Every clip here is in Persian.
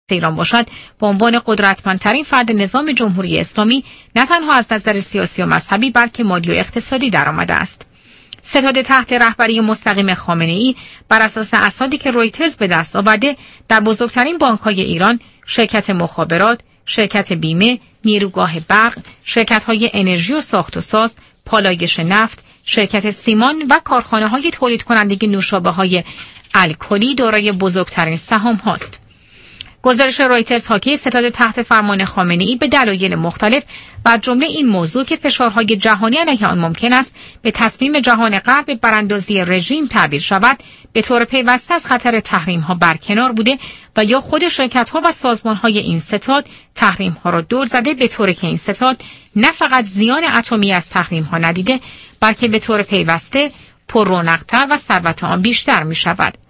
ایران باشد، به عنوان قدرتمندترین فرد نظام جمهوری اسلامی نه تنها از نظر سیاسی و مذهبی بلکه مالی و اقتصادی درآمده است. ستاد تحت رهبری مستقیم خامنه‌ای بر اساس اسنادی که رویترز به دست آورده در بزرگترین بانک‌های ایران، شرکت مخابرات، شرکت بیمه، نیروگاه برق، شرکت‌های انرژی و ساخت و ساز، پالایش نفت، شرکت سیمان و کارخانه‌های تولید کننده نوشابه‌های الکلی دارای بزرگترین سهام هاست. گزارش رویترز حاکی ستاد تحت فرمان خامنه‌ای به دلایل مختلف و از جمله این موضوع که فشارهای جهانی علیه آن ممکن است به تصمیم جهان غرب به براندازی رژیم تعبیر شود، به طور پیوسته از خطر تحریم‌ها برکنار بوده و یا خود شرکت‌ها و سازمان‌های این ستاد تحریم‌ها را دور زده، به طوری که این ستاد نه فقط زیان اتمی از تحریم‌ها ندیده بلکه به طور پیوسته پررونق‌تر و ثروت آن بیشتر می‌شود.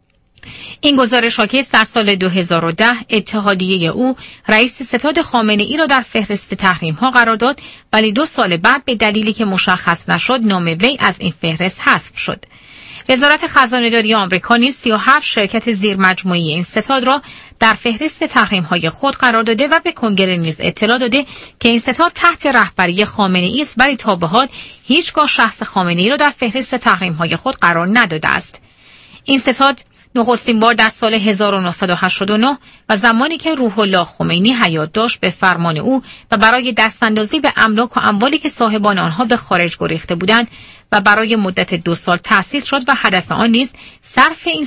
این گزارش حاکی است در سال 2010 اتحادیه او رئیس ستاد خامنه‌ای را در فهرست تحریم‌ها قرار داد، ولی 2 سال بعد به دلیلی که مشخص نشد نام وی از این فهرست حذف شد. وزارت خزانه‌داری آمریکا نیز 37 شرکت زیرمجموعه این ستاد را در فهرست تحریم‌های خود قرار داده و به کنگره نیز اطلاع داده که این ستاد تحت رهبری خامنه‌ای است، ولی تا به حال هیچگاه شخص خامنه‌ای را در فهرست تحریم‌های خود قرار نداده است. این ستاد نخستین بار در سال 1989 و زمانی که روح الله خمینی حیات داشت به فرمان او و برای دستاندازی به املاک و اموالی که صاحبان آنها به خارج گریخته بودند و برای مدت 2 سال تأسیس شد و هدف آن نیز صرف این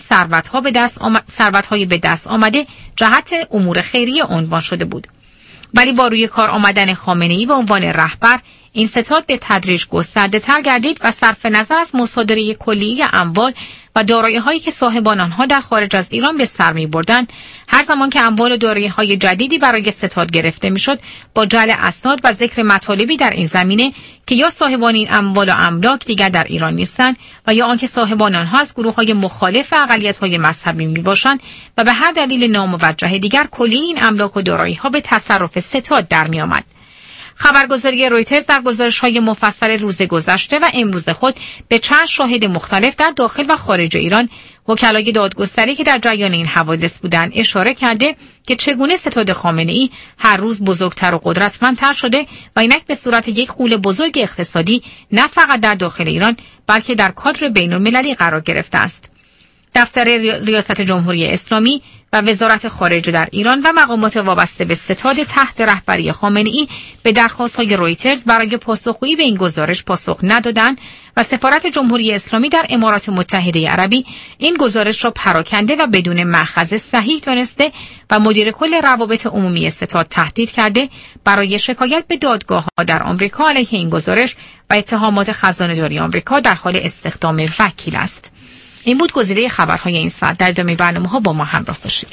ثروت‌های به دست آمده جهت امور خیریه عنوان شده بود. ولی با روی کار آمدن خامنه‌ای به عنوان رهبر، این ستاد به تدریج گسترده‌تر گردید و صرف نظر از مصادره کلی اموال و دارایی‌هایی که صاحبان آنها در خارج از ایران به سر می‌بردند، هر زمان که اموال و دارایی‌های جدیدی برای ستاد گرفته می‌شد، با جعل اسناد و ذکر مطالبی در این زمینه که یا صاحبان این اموال و املاک دیگر در ایران نیستند و یا آنکه صاحبان آنها از گروه‌های مخالف اقلیت‌های مذهبی می‌باشند و به هر دلیل ناموجه دیگر کلی این املاک و دارایی‌ها به تصرف ستاد در می‌آمد. خبرگزاری رویترز در گزارش‌های مفصل روز گذشته و امروز خود به چند شاهد مختلف در داخل و خارج ایران، وکلای دادگستری که در جریان این حوادث بودند، اشاره کرده که چگونه ستاد خامنه‌ای هر روز بزرگتر و قدرتمندتر شده و اینک به صورت یک غول بزرگ اقتصادی نه فقط در داخل ایران بلکه در کادر بین‌المللی قرار گرفته است. دفتر ریاست جمهوری اسلامی و وزارت خارجه در ایران و مقامات وابسته به ستاد تحت رهبری خامنه‌ای به درخواست‌های رویترز برای پاسخگویی به این گزارش پاسخ ندادند و سفارت جمهوری اسلامی در امارات متحده عربی این گزارش را پراکنده و بدون مأخذ صحیح دانسته و مدیر کل روابط عمومی ستاد تهدید کرده برای شکایت به دادگاه‌ها در آمریکا علیه این گزارش و اتهامات خزانه‌داری آمریکا در حال استخدام وکیل است. این بود گزیده خبرهای این ساعت. در ادامه برنامه‌ها با ما همراه باشید.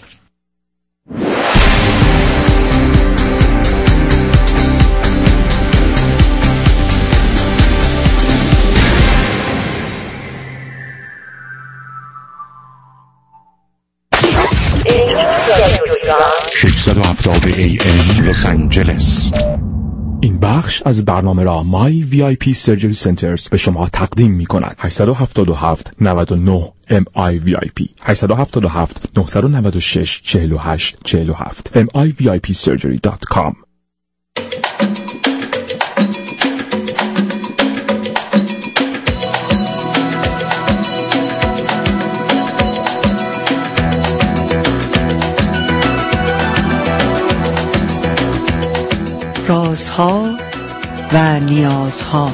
AM لس آنجلس. این بخش از برنامه را مای VIP Surgery Centers به شما تقدیم می کند. 877 99 MI VIP 877 996 48 47 myvipsurgery.com. رازها و نیازها.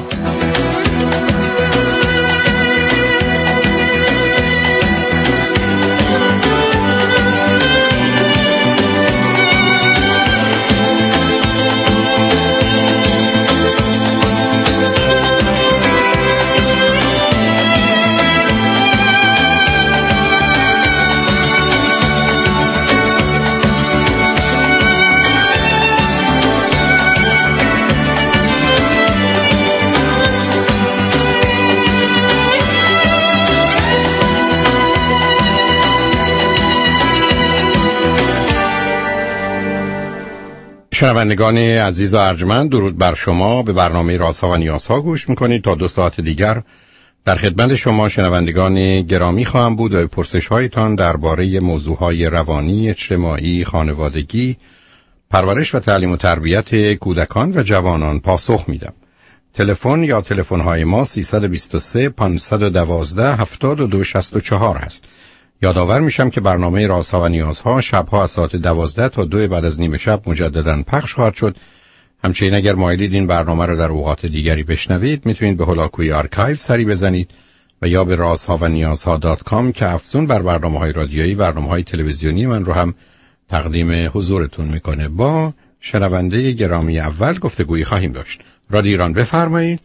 شنوندگان عزیز و ارجمند، درود بر شما. به برنامه رازها و نیازها گوش میکنید. تا 2 ساعت دیگر در خدمت شما شنوندگان گرامی خواهم بود و پرسش‌هایتان درباره موضوعهای روانی، اجتماعی، خانوادگی، پرورش و تعلیم و تربیت کودکان و جوانان پاسخ میدم. تلفن یا تلفن‌های ما 323 512 7264 است. یادآور میشم که برنامه رازها و نیازها شبها از ساعت 12 تا 2 بعد از نیم شب مجدداً پخش خواهد شد. همچنین اگر مایلید این برنامه رو در اوقات دیگری بشنوید میتونید به هولاکوی آرکایو سری بزنید و یا به رازها و نیازها .com که افزون بر برنامه‌های رادیویی، برنامه‌های تلویزیونی من رو هم تقدیم حضورتون میکنه. با شنونده گرامی اول گفتگویی خواهیم داشت. رادیو ایران بفرمایید.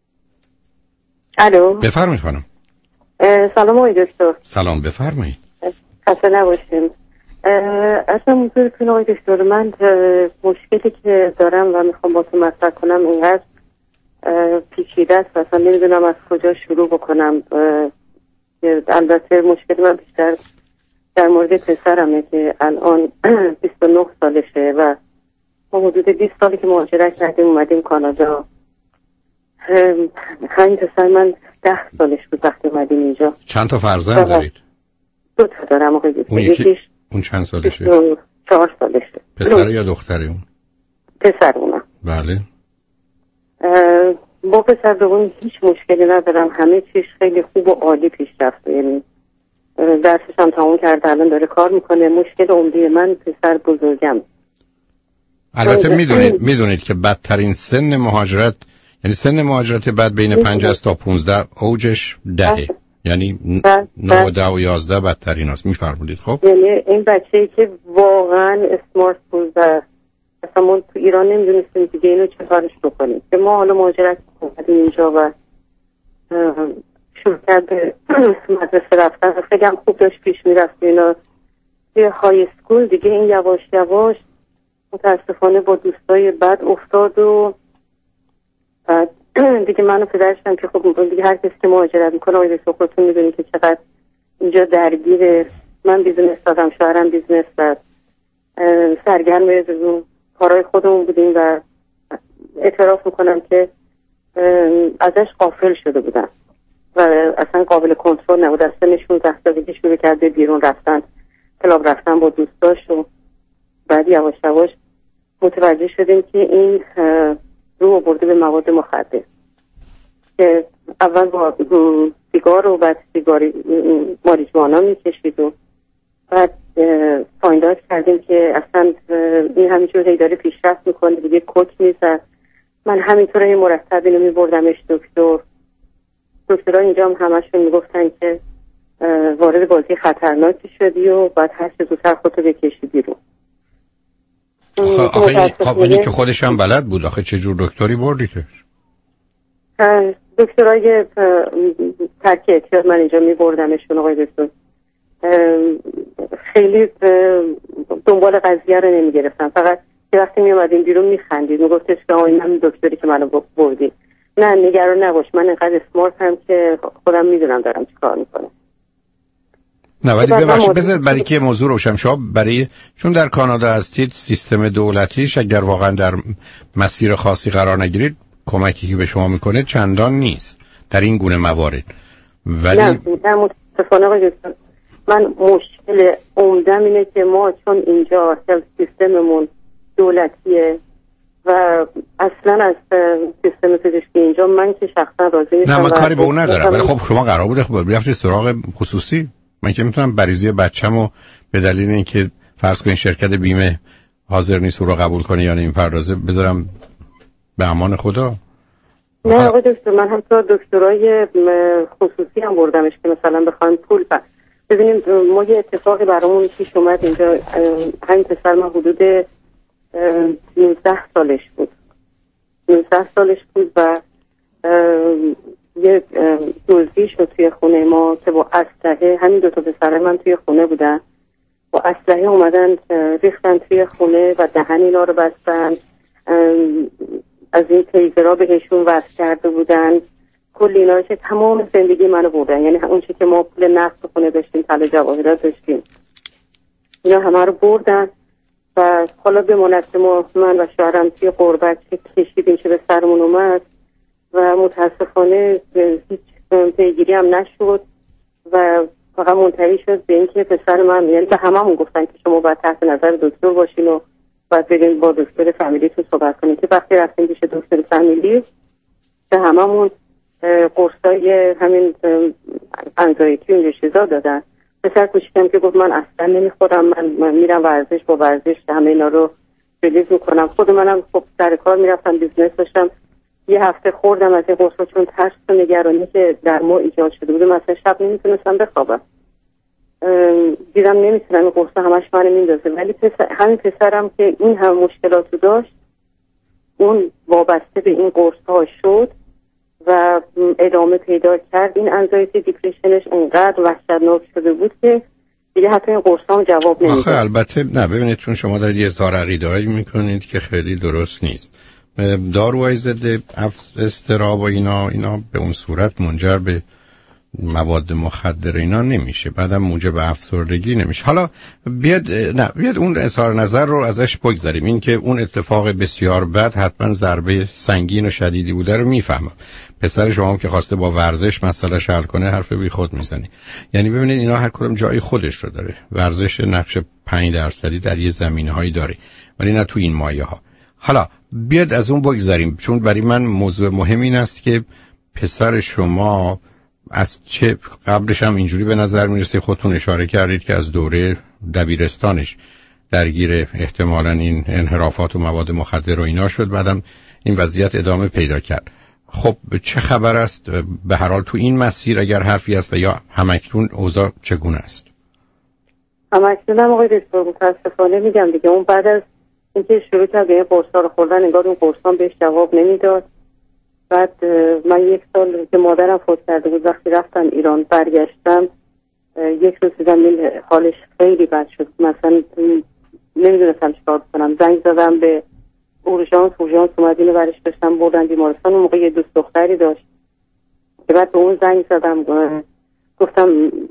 الو، بفرمایید خانم. سلام آقای دکتر. سلام، بفرمایید. خسته نباشید. اصلا حضورتون آقای دکتر، من مشکلی که دارم و میخوام با تو مطرح کنم اینقدر پیچیده است، اصلا نمیدونم از کجا شروع بکنم. البته مشکل من بیشتر در مورد پسرمه که الان 29 سالشه و ما حدود 20 سالی که مهاجرت کردیم اومدیم کانادا. همین پسر من 10 سالش بود وقتی اومدیم اینجا. چند تا فرزند دارید؟ 2 تا دارم آقای دکتر. یکیش اون چند سالشه؟ 4 سالشه. پسر یا دختره اون؟ پسر اونم. بله. با پسر دوم هیچ مشکلی ندارم، همه چیز خیلی خوب و عالی پیش رفته، یعنی درسش هم تموم کرده، الان داره کار میکنه. مشکل عمده من پسر بزرگم. البته میدونید که بدترین سن مهاجرت، یعنی سن مهاجرت بعد بین 5 تا 15 اوجش 10، یعنی 9 و 10 و 11 بدترین است. میفرمودید. خب یعنی این بچه‌ای که واقعا اسمارت بود و اصلا ما تو ایران نمیدونستیم دیگه اینو چه کارش بکنیم، که ما حالا مهاجرت کردیم اینجا و شروع کرد به مدرسه رفتن، خیلی هم خوب داشت پیش میرفت. اینا توی های سکول دیگه این یواش یواش متاسفانه با دوستای بد افتاد و بعد دیگه من و پدرش هم که خب دیگه هر کسی که مهاجرت میکنه آقای دکتر خودتون میدونی که چقدر اینجا درگیره. من بیزنس دادم، شوهرم بیزنس داد، سرگرم کارهای خودمون بودیم و اعتراف میکنم که ازش غافل شده بودم و اصلا قابل کنترل نبود. از سن 16 سالگی شروع کرده بیرون رفتن، کلاب رفتن با دوستاش و بعد یواش یواش متوجه شدیم که این رو برده به مواد مخدر، که اول با سیگار و بعد ماریجوانا میکشید و بعد فایندات کردیم که اصلا این همینجور هی داره پیشرفت میکنه دیگه. کوک میزد. من همینطور هی مرتب اینو میبردمش دکترها اینجا هم همشون میگفتن که وارد بازی خطرناکی شدی و بعد هر چه زودتر خودتو بکشی بیرون. آخه اینی که خودش هم بلد بود، آخه چه جور دکتری بردیتش؟ دکترای ترک احتیاط من اینجا میبردمشون آقای دکتر. خیلی دنبال قضیه رو نمیگرفتم، فقط که وقتی میومدیم بیرون میخندید، میگفتش که این هم دکتری که منو بردی. نه نگران نباش، من اینقدر اسمارت هم که خودم میدونم دارم چی کار میکنم. نه ولی ببخشید بذارید برای که موضوع روشن شد، برای چون در کانادا هستید سیستم دولتیش اگر واقعا در مسیر خاصی قرار نگیرید کمکی که به شما میکنه چندان نیست در این گونه موارد. ولی نه متاسفانه آقای دکتر من مشکل عمدم اینه که ما چون اینجا سیستممون دولتیه و اصلا از سیستم پزشکی اینجا من که شخصا راضی نیستم. نه من کاری به اون ندارم، ولی خب شما قرار بوده خب بیافتید سراغ خصوصی. من که میتونم بریزی بچه‌مو به دلیل اینکه فرض کنین شرکت بیمه حاضر نیست او رو قبول کنه یا این پردازه بذارم به امان خدا. نه آقای دکتر من هم تو دکترای خصوصی هم بردمش که مثلا بخوایم پول ببینیم. ما یه اتفاقی برامون پیش اومد اینجا. همین پسر من حدود 19 سالش بود و یه دزدی شد توی خونه ما که با اسلحه، همین 2 تا پسر من توی خونه بودن، با اسلحه اومدن ریختن توی خونه و دهن اینا رو بستن، از این تیزرها بهشون وصل کرده بودن، کل اینا رو که تمام زندگی منو بردن. یعنی اون چی که ما پول نقد خونه داشتیم، طلا جواهرات داشتیم، اینا همه رو بردن. و حالا به مناسبت من و شوهرم توی غربت که کشیدیم چه به سرمون اومد و متاسفانه هیچ پیگیری هم نشد و فقط منتهی شد به اینکه پسر من، یعنی به هممون گفتن که شما باید تحت نظر دکتر باشین و باید برین با دکتر فامیلیتون صحبت کنین، که وقتی رفتیم پیش دکتر فامیلی به هممون قرصای همین انزایتی و این چیزا دادن. پسر کوچیکم که گفت من اصلا نمیخورم، من میرم ورزش، با ورزش همه اینا رو ریلیز میکنم. خود منم خب سر کار میرفتم، بیزنس داشتم، یه هفته خوردم از این قرصا، چون ترس و نگرانی که در ما ایجاد شده بود مثلا شب نمیتونستم بخوابم، دیدم نمیتونم این قرصا همش منو میندازه. ولی همین پسرم که این هم مشکلاتو داشت، اون وابسته به این قرصا شد و ادامه پیدا کرد. این انزایتی دیپریشنش اونقدر وحشتناک شده بود که دیگه حتی این قرصا هم جواب نمیده. آخه البته نه، ببینید چون شما دارید یه اظهار عقیده‌ای میکنید که خیلی درست نیست. داروهای ضد اضطراب و اینا به اون صورت منجر به مواد مخدر اینا نمیشه، بعدم موجب افسردگی نمیشه. حالا بیاد اون اظهار نظر رو ازش بگذاریم، این که اون اتفاق بسیار بد حتما ضربه سنگین و شدیدی بوده رو میفهمم. پسر شما که خواسته با ورزش مسئله حل کنه حرف بی خود میزنی. یعنی ببینید اینا هر کدوم جای خودش رو داره. ورزش نقش 5% در یه زمینه‌هایی داره، ولی نه تو این مایه‌ها. حالا بیاد از اون بگذاریم، چون برای من موضوع مهم این است که پسر شما از چه قبلش هم اینجوری به نظر میرسه، خودتون اشاره کردید که از دوره دبیرستانش درگیر احتمالاً این انحرافات و مواد مخدر و اینا شد، بعدم این وضعیت ادامه پیدا کرد. خب چه خبر است به هر حال تو این مسیر، اگر حرفی است و یا همکنون اوضاع چگونه است؟ همکنون هم آقای دکتر متاسفانه میگم دیگه، اون بعد از اینکه شروع کرد به این قرصا رو خوردن انگار اون قرصا بهش جواب نمیداد. بعد من 1 سال که مادرم فوت کرده بود وقتی رفتم ایران برگشتم، 1 روز دیدم حالش خیلی بد شد، مثلا نمیدونستم چیکار کنم. زنگ زدم به اورژانس اومد اینو برش داشتم بردن بیمارستان. اون موقع یه دوست دختری داشت که بعد به اون زنگ زدم گفتم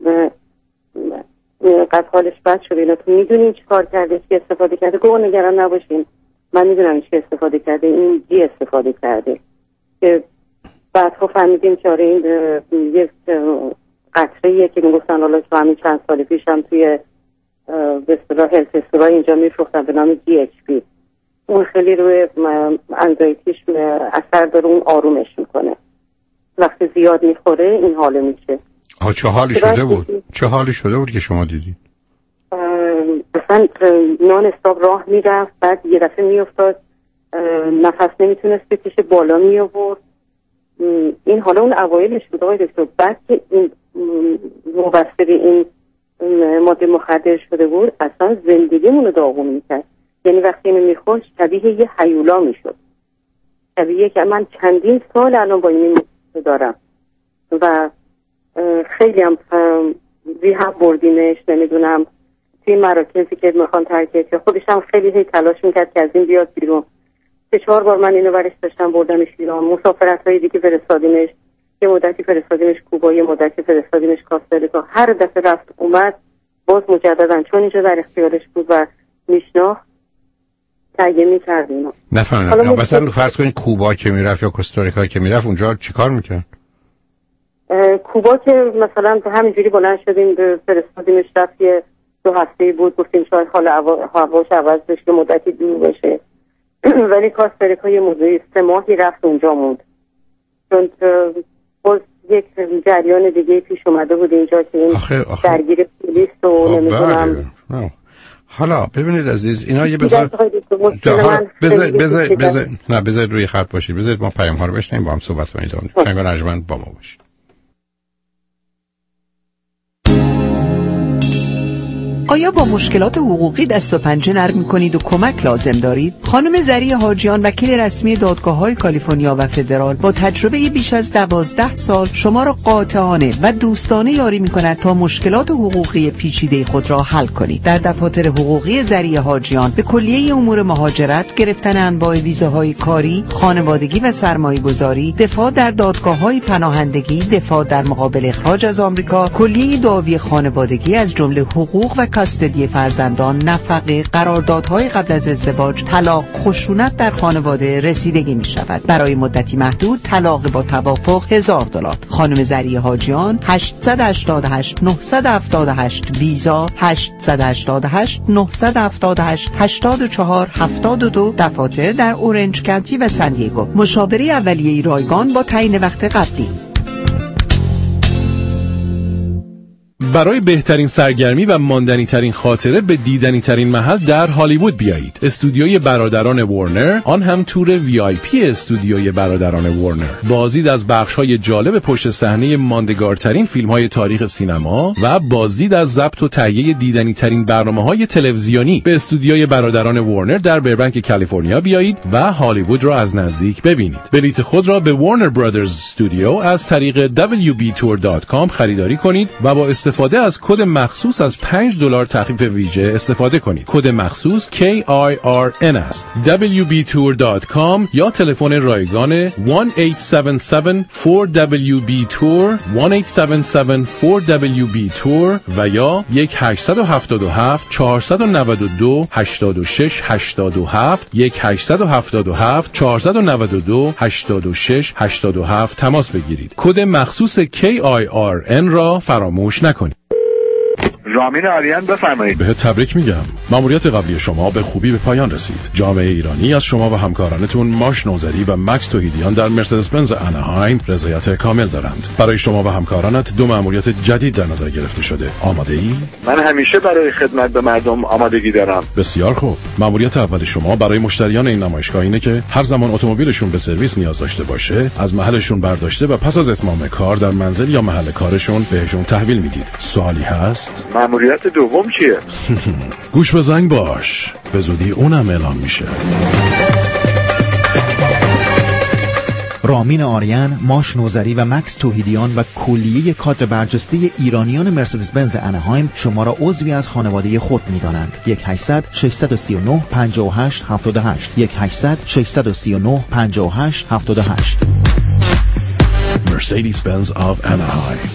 قد حالش بد شده، اینا تو میدونین چیکار کرده، چی استفاده کرده؟ گفت نگران نباشین من میدونم چی استفاده کرده، این جی استفاده کرده. که بعدها فهمیدیم که آره این یه قطره‌ایه که میگفتن حالا تو همین چند سال پیشم توی به اصطلاح هلت استورا اینجا میفروختن به نام GHB. اون خیلی روی انزایتیش اثر داره، اون آرومش میکنه. وقتی زیاد میخوره این حاله میشه. چه حالی شده بود؟ چه حالی شده بود که شما دیدید؟ مثلا نان استاپ راه میرفت، بعد یه دفعه میافتاد، نفس نمیتونست بکشه، بالا می آورد. این حالا اون اوایلش بود آقای دکتر. بعد که این وابسته به این ماده مخدر شده بود اصلا زندگیمون رو داغون میکرد. یعنی وقتی اینو میخورد شبیه یه هیولا میشد، شبیه که من چندین سال الان با این دارم و خیلی هم ریهاب بردیمش، نمیدونم توی مراکزی که میخوان ترکیه، که خودش هم خیلی تلاش میکرد که از این بیاد بیرون. 3-4 بار من اینو برش داشتم بردمش ایران، مسافرت‌های دیگه فرستادیمش، یه مدتی فرستادیمش کوبا، یه مدتی فرستادیمش کاستاریکا. هر دفعه رفت اومد باز مجددا چون اینجا در اختیارش بود و میشناخت تایید می‌کرد اینو. نفهمیدم مثلا فرض کنید کوبا که میرفت یا کوستاریکا که میرفت اونجا چیکار میکرد؟ کوبا که مثلا همینجوری بلند شدیم فرستادیمش، رفت 2 هفته بود، گفتیم شاید حال هواش عوض بشه، مدتی دور بشه. ولی کاستاریکا یه موضوعی 3 ماهی رفت اونجا موند، چون باز یک جریان دیگه پیش اومده بود اینجا که این درگیر پلیس و نمیدونم. حالا ببینید عزیز، اینا یه بذار روی خط باشید، بذارید ما پیام ها رو بشنیم با هم صحبت کنید. شنگ و رجمند با ما باشید. آیا با مشکلات حقوقی دست و پنجه نرم می‌کنید و کمک لازم دارید؟ خانم زریه حاجیان، وکیل رسمی دادگاه‌های کالیفرنیا و فدرال، با تجربه بیش از 12 سال شما را قاطعانه و دوستانه یاری می‌کند تا مشکلات حقوقی پیچیده خود را حل کنید. در دفاتر حقوقی زریه حاجیان به کلیه امور مهاجرت، گرفتن انواع ویزاهای کاری، خانوادگی و سرمایه‌گذاری، دفاع در دادگاه‌های پناهندگی، دفاع در مقابل اخراج از آمریکا، کلیه دعاوی خانوادگی از جمله حقوق و کاستدی فرزندان، نفقه، قراردادهای قبل از ازدواج، طلاق، خشونت در خانواده رسیدگی می شود. برای مدتی محدود طلاق با توافق $1000. خانم زریه حاجیان 888 978 ویزا 888 978 84 72 دفاتر در اورنج کانتی و سن دیگو. مشاوره اولیه رایگان با تعیین وقت قبلی. برای بهترین سرگرمی و ماندنی ترین خاطره به دیدنی ترین محل در هالیوود بیایید. استودیوی برادران وارنر، آن هم تور VIP استودیوی برادران وارنر. بازدید از بخش‌های جالب پشت صحنه ماندگارترین فیلم‌های تاریخ سینما و بازدید از ضبط و تهیه دیدنی ترین برنامه‌های تلویزیونی. به استودیوی برادران وارنر در بربنک کالیفرنیا بیایید و هالیوود را از نزدیک ببینید. بلیط خود را به وارنر برادرز استودیو از طریق wbtour.com خریداری کنید و با استفاده از کد مخصوص از $5 تخفیف ویژه استفاده کنید. کد مخصوص KIRN است. wbtour.com یا تلفن رایگان 1-877-4WB-TOUR 1-877-4WB-TOUR و یا 1-877-492-8687 1-877-492-8687 تماس بگیرید. کد مخصوص KIRN را فراموش نکنید. رامین آریان بفرمایید. بهت تبریک میگم. مأموریت قبلی شما به خوبی به پایان رسید. جامعه ایرانی از شما و همکارانتون ماش نوذری و مکس توحیدیان در مرسدس بنز اناهایم رضایت کامل دارند. برای شما و همکارانت 2 مأموریت جدید در نظر گرفته شده. آماده ای؟ من همیشه برای خدمت به مردم آمادگی دارم. بسیار خوب. مأموریت اول شما برای مشتریان این نمایشگاه اینه که هر زمان اتومبیلشون به سرویس نیاز داشته باشه، از محلشون برداشته و پس از اتمام کار در منزل یا محل کارشون بهشون تحویل میدید. سوالی هست؟ مأموریت دوم چیه؟ گوش به زنگ باش. به زودی اونم اعلام میشه. رامین آریان، ماش نوذری و مکس توحیدیان و کلیه کادر برجسته ایرانیان مرسدس بنز اناهایم شما را عضوی از خانواده خود می‌دانند. 1-800-639-5878 1-800-639-5878 Mercedes-Benz of Anaheim.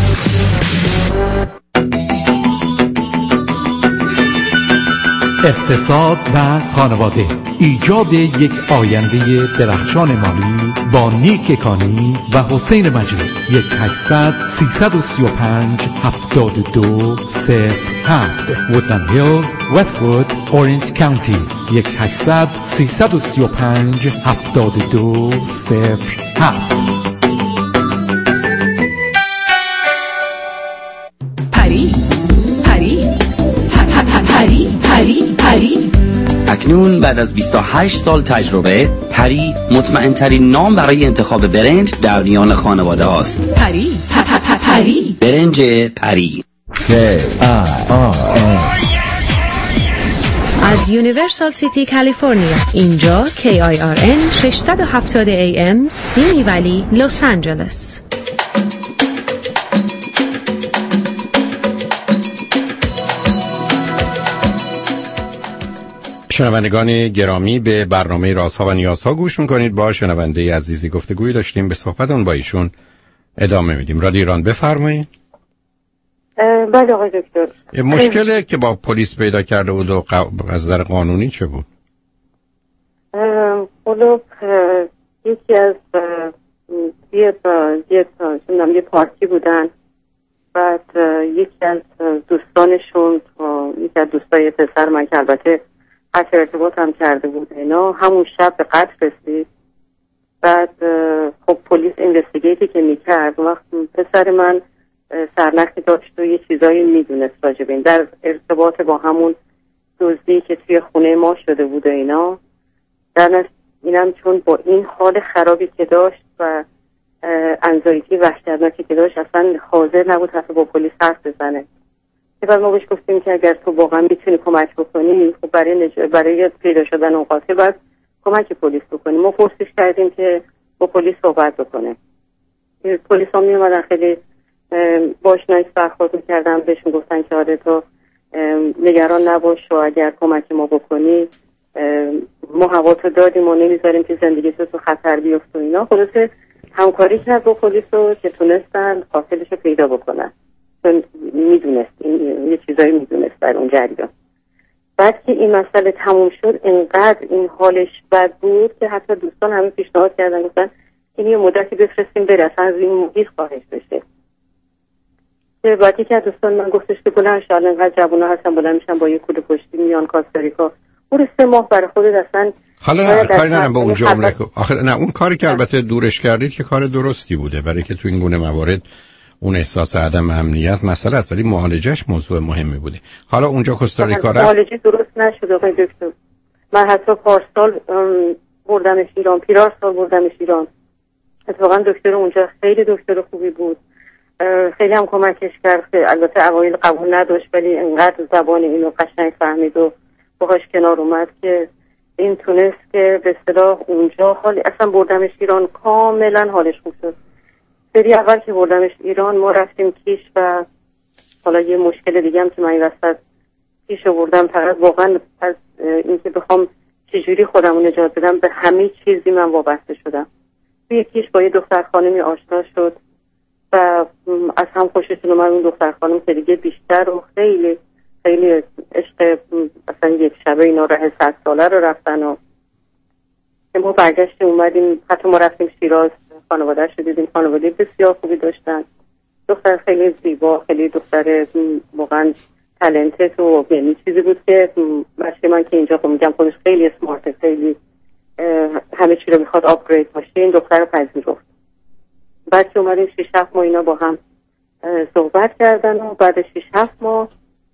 اقتصاد و خانواده، ایجاد یک آینده درخشان مالی با نیک کانی و حسین مجید. 1-800-335-7207 وودلند هیلز، وست‌وود، اورنج کانتی. 1-800-335-7207. پری اکنون بعد از 28 سال تجربه، پری مطمئن ترین نام برای انتخاب برنج در میان خانواده هاست. پری برنج پری. از یونیورسال سیتی کالیفرنیا، اینجا KIRN 670 AM سیمی ولی لس آنجلس. شنوندگان گرامی، به برنامه رازها و نیازها گوش میکنید. با شنونده عزیزی گفتگویی داشتیم، به صحبتون با ایشون ادامه میدیم. رادیو ایران بفرمایید. بله آقای دکتر. مشکلی که با پلیس پیدا کرده بود و از نظر قانونی چه بود؟ یکی از یه پارتی بودن، بعد یکی از دوستانشون، یکی از دوستای پسر من که البته قطع ارتباط هم کرده بود، اینا همون شب به قتل رسید. بعد خب پلیس اینوستیگیتی که میکرد، وقت پسر من سرنخی داشت و یه چیزایی میدونست راجب این، در ارتباط با همون دزدی که توی خونه ما شده بود اینا. در اینم چون با این حال خرابی که داشت و انزایتی وحشتناکی که داشت، اصلا حاضر نبود حتی با پلیس حرف بزنه. بعد ما بهش گفتیم که اگر تو واقعا میتونی کمک بکنی، خب برای پیدا شدن اون قاتل باید کمک پلیس بکنی. ما پرسش کردیم که با پلیس صحبت بکنه. پلیس ها می اومدن خیلی باش نایس برخورد میکردن، بهشون گفتن که آره تو نگران نباش و اگر کمک ما بکنی ما هواتو دادیم و نمیذاریم که زندگی تو خطر بیفته. اینا خلاصه همکاری کرد با پلیس رو که تونستن قاتلش رو پیدا بکنن. چون میدونست یه چیزایی میدونست در اون جریان. بعد که این مسئله تموم شد اینقدر این حالش بد بود که حتی دوستان همه پیشنهاد کردن گفتن این یه مدتی بفرستیم بره اصلا از این محیط خارج بشه. بعد یکی از دوستان من گفتش که بلند شد اینقدر جوونا هستن بلند میشن با یه کوله پشتی میان کاستاریکا برو 3 ماه برای خودت اصلا. حالا کاری ندارم به اون جمله آخه نه اون کاری که البته دورش کردید که کار درستی بوده برای که تو این گونه موارد اون احساس عدم امنیت مسئله است ولی معالجهش موضوع مهمی بوده. حالا اونجا کوستاریکا معالجه درست نشد آقای دکتر. من حتی پارسال بردمش ایران، پیرارسال بردمش ایران. اتفاقا دکتر اونجا خیلی دکتر خوبی بود، خیلی هم کمکش کرد. البته اوایل قبول نداشت ولی انقدر زبان اینو قشنگ فهمید و باهاش کنار اومد که این تونست که به اصطلاح اونجا حالی اصلا بردمش ایران کاملا حالش خوب شد. سری اول که بردمش ایران ما رفتیم کیش و حالا یه مشکل دیگه هم که من این وسط پیش آوردم فقط واقعا از اینکه بخوام چجوری خودمو نجات بدم به همه چیزی من وابسته شدم. توی کیش با یه دختر خانمی آشنا شد و از هم خوششون اومد. اون دختر خانم که دیگه بیشتر و خیلی خیلی عشق اصلا یک شبه اینا راه 100 ساله رو رفتن و ما برگشتیم اومدیم. حتی ما رفتیم شیراز خانواده‌اش رو دیدیم، خانواده بسیار خوبی داشتن، دختر خیلی زیبا، خیلی دختر واقعا تالنتد و یعنی چیزی بود که بچه من که اینجا میگم خودش خیلی اسمارته، خیلی همه چی رو میخواد آپگرید باشه. این دختر رو پذیرفت. بعد که اومدیم 6-7 ماه اینا با هم صحبت کردن و بعد 6-7 ماه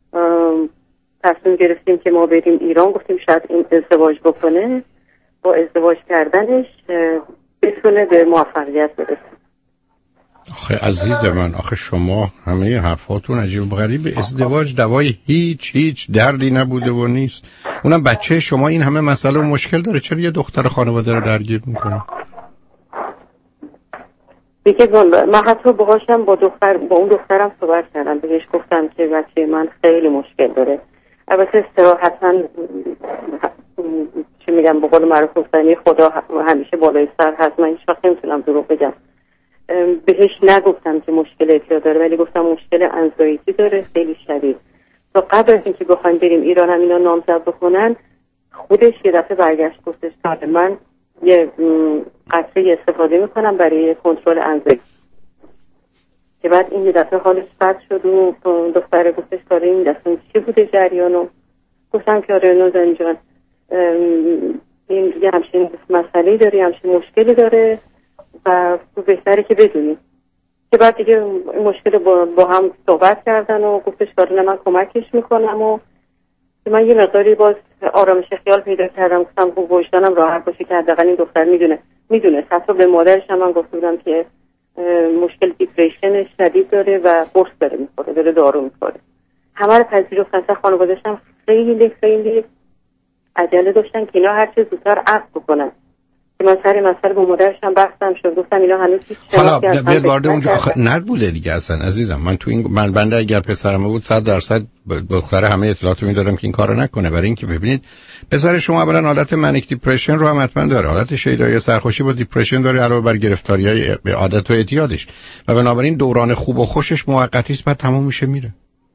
تصمیم گرفتیم که ما بریم ایران. گفتیم شاید این ازدواج بکنه، با ازدواج کردنش بتونه به موفقیت برسه. آخه عزیز من، آخه شما همه حرفاتون عجیب و غریب. ازدواج دوای هیچ دردی نبوده و نیست. اونم بچه شما این همه مسئله و مشکل داره، چرا یه دختر خانواده رو درگیر میکنه؟ دیگه من حتی باهاشم با اون دخترم صحبت کردم، بهش گفتم که بچه من خیلی مشکل داره. البته صراحتاً چی میگم به قول معروف گفتنی خدا همیشه بالای سر هست، من هیچ وقت نمیتونم دروغ بگم. بهش نگفتم که مشکل اعتیاد داره ولی گفتم مشکل انزایتی داره خیلی شدید. تا قبل از اینکه بخوایم بریم ایران هم اینا نامزد بکنن خودش یه دفعه برگشت گفتش که من یه قطره استفاده میکنم برای کنترل انزایتی، که بعد این یه دفعه حالش بد شد و دختره گفتش که این دفعه چی بوده جریانو؟ گفتم که آره نازنین جان این یه همچین مسئله‌ای داره، همچین مشکلی داره و بهتره که بدونی. که بعد دیگه این مشکل با هم صحبت کردن و گفتش که من کمکش میکنم و من یه مقداری باز آرامش خیال پیدا کردم. گفتم وجدانم راحت باشه که حداقل این دختر میدونه. حتی به مادرش هم من گفته بودم که مشکل دیپریشن شدید داره و قرص داره میخوره، داره دارو میخوره. همه رو پذیرفتن. خانواده‌اش هم خیلی خیلی عجله داشتن که اینا هر چه زودتر عقد بکنن. که من سر مسئله با مادرش هم بحثم شد، گفتم اینا هنوز هیچ حالا بیاد وارد اونجا نبوده دیگه اصلا عزیزم. من تو این بنده اگر پسرم بود 100% دختر همه اطلاعاتو میدادم که این کارو نکنه. برای اینکه ببینید پسر شما اولا حالت منیک دیپرشن رو هم حتما داره، حالت شیدایی سرخوشی با دیپرشن داره علاوه بر گرفتاری‌های به عادت و اعتیادش، و بنابراین دوران خوب و خوشش موقتی است بعد تموم میشه میره.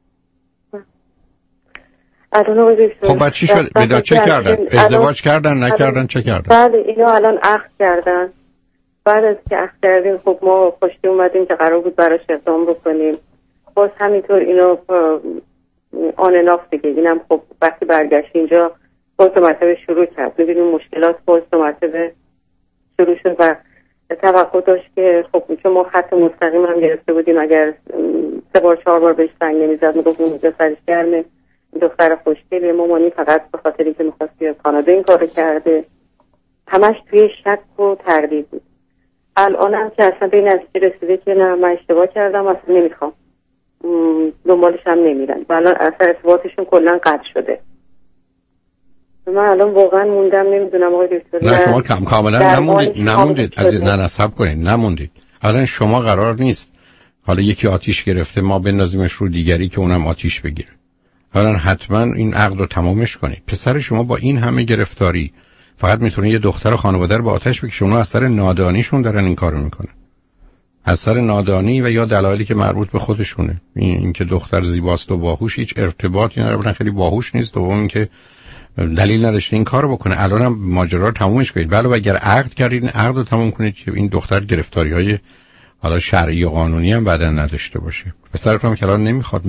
خب بعد چی شد؟ بعد چه کردن؟ ازدواج کردن نکردن چه کردن؟ بعد اینا الان عقد کردن. بعد از که عقد کردیم خب ما خوشتی اومدیم که قرار بود براش اقدام بکنیم. باز همینطور اینو آنناف دیگه. اینم خب وقتی برگشت اینجا باز دو مرتبه شروع کرد. ببینیم مشکلات باز دو مرتبه شروع شد و توقع داشت که خب چون ما خط مستقیم هم گرفته بودیم اگر 3-4 بار بهش زنگ نمیزد میگفت اونجا سرش گرمه، دختر خوشگلی مامانی فقط به خاطر اینکه می‌خواست بیاد کانادا این کارو کرده. همش توی شک و تردید بود. الانم که اصلا به این نتیجه رسیده که نه من اشتباه کردم اصلا نمیخوام، دنبالش هم نمیرن و الان اصلا ارتباطشون کلا قطع شده. من الان واقعا موندم نمیدونم آقای دکتر. نه شما کاملا نموندید عزیز. نه صبر کنید نموندید. الان شما قرار نیست حالا یکی آتیش گرفته ما بندازیمش رو دیگری که اونم آتیش بگیره. حالا حتما این عقد رو تمامش کنید. پسر شما با این همه گرفتاری فقط میتونه یه دختر و خانواده رو با آتش بکشه. اونا اثر نادانیشون دارن این کارو میکنن. از سر نادانی و یا دلایلی که مربوط به خودشونه. این که دختر زیباست و باهوش هیچ ارتباطی نداره، خیلی باهوش نیست، دوم اینکه دلیل نداشته این کارو بکنه. الانم ماجرا رو تمومش کنید. ولی اگر عقد کردید این عقد رو تموم کنید که این دختر گرفتاری‌های حالا شرعی و قانونی هم بعداً نداشته باشه. پسرتون که الان نمیخواد،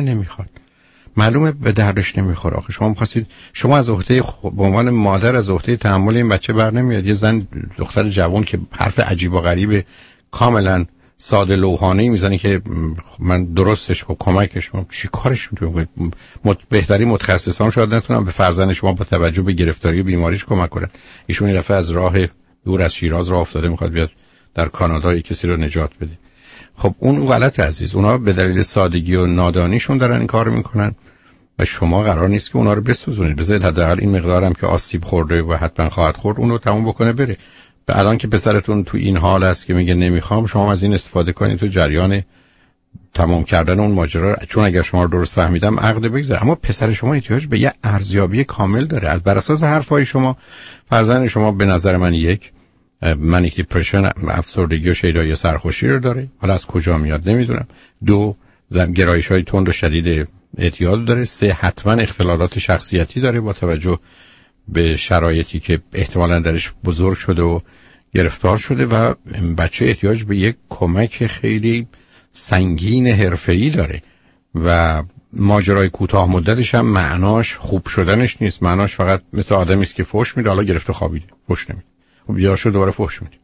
معلومه به دردش نمیخوره. آخه شما می‌خواستید، شما از عهده به عنوان مادر از عهده تحمل این بچه بر نمیاد. یه زن دختر جوان که حرف عجیب و غریب کاملا ساده لوحانه‌ای میزنه که من درستش و کمکش کنم، چی کارشون تو بهترین متخصصان شاید نتونن به فرزند شما با توجه به گرفتاری و بیماریش کمک کنن. ایشون این دفعه از راه دور از شیراز راه افتاده، میخواد بیاد در کانادا کسی رو نجات بده. خب اون غلط عزیز، اونا به دلیل سادگی و نادانیشون دارن این کارو میکنن و شما قرار نیست که اونا رو بسوزونید. بذارید حداقل این مقدارم که آسیب خورده و حتما خواهد خورد اون رو تموم بکنه بره. به الان که پسرتون تو این حال است که میگه نمیخوام، شما از این استفاده کنید تو جریان تمام کردن اون ماجرا، چون اگر شما رو درست فهمیدم عقد بگذره. اما پسر شما احتیاج به یه ارزیابی کامل داره. از بر اساس حرفای شما فرزند شما به نظر من یک منیک دیپرشن، افسردگی و شیدایی سرخوشی رو داره. حالا از کجا میاد نمیدونم. 2 گرایش‌های تند و شدید اعتیاد داره. 3 حتما اختلالات شخصیتی داره با توجه به شرایطی که احتمالاً درش بزرگ شده و گرفتار شده و بچه احتیاج به یک کمک خیلی سنگین حرفه‌ای داره و ماجرای کوتاه مدتش هم معناش خوب شدنش نیست. معناش فقط مثل آدمی است که فحش میده، حالا گرفته خوابیده، فحش نمیده، خب بیدار شد دوباره فحش میده.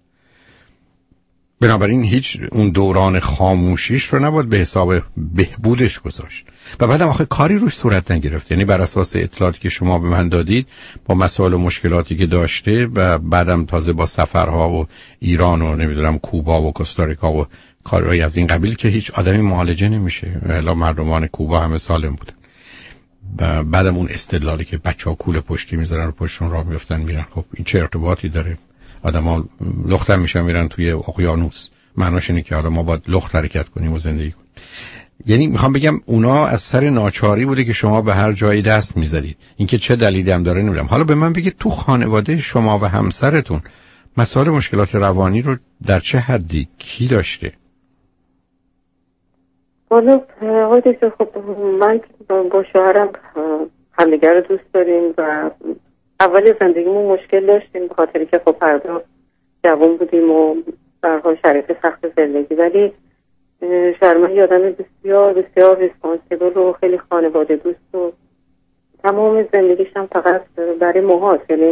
بنابراین هیچ اون دوران خاموشیش رو نباید به حساب بهبودش گذاشت. و بعدم آخه کاری روش صورت نگرفت. یعنی بر اساس اطلاعاتی که شما به من دادید با مسائل و مشکلاتی که داشته و بعدم تازه با سفرها و ایران و نمیدونم کوبا و کوستاریکا و کارهای از این قبیل که هیچ آدمی معالجه نمیشه. الا مردمان کوبا همه سالم بودن. و بعدم اون استدلالی که بچه‌ها کوله پشتی میذارن رو پشتون راه میافتن میرن، خب این چه ارتباطی داره؟ آدم‌ها لخت میشن میرن توی اقیانوس. معناش اینه که حالا ما باید لخت حرکت کنیم و زندگی کنیم. یعنی میخوام بگم اونا از سر ناچاری بوده که شما به هر جایی دست میذارید. اینکه چه دلیلی هم داره نمیدونم. حالا به من بگید تو خانواده شما و همسرتون مسائل مشکلات روانی رو در چه حدی کی داشته؟ حالا آقای دکتر، خب من با شوهرم همدیگر رو دوست داریم و اول زندگیمون مشکل داشتیم به خاطری که خب هر دو جوان بودیم و در حال شرایط سخت زندگی، ولی شرمه یه آدم بسیار بسیار ریسپانسیبل و خیلی خانواده دوست و تمام زندگیش هم فقط برای ماهاست. یعنی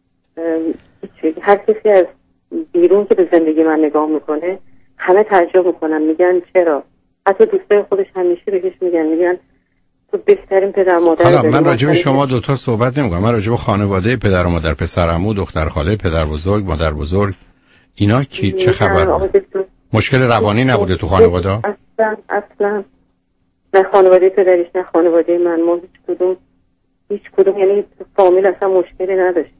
هر کسی از بیرون که به زندگی من نگاه میکنه همه تعجب میکنن، میگن چرا؟ حتی دوستای خودش همیشه بهش میگن تو بهترین پدر مادر. حالا من راجع به شما دوتا صحبت نمی‌کنم، من راجع به خانواده پدر و مادر، پسر عمو، دختر خاله، پدر بزرگ، مادر بزرگ، اینا کی چه خبر؟ مشکل روانی نبوده تو خانواده؟ اصلا نه خانواده پدریش نه خانواده من، ما هیچ کدوم یعنی فامیل اصلا مشکلی نداشتیم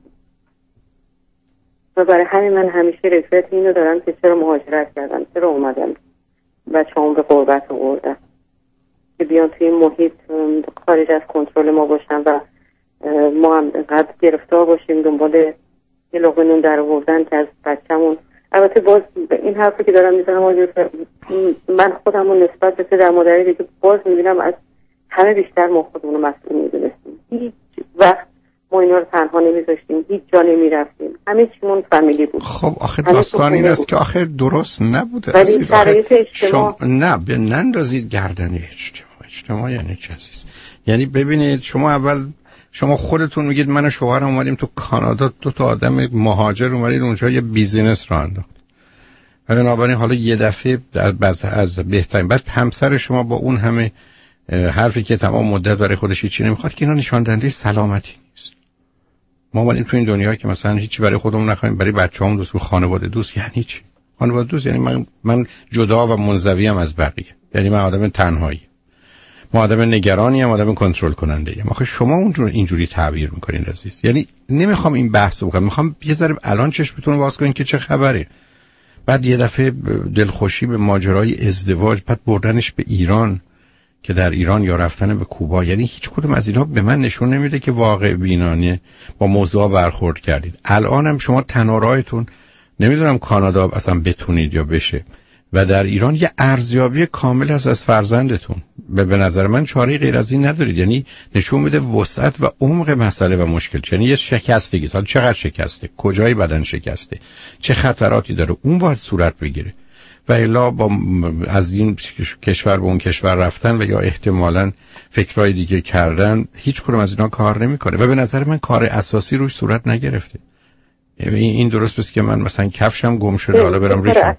و برای همین من همیشه رفرت اینو دارم که چرا مهاجرت کردم، چرا اومدم بچه‌ام به غربت آوردم که بیان توی این محیط خارج از کنترل ما باشن و ما هم اینقدر گرفتار باشیم دنبال یه لقمه نون در آوردن که از بچه‌مون. البته باز این حرفی که دارم میزنم من خودمون نسبت به پدر مادری دیگه باز میبینم از همه بیشتر ما خودمون رو مسئول میدونستیم. هیچ وقت ما اینا رو تنها نمیذاشتیم، هیچ جا نمیرفتیم، همه چیمون فامیلی بود. خب آخه داستان این است که آخه درست نبوده ولی شرایط اجتماع نه نندازید گردن اجتماع یعنی چه عزیز؟ یعنی ببینید شما خودتون میگید من و شوهرم اومدیم تو کانادا، 2 تا آدم مهاجر اومدید اونجا یه بیزینس راه انداخت. بنابراین حالا یه دفعه از بهترین بعد همسر شما با اون همه حرفی که تمام مدت برای خودش هیچی نمیخواد که اینا نشان دهنده سلامتی نیست. ما اومدیم تو این دنیا که مثلا هیچی برای خودمون نخوایم، برای بچه‌هامون دوست، خانواده دوست. یعنی چی خانواده دوست؟ یعنی من جدا و منزویم از بقیه، یعنی من آدم تنهایی، ما آدم نگرانی ام، آدم کنترل کننده ام. آخه شما اینجوری تعبیر میکنین عزیز. یعنی نمیخوام این بحثو بکنم، میخوام یه ذره الان چشمتون باز کنین که چه خبره. بعد یه دفعه دلخوشی به ماجرای ازدواج، بعد بردنش به ایران که در ایران یا رفتن به کوبا. یعنی هیچ کدوم از اینا به من نشون نمیده که واقع بینانه با موضوع برخورد کردید. الانم شما تنها راهتون نمیدونم کانادا اصلا بتونید یا بشه، و در ایران یه ارزیابی کامل هست از فرزندتون. به نظر من چاره غیر از این ندارید. یعنی نشون میده وسعت و عمق مسئله و مشکل. یعنی یه شکستگی، حالا چقدر شکسته، کجای بدن شکسته، چه خطراتی داره، اون باید صورت بگیره. و الا با از این کشور به اون کشور رفتن و یا احتمالاً فکرای دیگه کردن، هیچ کدوم از اینا کار نمیکنه و به نظر من کار اساسی روش صورت نگرفته. این درست بس که من مثلا کفشم گم شده حالا برم ریشم.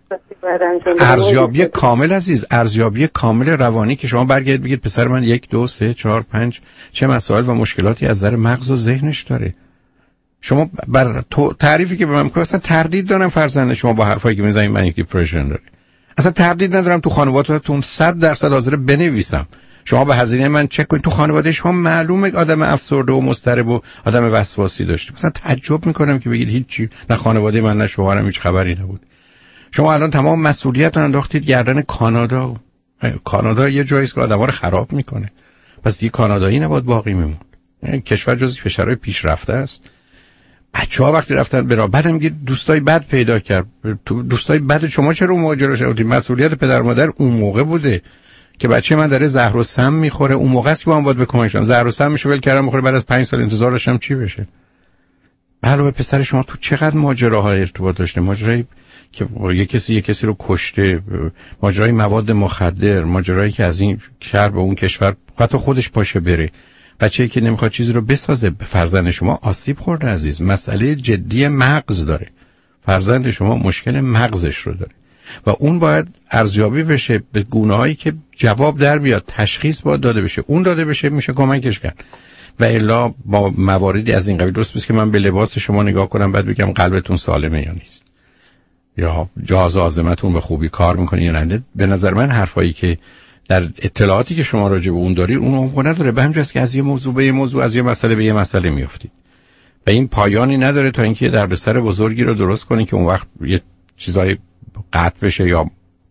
ارزیابی کامل عزیز، ارزیابی کامل روانی که شما برگردید بگید پسر من 1 2 3 4 5 چه مسائل و مشکلاتی از نظر مغز و ذهنش داره. شما بر تعریفی که به من میکنید اصلا تردید دارم فرزند شما با حرفایی که میزنید من یک دیپرشن داره. اصلا تردید ندارم تو خانواده‌تون 100% حاضر بنویسم. شما به هزینه من چک کنید تو خانواده شما معلومه آدم افسرده و مضطرب و آدم وسواسی داشته. مثلا تعجب میکنم که بگید هیچی، نه خانواده من نه شوهرم هیچ خبری نبود. شما الان تمام مسئولیت رو انداختید گردن کانادا. کانادا یه جایی است که آدم‌ها رو خراب میکنه. پس دیگه کانادایی نباید باقی میمون. کشور جزو کشورهای پیشرفته است. بچه‌ها وقتی رفتن برا بعدم میگه دوستای بد پیدا کرد. دوستای بد شما چرا اون ماجرا شدید؟ مسئولیت پدر مادر اون موقع بوده که بچه من داره زهر و سم میخوره. اون موقع است که من باید به کمک کنم. زهر و سم میشه ول کردم بخوره، بعد از 5 سال انتظار داشتم چی بشه؟ علاوه پسر شما تو چقدر ماجراهای ارتباط داشته، ماجرایی که یه کسی رو کشته، ماجرای مواد مخدر، ماجرایی که از این شهر به اون کشور حتی خودش پاشه بره، بچه‌ای که نمیخواد چیزی رو بسازه. فرزند شما آسیب خورده عزیز، مسئله جدی مغز داره. فرزند شما مشکل مغزش رو داره و اون باید ارزیابی بشه به گونه‌هایی که جواب در بیاد، تشخیص باید داده بشه، اون داده بشه میشه کمکش کرد. و الا با مواردی از این قبیل درست نیست که من به لباس شما نگاه کنم بعد بگم قلبتون سالمه یا نیست، یا جهاز عازمتون به خوبی کار میکنه یا نه. به نظر من حرفایی که در اطلاعاتی که شما راجع به اون دارید اون عمق نداره. به همین جاست که از یه موضوع به یه موضوع، از یه مسئله به یه مسئله میافتید و این پایانی نداره تا اینکه دردسر بزرگی رو درست کنید که اون وقت یه چیزای قطع بشه یا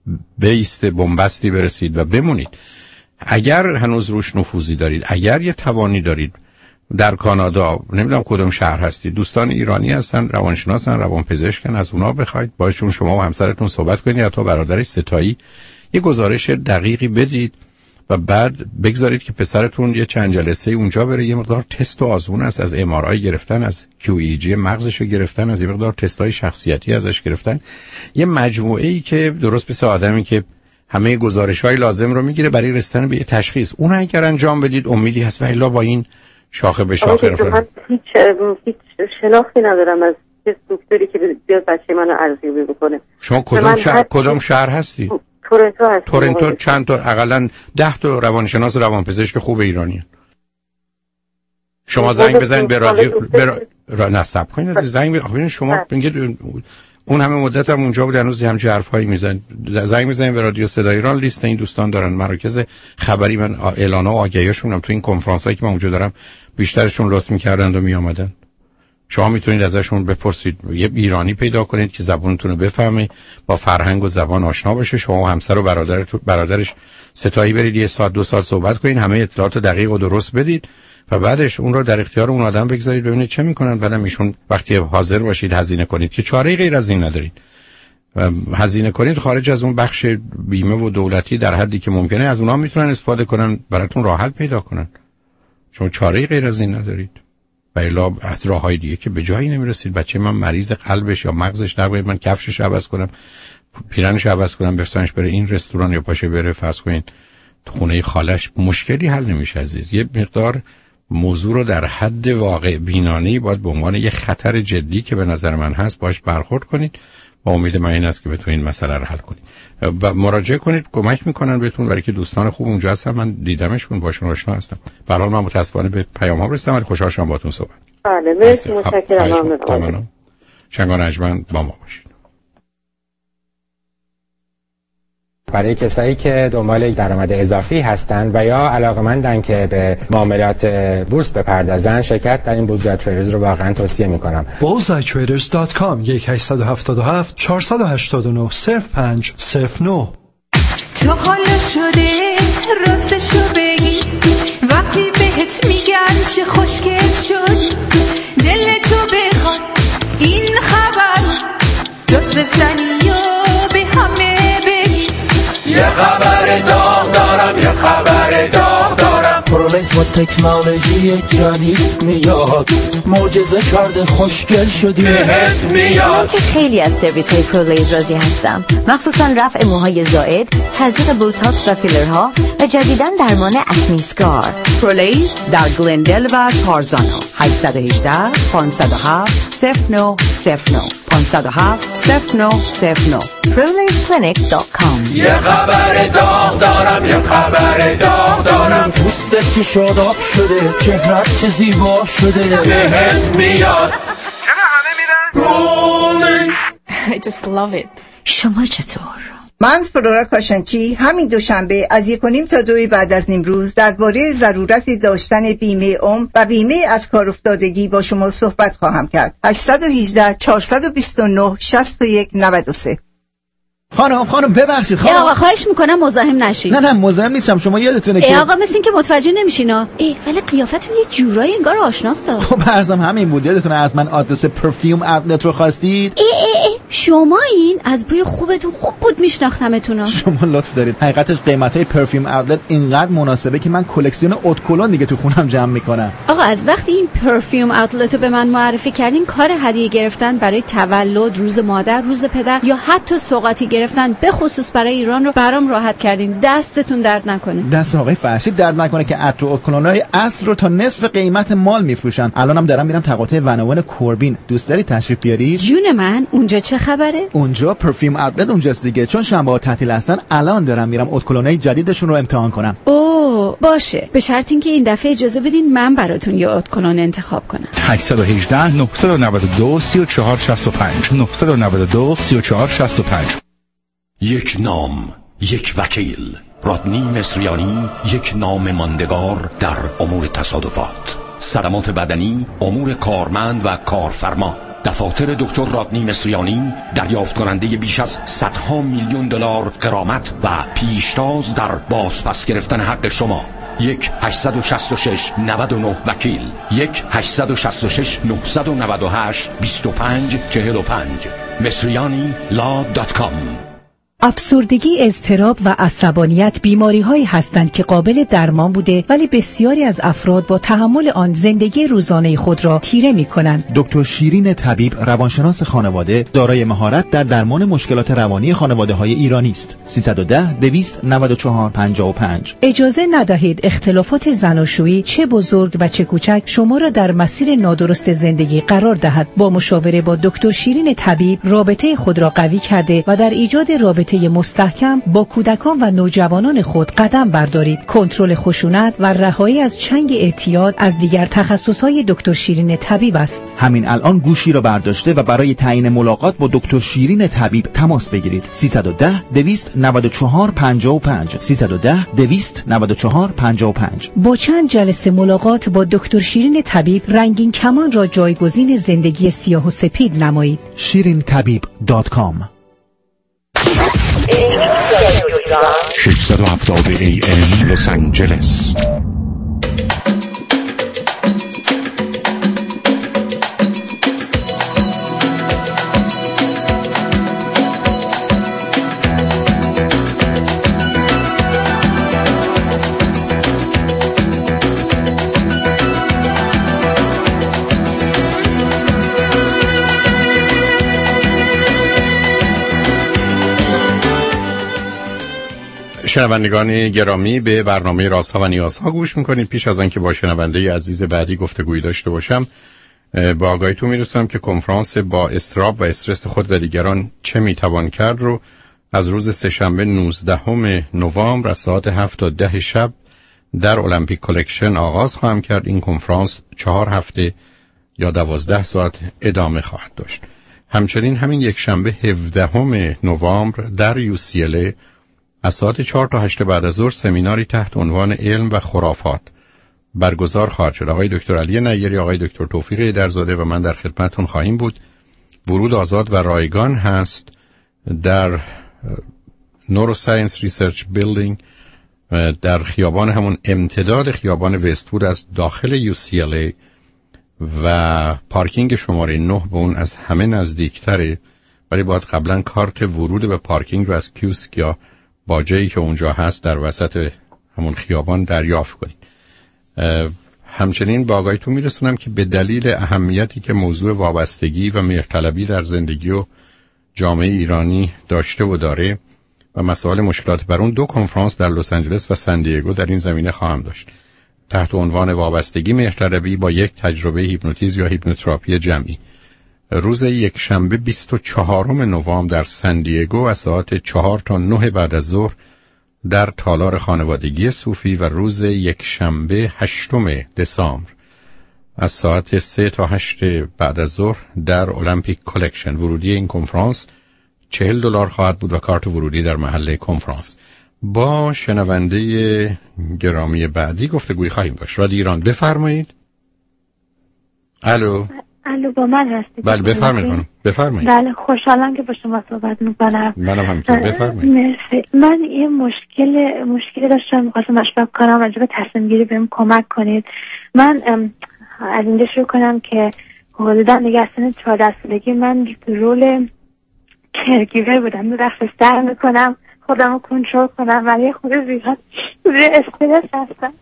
بیسته بنبستی برسید و بمونید. اگر هنوز روش نفوذی دارید، اگر یه توانی دارید، در کانادا نمیدونم کدوم شهر هستید، دوستان ایرانی هستن، روانشناسن، روانپزشکن، از اونا بخواید باشون شما و همسرتون صحبت کنید یا تا برادرش ستایی یه گزارش دقیقی بدید و بعد بگذارید که پسرتون یه چند جلسه اونجا بره، یه مقدار تست و آزمون است، از ام آر آی گرفتن، از کیو ای جی مغزشو گرفتن، از یه مقدار تستای شخصیتی ازش گرفتن، یه مجموعه ای که درست مثل آدمی که همه گزارش‌های لازم رو میگیره برای رسیدن به یه تشخیص. اون اگر انجام بدید امیدی هست و الا با این شاخه به شاخه من هیچ شناختی ندارم از دکتری که بیاد بچه منو ارزیابی بکنه. شما کدوم شهر هستی؟ تورنتو هستم. تورنتو چند تا حداقل 10 تا روانشناس روانپزشک خوب ایرانیه. شما زنگ بزنید به رادیو نصب کنید از زنگ ببینید شما میگید اون همه مدت هم اونجا بود هنوز همچین حرفایی میزنید. زنگ میزنید به رادیو صدای ایران، لیست این دوستان دارن، مراکز خبری، من اعلانا و آگهیاشون هم تو این کنفرانس هایی که من اونجا دارم بیشترشون لطف میکردند و میآمدن. شما میتونید ازشون بپرسید، یه ایرانی پیدا کنید که زبانتون رو بفهمه، با فرهنگ و زبان آشنا باشه، شما و همسر و برادرش ستایی برید یه ساعت 2 ساعت صحبت کنید، همه اطلاعات دقیق و درست بدید و بعدش اون رو در اختیار اون آدم بگذارید ببینید چه میکنن. بعدم ایشون وقتی حاضر باشید هزینه کنید که چاره غیر از این ندارید، هزینه کنید خارج از اون بخش بیمه و دولتی در حدی که ممکنه از اونها میتونن استفاده کنن، براتون راه حل پیدا کنن. شما چاره غیر از این ندارید. و الا از راههای دیگه که به جایی نمیرسید. بچه من مریض قلبش یا مغزش در باید من کفشش عوض کنم، پیرنش عوض کنم، برسانش بره این رستوران یا پاشه بره فرض کنین تو خونه خالش، مشکلی حل نمیشه عزیز. یه مقدار موضوع رو در حد واقع بینانه‌ای باید به عنوان یه خطر جدی که به نظر من هست باش برخورد کنید. با امید من این است که بتونید این مسئله رو حل کنید و مراجعه کنید، کمک میکنن بهتون، برای که دوستان خوب اونجا هستن، من دیدمشون، باشون آشنا هستم. به هر حال من متاسفانه به پیام‌ها رسیدم ولی خوشحال شدم باهاتون صحبت. بله مرسی، متشکرم. شنگان اجمن با ما باشید. برای کسایی که دنبال درآمد اضافی هستن و یا علاقه‌مندن که به معاملات بورس بپردازن، شرکت در این بورس تریدرز رو واقعا توصیه می‌کنم. bullseyetraders.com 1877 489 0509. تو حالا شده راستشو بگی وقتی بهت میگن چه خوشگل شد، دل تو بخواد این خبر داد بزنی و به همه بگی یه خبر داغ دارم، یه خبر داغ دارم. پرولیس با تکنولوژی جدید میاد، معجزه کرده خوشگل شدی بهت میاد. که خیلی از سرویس های پرولیس راضی هستم، مخصوصا رفع موهای زائد، تزریق بوتاکس و فیلرها و جدیداً درمان اکنی اسکار. پرولیس در گلندل و تارزانا. 818 507 0909 507 0909 ProLaceClinic.com. یه خبر داغ دارم، یه خبر داغ دارم. پوستت چه شاداب شده، چهرت چه زیبا شده بهت میاد. چرا همه میرن؟ I just love it. شما چطور؟ من فلورا کاشانچی همین دوشنبه از 1:30 تا 2 بعد از نیمروز درباره ضرورت داشتن بیمه عمر و بیمه از کار افتادگی با شما صحبت خواهم کرد. 818 429 61 93. خانم ببخشید خانم. آقا خواهش میکنم مزاحم نشید. نه مزاحم نیستم، شما یادتونه که آقا مثل این که متوجه نمیشینا. ولی قیافتون یه جورایی انگار آشناسه. خب عرضم همین بود. یادتونه از من آدرس پرفیوم اوتلت رو خواستید؟ شما این از بوی خوبتون خوب بود میشناختمتونا. شما لطف دارید. حقیقتش قیمتای پرفیوم اوتلت اینقدر مناسبه که من کلکسیون اودکلون دیگه تو خونم جمع میکنم. آقا از وقتی این پرفیوم اوتلت رو به من معرفی کردین، کار هدیه گرفتن برای تولد، روز مادر، روز پدر یا حتی سوغاتی گرفتن به خصوص برای ایران رو برام راحت کردین. دستتون درد نکنه. دست آقای فرشید درد نکنه که عطر و اودکلونای اصل رو تا نصف قیمت مال میفروشن. الانم دارم میرم تقاطع ونوون کوربین. دوست داری تشریف بیاری؟ جون من، اونجا چه خبره؟ اونجا پرفیوم اوتلت اونجاست دیگه. چون شنبه‌ها تعطیل هستن الان دارم میرم اودکلونای جدیدشون رو امتحان کنم. اوه باشه، به شرط اینکه این دفعه اجازه بدین من براتون یه اودکلون انتخاب کنم. 818 992 3465 992 3465. یک نام، یک وکیل. رادنی مصریانی، یک نام ماندگار در امور تصادفات، صدمات بدنی، امور کارمند و کارفرما. دفاتر دکتر رادنی مصریانی دریافت کننده بیش از صدها میلیون دلار غرامت و پیشتاز در بازپس گرفتن حق شما. 1-866-99 وکیل 1-866-998-2545 مصریانی.com. افسردگی، اضطراب و عصبانیت بیماری‌هایی هستند که قابل درمان بوده ولی بسیاری از افراد با تحمل آن زندگی روزانه خود را تیره می‌کنند. دکتر شیرین طبیب، روانشناس خانواده، دارای مهارت در درمان مشکلات روانی خانواده‌های ایرانی است. 310-294-55. اجازه ندهید اختلافات زناشویی چه بزرگ و چه کوچک شما را در مسیر نادرست زندگی قرار دهد. با مشاوره با دکتر شیرین طبیب رابطه خود را قوی کرده و در ایجاد رابطه مستحکم با کودکان و نوجوانان خود قدم بردارید. کنترل خشونت و رهایی از چنگ اعتیاد از دیگر تخصصهای دکتر شیرین طبیب است. همین الان گوشی را برداشته و برای تعیین ملاقات با دکتر شیرین طبیب تماس بگیرید. 310-294-55 310-294-55. با چند جلسه ملاقات با دکتر شیرین طبیب رنگین کمان را جایگزین زندگی سیاه و سپید نمایید. shirintabib.com. 670 AM لس آنجلس. شنوندگان گرامی، به برنامه رازها و نیازها گوش میکنید. پیش از آنکه با شنونده عزیز بعدی گفتگویی داشته باشم، با آگاهیتون میرسونم که کنفرانس با اضطراب و استرس خود و دیگران چه میتوان کرد رو از روز سه‌شنبه 19 نوامبر از ساعت 7 تا 10 شب در المپیک کلکشن آغاز خواهم کرد. این کنفرانس 4 هفته یا 12 ساعت ادامه خواهد داشت. همچنین همین یک شنبه 17 نوامبر در UCLA از ساعت 4 تا 8 بعد از ظهر سمیناری تحت عنوان علم و خرافات برگزار خواهد شد. آقای دکتر علی نیری، آقای دکتر توفیق درزاده و من در خدمتتون خواهیم بود. ورود آزاد و رایگان هست در نوروساینس ریسرچ بیلدینگ در خیابان همون امتداد خیابان وست‌وود از داخل UCLA و پارکینگ شماره 9 به اون از همه نزدیکتره، ولی باید قبلا کارت ورود به پارکینگ رو از کیوسک یا باجه‌ای که اونجا هست در وسط همون خیابان دریافت کنید. همچنین با آگاهیتون میرسونم که به دلیل اهمیتی که موضوع وابستگی و مهرطلبی در زندگی و جامعه ایرانی داشته و داره و مسائل مشکلات بر اون 2 کنفرانس در لس آنجلس و سن دیگو در این زمینه خواهم داشت تحت عنوان وابستگی مهرطلبی با یک تجربه هیپنوتیزم یا هیپنوتراپی جمعی. روز یکشنبه 24 نوامبر در سن دیگو از ساعت 4 تا 9 بعد از ظهر در تالار خانوادگی صوفی و روز یکشنبه 8 دسامبر از ساعت 3 تا 8 بعد از ظهر در المپیک کلکشن. ورودی این کنفرانس $40 خواهد بود و کارت ورودی در محل کنفرانس. با شنونده گرامی بعدی گفتگوی خواهیم داشت. رادیو ایران، بفرمایید. الو با من هستید؟ بله بفرمایید. بفرمایید. بله خوشحالم که با شما صحبت میکنم. منم همینطور. بفرمایید. مرسی. من یه مشکلی داشتم، می‌خواستم مشورت کنم راجع به تصمیم گیری بهم کمک کنید. من از اینجا شروع کنم که حدوداً دیگه از سن 14 سالگی من رول کرگیور بودم. وقتی سعی میکنم خودم رو کنترل کنم ولی خود زیاد استرس هستم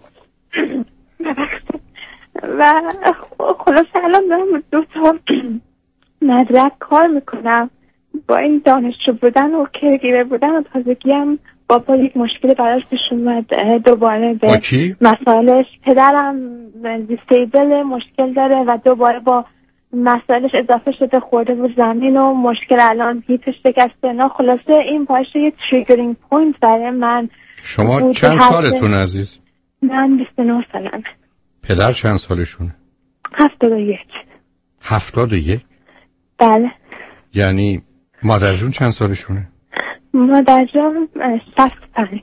و خلاص الان دارم 2 تا مدرک کار میکنم. با این دانشجو بودن و کرگیور بودن و تازگی هم بابا یک مشکل براش پیش اومد دوباره به مسائلش. پدرم دیسیبل مشکل داره و دوباره با مسائلش اضافه شده، خورده بود زمین و مشکل الان هیپش شکسته. نه خلاصه این باشه یک تریگرینگ پوینت برای من. شما چند سالتون عزیز؟ من 29 سالم. پدر چند سالشونه؟ 71. 71؟ بله. یعنی مادرجون چند سالشونه؟ مادرجون 65.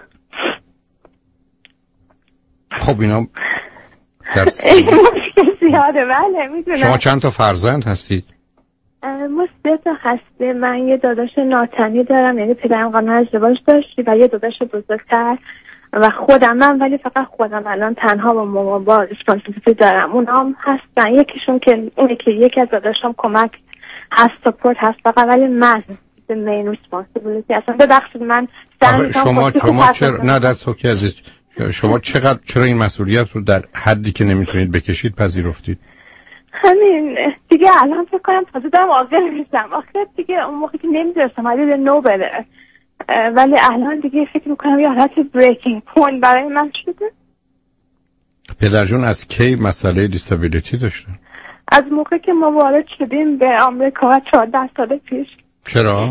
خب اینا در زیاده. بله میدونم. شما چند تا فرزند هستید؟ ما 3 تا هستیم. من یه داداش ناتنی دارم، یعنی پدرم قبلا ازدواج داشت و یه داداش بزرگتر و خودم. من ولی فقط خودم الان تنها با مامان با ریسپانسیبیلیتی دارم. اونا هم هستن، یکیشون که اون که یکی از داداشام کمک هست، سپورت هست فقط، ولی من the main responsibility اصلا. ببخشید من شما چرا نه دست اوکی عزیز، شما چرا این مسئولیت رو در حدی که نمیتونید بکشید پذیرفتید؟ همین دیگه الان فکر کنم تازه دارم عاقل میشم. آخه دیگه اون موقع که نمیدونستم عدید نو بده، ولی الان دیگه فکر میکنم یه حالت بریکینگ پوینت برای من شده. پدرجون از کی مسئله دیسابیلیتی داشتن؟ از موقع که ما وارد شدیم به آمریکا 14 سال پیش. چرا؟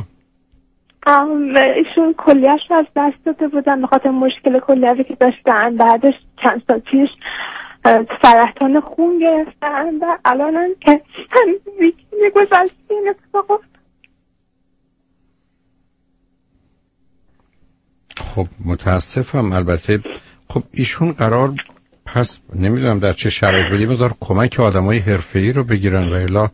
ایشون کلیه‌اش رو از دست داده بودن به خاطر مشکل کلیه‌ای که داشتن. بعدش چند سال پیش سرطان خون گرفتن و الان که ویکی گذشته این اتفاق افتاد. خب متاسفم. البته خب ایشون قرار پس نمیدونم در چه شرایط بدیم بذار کمک آدمای حرفه‌ای رو بگیرن و الا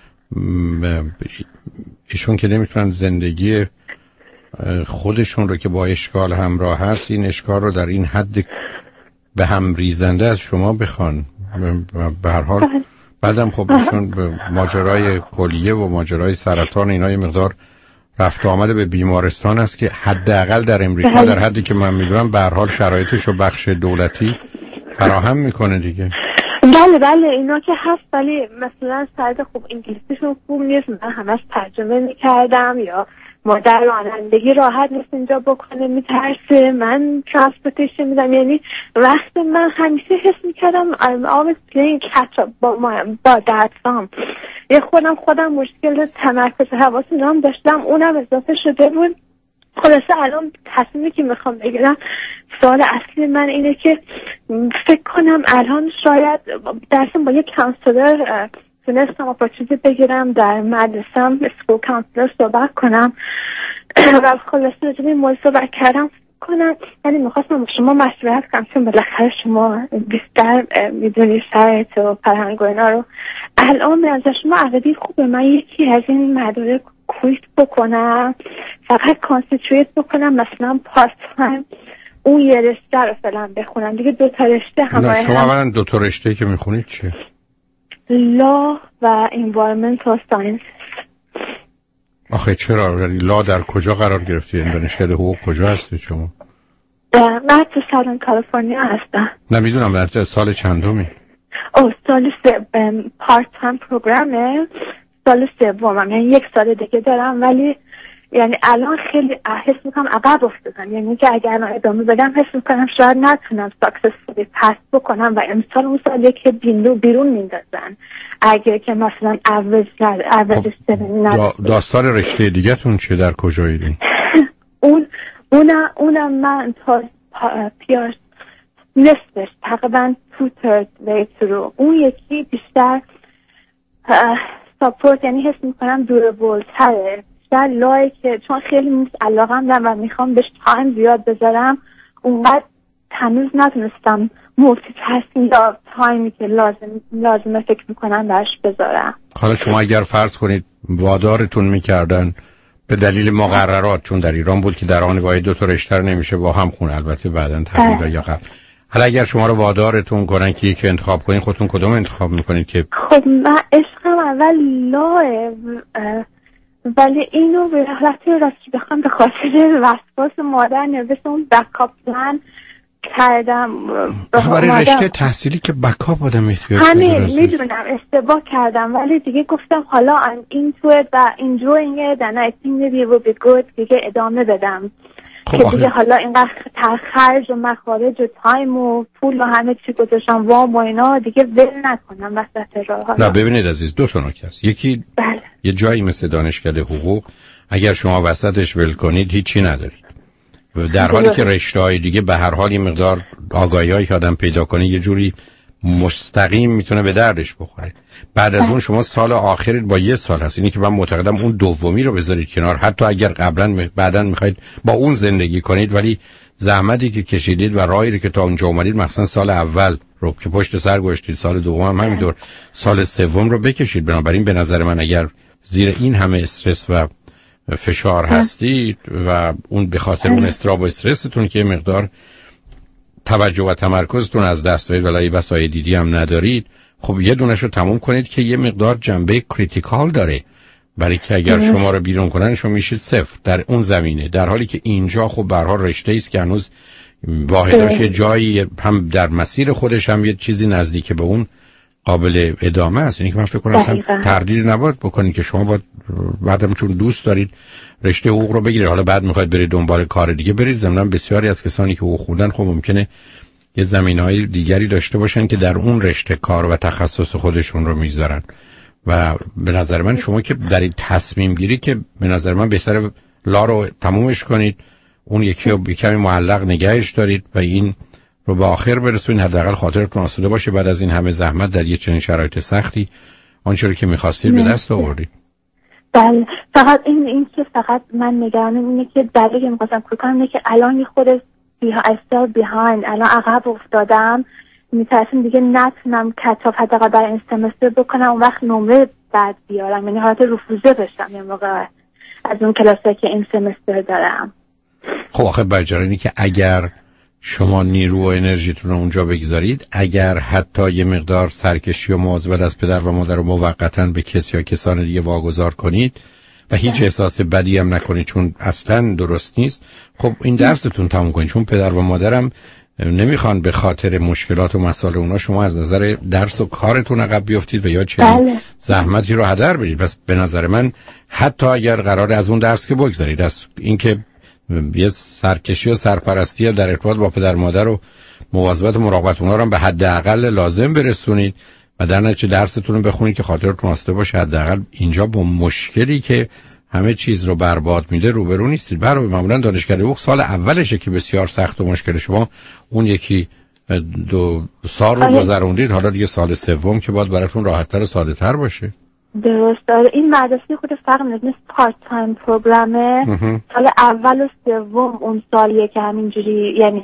ایشون که نمیتونن زندگی خودشون رو که با اشکال همراه هست این اشکال رو در این حد به هم ریزنده از شما بخوان. به هر حال بعدم خب ایشون به ماجرای کلیه و ماجرای سرطان اینا یه مقدار رفت آمده به بیمارستان است که حداقل در امریکا در حدی که من میدونم به هر حال شرایطش رو بخش دولتی فراهم میکنه دیگه. بله اینا که هست، ولی مثلا سرد خوب انگلیسیشون خوب نیست، من همش ترجمه میکردم یا مادر رانندگی راحت نیست اینجا بکنه میترسه، من ترانسپورتیشن میدم. یعنی وقت من همیشه حس میکردم I'm always playing catch up با درسام. یه خودم مشکل تمرکز حواس نام داشتم، اونم اضافه شده بود. خلاصه الان تصمیمی که میخوام بگیرم، سوال اصلی من اینه که فکر کنم الان شاید درسم با یک کانسلر تونستم اپورتونیتی بگیرم در مدرسم اسکول کانسلر صحبت کنم و خلاصه راجع به این موضوع صحبت کردم کنم. یعنی میخواستم با شما مشورت کنم چون بالاخره شما بیشتر میدونی شرایط و فرهنگ و اینا رو. الان از شما عقیده خوبه من یکی از این مدارک کویت بکنم، فقط کانسنتریت بکنم، مثلا پارت تایم اون یه رشته رو فعلا بخونم دیگه. 2 تا رشته همه شما اولا 2 تا رشته که میخونید چیه؟ لا و environmental science. آخه چرا؟ لا در کجا قرار گرفتی؟ این دانشکده حقوق کجا هستی شما؟ من تو سالن کالیفرنیا هستم. نمیدونم در سال چندمی؟ سال پارت تایم پروگرامه، سال سومم، یعنی 1 سال دیگه دارم، ولی یعنی الان خیلی حس میکنم عقب افتادم، یعنی که اگر الان ادامه بدم حس میکنم شاید نتونم ساکسسفولی پاس بکنم و امسال اون سالی که بیرون میندازن اگه که مثلا اوریج داستان رشته دیگه تون چیه؟ در کجایید؟ اونم من تا پیار نصفش تقریبا 2/3 way through. اون یکی بیشتر ساپورت، یعنی حس میکنم دوربلتره، بیشتر لای که چون خیلی نیست علاقم دارم و میخوام بهش تایم زیاد بذارم، اونقدر هنوز نتونستم مولتی تاسکینگ یا تایمی که لازمه فکر میکنم درش بذارم. حالا شما اگر فرض کنید وادارتون میکردن به دلیل مقررات، چون در ایران بود که در آن واحد 2 تا رشته نمیشه با هم خون، البته بعداً تغییر یا قبل، حالا اگر شما رو وادارتون کنن که یکی انتخاب کنین، خودتون کدوم انتخاب میکنید؟ که خب من عشقم اول لاه، ولی اینو به حالت راستی بخوام به خاطر وسواس مادر نوشتم اون بکاپ پلان کردم. برای رشته تحصیلی که بکاپ آدم احتیاج داره. همین میدونم اشتباه کردم، ولی دیگه گفتم حالا این توه و enjoying it and I think maybe it will be good دیگه ادامه بدم. خب که دیگه حالا اینقدر خرج و مخارج و تایم و پول و همه چی گذاشتم وام و اینا دیگه ول نکنم وسط راه. نه ببینید عزیز، 2 تا نکته است. یکی یه جایی مثل دانشکده حقوق اگر شما وسطش ول کنید هیچی ندارید، در حالی که رشته‌های دیگه به هر حال یه مقدار آگاهی‌هایی که آدم پیدا کنه یه جوری مستقیم میتونه به دردش بخوره. بعد از اون شما سال آخرت با 1 سال هست، اینی که من معتقدم اون دومی رو بذارید کنار، حتی اگر بعداً میخواید با اون زندگی کنید، ولی زحمتی که کشیدید و راهی که تا اونجا اومدید، مثلا سال اول رو که پشت سر گذاشتید، سال دوم هم همینطور، سال سوم رو بکشید. بنابراین به نظر من اگر زیر این همه استرس و فشار هستید و اون به خاطر اون استراب و استرستون که مقدار توجه و تمرکزتون از دست دارید ولی وسایل دیدی هم ندارید، خب یه دونش رو تموم کنید که یه مقدار جنبه کریتیکال داره، برای که اگر شما رو بیرون کنن شما میشید 0 در اون زمینه، در حالی که اینجا خب به هر حال رشته است که هنوز واحداش یه جایی هم در مسیر خودش هم یه چیزی نزدیک به اون قابل ادامه است. اینی که من فکر کنم اصلا تردید نباید بکنید که شما باید بعدم چون دوست دارید رشته حقوق رو بگیرید، حالا بعد میخواید برید دنبال کار دیگه برید. ضمن بسیاری از کسانی که حقوق خوندن خب ممکنه یه زمینه‌های دیگری داشته باشن که در اون رشته کار و تخصص خودشون رو میذارن و به نظر من شما که در این تصمیم گیری که به نظر من بهتره لا رو تمومش کنید، اون یکی رو کمی معلق نگهش دارید و این رو به آخر برسونید، حداقل خاطرتون آسوده باشه بعد از این همه زحمت در یه چنین شرایط سختی آنچه رو که می‌خواستید به دست آوردید. بله، فقط این که فقط من نگرانم اینه که دلیلی که می‌خواستم کار کنم اینه که الان خود still behind، الان عقب افتادم، میترسم دیگه نتونم کتاب حداقل برای این سمستر بکنم، اون وقت نمره بعد بیارم، یعنی حالت رفوزه بشم یه موقع از اون کلاسایی که این سمستر دارم. خب آخه بجرانی که اگر شما نیرو و انرژیتون رو اونجا بگذارید، اگر حتی یه مقدار سرکشی و مواظبت از پدر و مادر رو موقتاً به کسی یا کسان دیگه واگذار کنید و هیچ احساس بدی هم نکنید چون اصلاً درست نیست، خب این درستون تموم کنید، چون پدر و مادرم نمیخوان به خاطر مشکلات و مسائل اونا شما از نظر درس و کارتون عقب بیافتید و یا چنین زحمتی رو هدر بدید. پس به نظر من حتی اگر قرار از اون درس که بگذارید، از اینکه یه سرکشی و سرپرستی در ارتباط با پدر مادر و مواظبت و مراقبت اونها رو هم به حداقل لازم برسونید و در نتیجه درستون رو بخونید که خاطرتون آسوده باشه. حداقل اینجا با مشکلی که همه چیز رو برباد میده روبرو نیستید. برای معمولا دانشکده حقوق سال اولشه که بسیار سخت و مشکل، شما اون یکی 2 سال رو گذروندید، حالا دیگه سال سوم که باید براتون راحت‌تر و ساده‌تر باشه. درست داره. این مدرسه خود فرق می‌کنه، پارت تایم پروگرامه، سال اول و سوم اون سالیه که همینجوری یعنی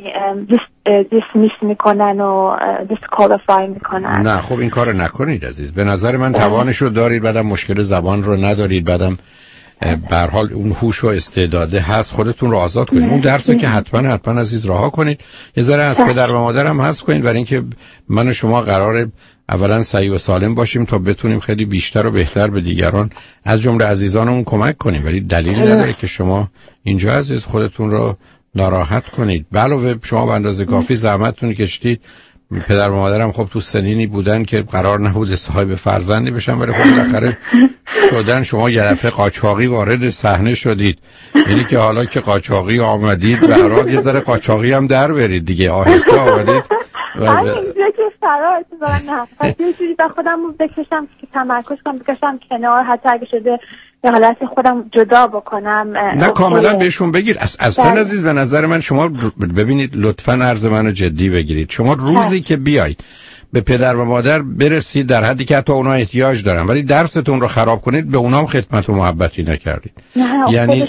دیسمیس میکنن و دیسکوالیفای میکنن. نه خب این کارو نکنید عزیز، به نظر من توانش رو دارید، بعدم مشکل زبان رو ندارید، بعدم به هر حال اون هوش و استعداده هست، خودتون رو آزاد کنید. اون درسو که حتما عزیز رها کنید، یه ذره از پدر و مادرم حذف کنید، برای اینکه من و شما قراره اولا صحیح و سالم باشیم تا بتونیم خیلی بیشتر و بهتر به دیگران از جمله عزیزانمون کمک کنیم، ولی دلیلی نداره که شما اینجا عزیز خودتون رو ناراحت کنید. علاوه شما به اندازه کافی زحمتتون کشیدید. پدر و مادرم خب تو سنینی بودن که قرار نبود صاحب فرزندی بشن، ولی خب بالاخره شدن. شما یه دفعه قاچاقی وارد صحنه شدید، یعنی که حالا که قاچاقی آمدید به هر حال یه ذره قاچاقی هم در برید دیگه، آهسته آمدید. اینجا که فرار نه یه جوری با خودم بکشم که تمرکز کنم، بکشم کنار، حتی اگه شده به حالت خودم جدا بکنم. نه کاملا بهشون بگید. اصلا عزیز به نظر من شما ببینید، لطفاً عرض منو جدی بگیرید. شما روزی که بیاید به پدر و مادر برسید در حدی که حتی اونا احتیاج دارن، ولی درستون رو خراب کنید، به اونام خدمت و محبتی نکردید. یعنی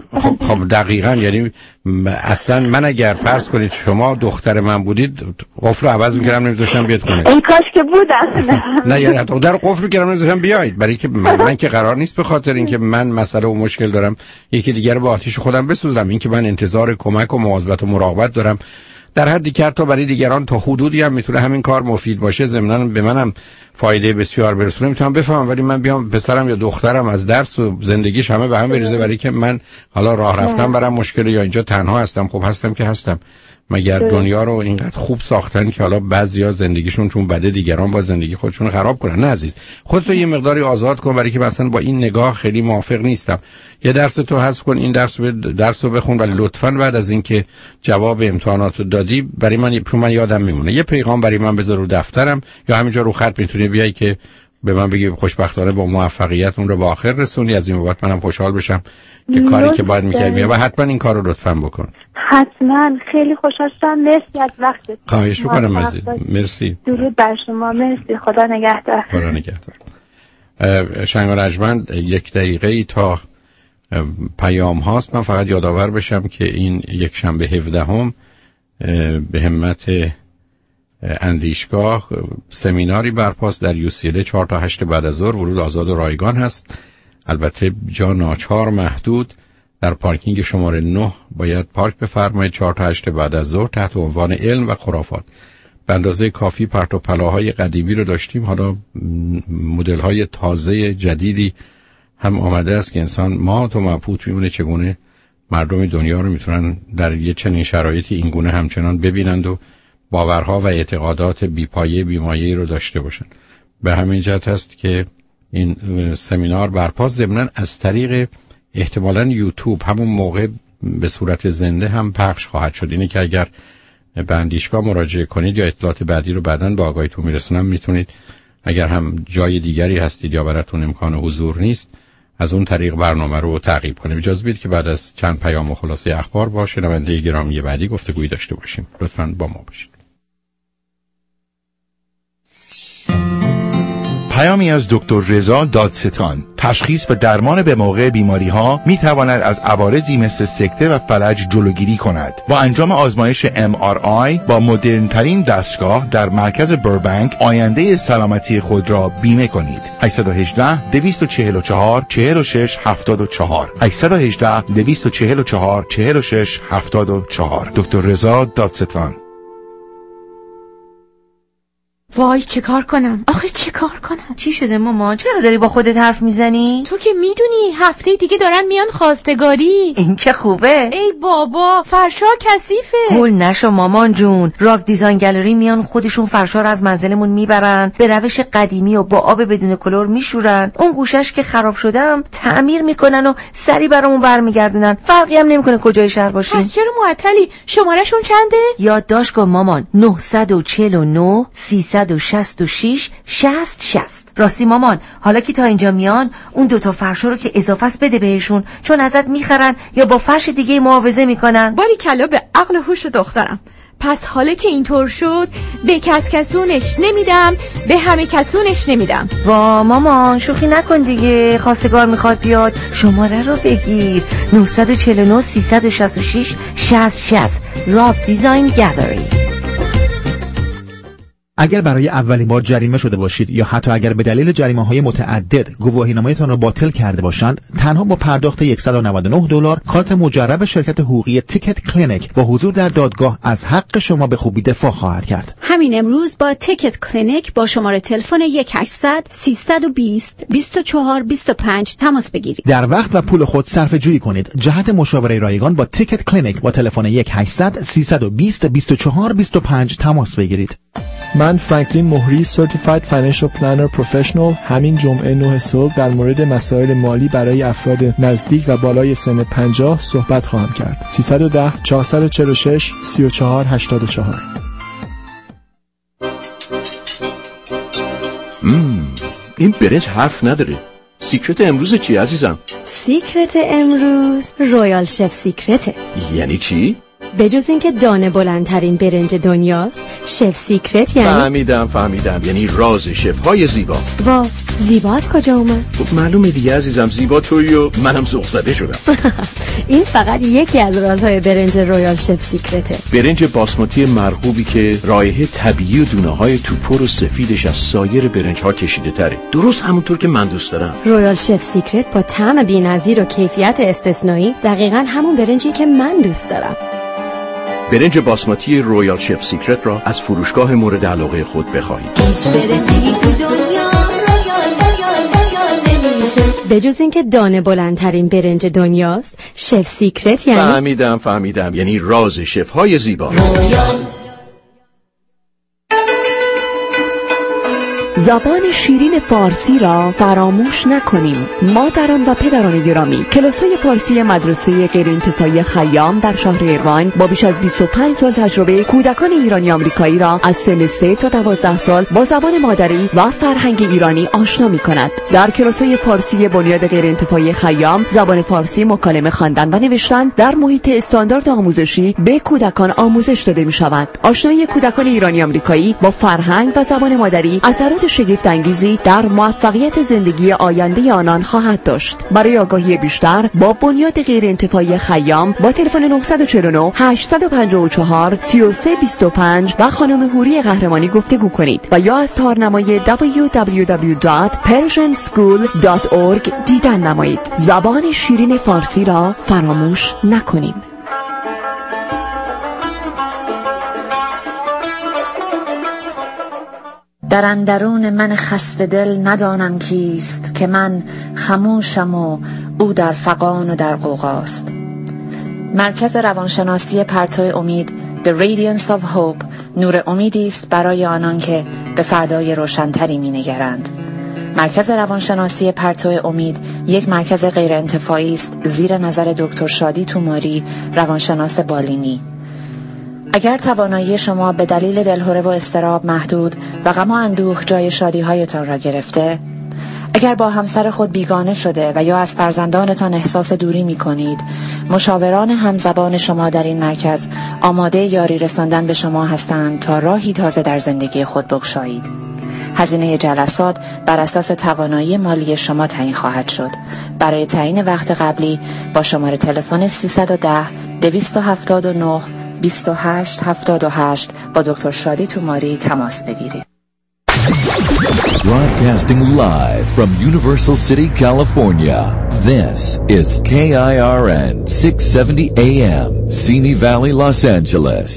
خب دقیقاً، یعنی اصلا من اگر فرض کنید شما دختر من بودید، قفل رو عوض می‌کردم نمی‌ذاشتم بیاد خونه. ای کاش که بودم. نه یعنی حتی در قفل می‌کردم نمی‌ذاشتم بیاید، برای که من که قرار نیست به خاطر اینکه من مسئله و مشکل دارم یکی دیگر رو با آتیش خودم بسوزم. این که من انتظار کمک و مواظبت و مراقبت دارم در حدی که حتی برای دیگران تا حدودی هم میتونه همین کار مفید باشه، ضمناً به منم فایده بسیار برسونه، میتونم بفهمم. ولی من بیام پسرم یا دخترم از درس و زندگیش همه به هم بریزه برای که من حالا راه رفتم برام مشکله یا اینجا تنها هستم. خب هستم که هستم. مگر دنیا رو اینقدر خوب ساختن که حالا بعضیا زندگیشون چون بده دیگران با زندگی خودشون خراب کنن؟ نه عزیز، خودتو یه مقداری آزاد کن، برای که مثلا با این نگاه خیلی موافق نیستم. یه درس تو حذف کن، این درس رو بخون، ولی لطفاً بعد از اینکه جواب امتحانات دادی برای من، چون من یادم میمونه، یه پیغام برای من بذار رو دفترم یا همینجا رو خط میتونی بیای که به من بگی خوشبختانه با موفقیت اون رو به آخر رسونی. از این بابت منم خوشحال بشم که کاری که باید می‌کردی و حتما این کارو لطفاً بکن. حتما. خیلی خوشحال شدم. مرسی از وقتت. خواهش می‌کنم عزیز. مرسی. درود بر شما. مرسی. خدا نگهدار. خدا نگهدار. شنگ و رجمند، 1 دقیقه تا پیام هاست. من فقط یادآور بشم که این یک شنبه 17 به همت اندیشگاه سمیناری برپاست در UCLA 4 تا 8 بعد از ظهر. ورود آزاد و رایگان هست، البته جا ناچار محدود. در پارکینگ شماره 9 باید پارک بفرمایید. 4 تا 8 بعد از ظهر تحت عنوان علم و خرافات. به اندازه کافی پرت و پلاهای قدیمی رو داشتیم، حالا مدل های تازه جدیدی هم آمده است که انسان مات و مبهوت میمونه چگونه مردم دنیا رو میتونن در یه چنین شرایطی این گونه همچنان ببینند و باورها و اعتقادات بیپایه بیمایه‌ای رو داشته باشن. به همین جهت هست که این سمینار برپاست. ضمناً از طریق احتمالاً یوتیوب همون موقع به صورت زنده هم پخش خواهد شد. اینه که اگر به اندیشگاه مراجعه کنید یا اطلاعات بعدی رو بعداً با آقایتون میرسونم، میتونید اگر هم جای دیگری هستید یا براتون امکان حضور نیست، از اون طریق برنامه رو تعقیب کنیم. اجازه بدید که بعد از چند پیام و خلاصه اخبار با شنونده گرامی بعدی گفتگویی داشته باشیم. لطفاً با ما باشید. پیامی از دکتر رضا دادستان. تشخیص و درمان به موقع بیماری ها می تواند از عوارضی مثل سکته و فلج جلوگیری کند. با انجام آزمایش MRI با مدرن ترین دستگاه در مرکز بربنک، آینده سلامتی خود را بیمه کنید. 818 244 46 74 818 244 46 74. دکتر رضا دادستان. وای چه کار کنم؟ آخه چه کار کنم؟ چی شده مامان؟ چرا داری با خودت حرف میزنی؟ تو که میدونی هفته دیگه دارن میان خواستگاری. این که خوبه. ای بابا فرشا کثیفه. هول نشو مامان جون. راک دیزاین گالری میان خودشون فرشا رو از منزلمون میبرن، به روش قدیمی و با آب بدون کلر میشورن. اون گوشش که خراب شدم تعمیر میکنن و سری برامون برمیگردونن. فرقی هم نمیکنه کجای شهر باشین. پس چرا معطلی؟ شمارهشون چنده؟ یادداشت کن مامان. 949 366 60. راستی مامان، حالا که تا اینجا میان اون 2 فرشو رو که اضافه است بده بهشون، چون ازت میخرن یا با فرش دیگه معاوضه میکنن. باری کلا به عقل و هوش دخترم. پس حالا که اینطور شد به کسونش نمیدم، به همه کسونش نمیدم. وا مامان شوخی نکن دیگه، خواستگار میخواد بیاد. شماره رو بگیر. 949 366 60. راک دیزاین گالری. اگر برای اولین بار جریمه شده باشید یا حتی اگر به دلیل جریمه‌های متعدد گواهینامه‌تان را باطل کرده باشند، تنها با پرداخت $199 کادر مجرب شرکت حقوقی تیکت کلینیک با حضور در دادگاه از حق شما به خوبی دفاع خواهد کرد. همین امروز با تیکت کلینیک با شماره تلفن 1-800-320-2425 تماس بگیرید. در وقت و پول خود صرفه‌جویی کنید. جهت مشاوره رایگان با تیکت کلینیک با تلفن 1-800-320-2425 تماس بگیرید. من فرانکلین مهری Certified Financial Planner Professional همین جمعه 9 صبح در مورد مسائل مالی برای افراد نزدیک و بالای سن 50 صحبت خواهم کرد. 310-446-3484. این برنج حرف نداره. سیکرت امروز چی عزیزم؟ سیکرت امروز رویال شف سیکرته. یعنی چی؟ بجز اینکه دانه بلندترین برنج دنیاست، شف سیکرت یعنی فهمیدم یعنی راز شف های زیبا. وا، زیبا از کجا اومد؟ خب معلومه دیگه عزیزم، زیبا تویی و منم ذوق زده شدم. این فقط یکی از رازهای برنج رویال شف سیکرته. برنج باسماتی مرغوبی که رایحه طبیعی و دونه های توپر و سفیدش از سایر برنج ها کشیده تره، درست همونطور که من دوست دارم. رویال شف سیکرت با طعم بی‌نظیر و کیفیت استثنایی دقیقاً همون برنجی که من دوست دارم. برنج باسماتی رویال شف سیکرت را از فروشگاه مورد علاقه خود بخواهید. بجز اینکه دانه بلندترین برنج دنیاست، شف سیکرت یعنی فهمیدم یعنی راز شف های زیبا. زبان شیرین فارسی را فراموش نکنیم. مادران و پدران گرامی، کلاس‌های فارسی مدرسه غیرانتفاعی خیام در شهر ایران با بیش از 25 سال تجربه کودکان ایرانی آمریکایی را از سن 3 تا 12 سال با زبان مادری و فرهنگ ایرانی آشنا می‌کند. در کلاس‌های فارسی بنیاد غیرانتفاعی خیام، زبان فارسی مکالمه خواندن و نوشتن در محیط استاندارد آموزشی به کودکان آموزش داده می‌شود. آشنایی کودکان ایرانی آمریکایی با فرهنگ و زبان مادری اثرات شگفت انگیزی در موفقیت زندگی آینده آنان خواهد داشت. برای آگاهی بیشتر با بنیاد غیرانتفاعی خیام با تلفن 949 854 3325 و خانم حوری قهرمانی گفتگو کنید و یا از تارنمای www.persianschool.org دیدن نمایید. زبان شیرین فارسی را فراموش نکنیم. در اندرون من خسته دل ندانم کیست، که من خموشم و او در فغان و در غوغاست. مرکز روانشناسی پرتو امید The Radiance of Hope نور امیدی است برای آنان که به فردای روشن‌تری می‌نگرند. مرکز روانشناسی پرتو امید یک مرکز غیر انتفاعی است زیر نظر دکتر شادی توماری، روانشناس بالینی. اگر توانایی شما به دلیل دلهره و اضطراب محدود و غم و اندوه جای شادی‌هایتان را گرفته، اگر با همسر خود بیگانه شده و یا از فرزندانتان احساس دوری می‌کنید، مشاوران همزبان شما در این مرکز آماده یاری رساندن به شما هستند تا راهی تازه در زندگی خود بگشایید. هزینه جلسات بر اساس توانایی مالی شما تعیین خواهد شد. برای تعیین وقت قبلی با شماره تلفن 310-279-2878 با دکتر شادی توماری تماس بگیرید. Broadcasting live from Universal City, California. This is KIRN 670 AM, Simi Valley, Los Angeles.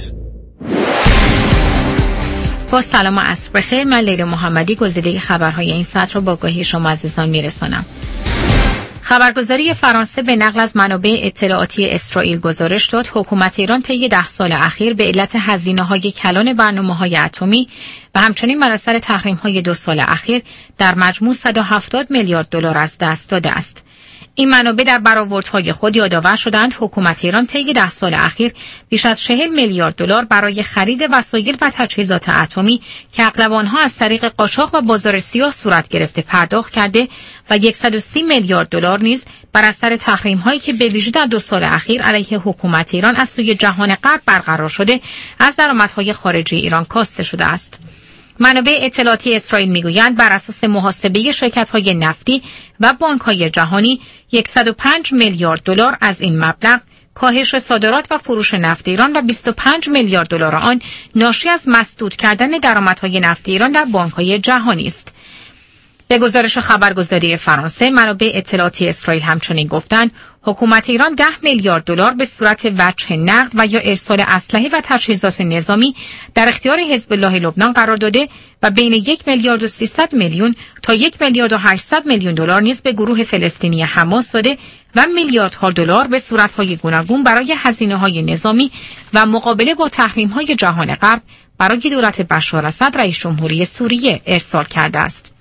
با سلام و عصر بخیر. من لیلا محمدی گزیده خبرهای این ساعت را با آگاهی شما عزیزان میرسانم. خبرگزاری فرانسه به نقل از منابع اطلاعاتی اسرائیل گزارش داد حکومت ایران طی 10 سال اخیر به علت هزینه‌های کلان برنامه‌های اتمی و همچنین بر اثر تحریم‌های 2 سال اخیر در مجموع 170 میلیارد دلار از دست داده است. این منابع در برآوردهای خود یادآور شدند حکومت ایران طی 10 سال اخیر بیش از 40 میلیارد دلار برای خرید وسایل و تجهیزات اتمی که اغلب آنها از طریق قاچاق و بازار سیاه صورت گرفته پرداخت کرده و 130 میلیارد دلار نیز بر اثر تحریم‌هایی که به ویژه در 2 سال اخیر علیه حکومت ایران از سوی جهان غرب برقرار شده از درآمدهای خارجی ایران کاسته شده است. منابع اطلاعاتی اسرائیل میگویند بر اساس محاسبه شرکت‌های نفتی و بانک‌های جهانی 105 میلیارد دلار از این مبلغ کاهش صادرات و فروش نفت ایران و 25 میلیارد دلار آن ناشی از مسدود کردن درآمدهای نفت ایران در بانک‌های جهانی است. به گزارش خبرگزاری فرانسه، منابع اطلاعاتی اسرائیل همچنین گفتند حکومت ایران 10 میلیارد دلار به صورت وجه نقد و یا ارسال اسلحه و تجهیزات نظامی در اختیار حزب الله لبنان قرار داده و بین 1 میلیارد و 300 میلیون تا 1 میلیارد و 800 میلیون دلار نیز به گروه فلسطینی حماس داده و میلیاردها دلار به صورت‌های گوناگون برای هزینه‌های نظامی و مقابله با تحریم‌های جهان غرب برای دولت بشار اسد رئیس جمهوری سوریه ارسال کرده است.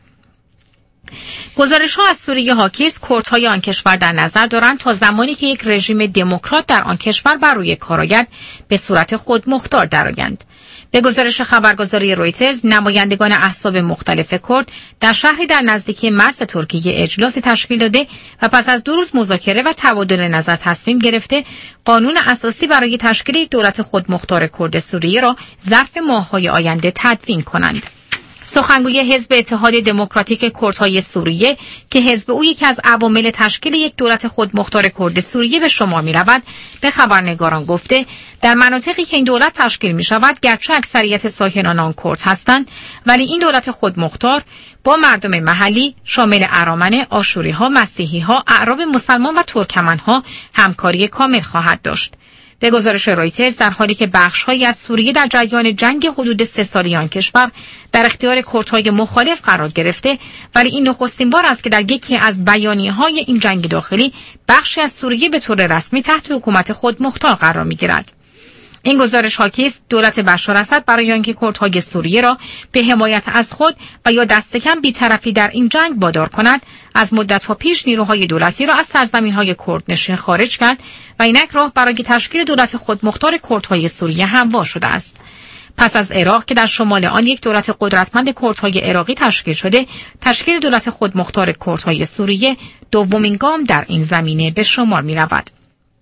گزارش‌ها از سوریه حاکی است کردهای آن کشور در نظر دارند تا زمانی که یک رژیم دموکرات در آن کشور بر روی کار آید به صورت خودمختار درآیند. به گزارش خبرگزاری رویترز، نمایندگان احزاب مختلف کرد در شهری در نزدیکی مرز ترکیه اجلاسی تشکیل داده و پس از 2 روز مذاکره و تبادل نظر تصمیم گرفته قانون اساسی برای تشکیل یک دولت خودمختار کرد سوریه را ظرف ماه‌های آینده تدوین کنند. سخنگوی حزب اتحاد دموکراتیک کردهای سوریه که حزب او یکی از عوامل تشکیل یک دولت خودمختار کرد سوریه به شمار می‌رود، به خبرنگاران گفته در مناطقی که این دولت تشکیل می‌شود گرچه اکثریت ساکنان آن کرد هستند، ولی این دولت خودمختار با مردم محلی شامل ارامنه، آشوری‌ها، مسیحی‌ها، اعراب مسلمان و ترکمن‌ها همکاری کامل خواهد داشت. به گزارش رویترز، در حالی که بخش‌هایی از سوریه در جریان جنگ حدود 3 ساله آن کشور در اختیار کردهای مخالف قرار گرفته، ولی این نخستین بار است که در یکی از بیانیه‌های این جنگ داخلی بخشی از سوریه به طور رسمی تحت حکومت خودمختار قرار می‌گیرد. این گزارش حاکی است دولت بشار اسد برای آنکه کردهای سوریه را به حمایت از خود و یا دست کم بی‌طرفی در این جنگ وادار کند، از مدت‌ها پیش نیروهای دولتی را از سرزمین‌های کردنشین خارج کرد و اینک راه برای تشکیل دولت خودمختار کردهای سوریه هموار شده است. پس از عراق که در شمال آن یک دولت قدرتمند کردهای عراقی تشکیل شده، تشکیل دولت خودمختار کردهای سوریه دومین گام در این زمینه به شمار می‌رود.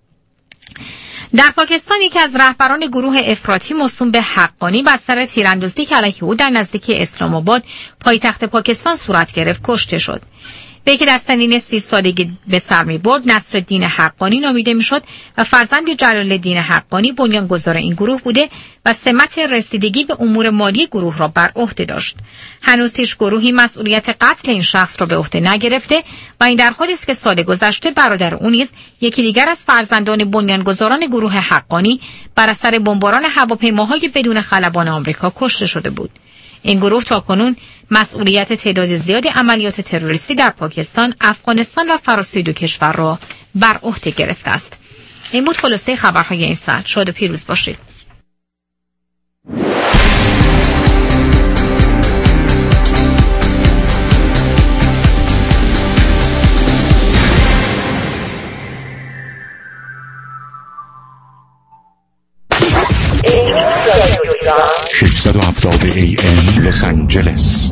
در پاکستان یکی از رهبران گروه افراطی موسوم به حقانی بستر تیراندازی که علیه او در نزدیکی اسلام آباد پایتخت پاکستان صورت گرفت کشته شد. وی که در سنین 30 سالگی به سر می‌برد نصرالدین حقانی نامیده میشد و فرزند جلال‌الدین حقانی بنیانگذار این گروه بوده و سمت رسیدگی به امور مالی گروه را بر عهده داشت. هنوز هیچ گروهی مسئولیت قتل این شخص را به عهده نگرفته و این در حالی است که سال گذشته برادر او نیز یکی دیگر از فرزندان بنیانگذاران گروه حقانی بر اثر بمباران هواپیماهای بدون خلبان آمریکا کشته شده بود. این گروه تاکنون مسئولیت تعداد زیادی عملیات تروریستی در پاکستان، افغانستان و فراسوی 2 کشور را بر عهده گرفته است. این بود خلاصه خبرهای این ساعت. شاد و پیروز باشید. AM لس آنجلس.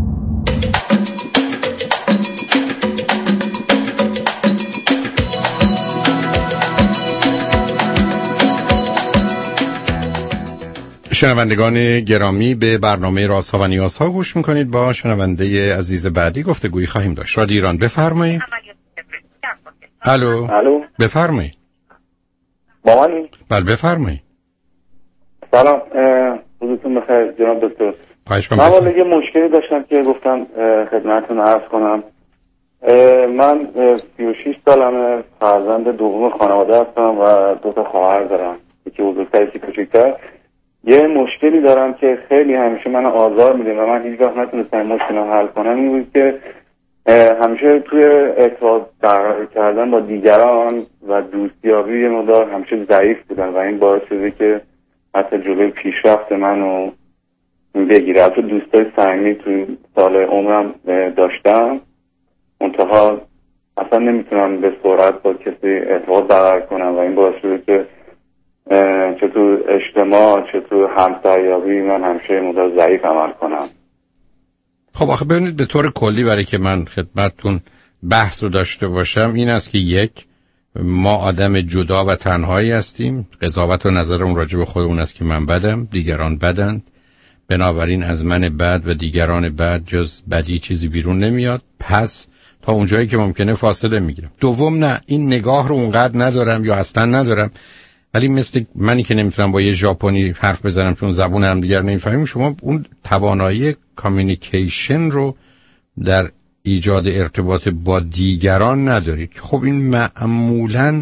شنوندگان گرامی، به برنامه رازها و نیازها گوش میکنید. با شنونده عزیز بعدی گفتگویی خواهیم داشت. رادیو ایران، بفرمایید. الو بفرمایید. با منی؟ بله بفرمایید. سلام، روزتون بخیر جناب دکتر. من والا یه مشکلی داشتم که گفتم خدمتتون عرض کنم. من 36 سالمه، فرزند دوم خانواده هستم و 2 خواهر دارم، یکی بزرگتر یکی کوچیکتر. یه مشکلی دارم که خیلی همیشه منو آزار میده و من هیچ وقت نتونستم مشکل رو حل کنم. این بود که همیشه توی ارتباط برقرار کردن با دیگران و دوستیابی یه مقدار همیشه ضعیف بودم و این باعث شده که حتی جلوی پیشرفت منو بگیره. حتی دوستای صمیمی توی سال عمرم داشتم، منتها اصلا نمیتونم به سرعت با کسی ارتباط برقرار کنم و این باعث شده که چه تو اجتماع چه تو همسریابی من همیشه مقدار ضعیف عمل کنم. خب آخه ببینید، به طور کلی برای که من خدمتتون بحث رو داشته باشم این است که یک، ما آدم جدا و تنهایی هستیم. قضاوت و نظرم راجع به خودمون است که من بدم، دیگران بدند، بنابراین از من بد و دیگران بد جز بدی چیزی بیرون نمیاد. پس تا اونجایی که ممکنه فاصله میگیرم. دوم نه، این نگاه رو اونقدر ندارم یا اصلا ندارم، ولی مثل منی که نمیتونم با یه ژاپنی حرف بزنم چون زبون هم دیگر نمیفهمیم، شما اون توانایی کامیونیکیشن رو در ایجاد ارتباط با دیگران ندارید. خب این معمولاً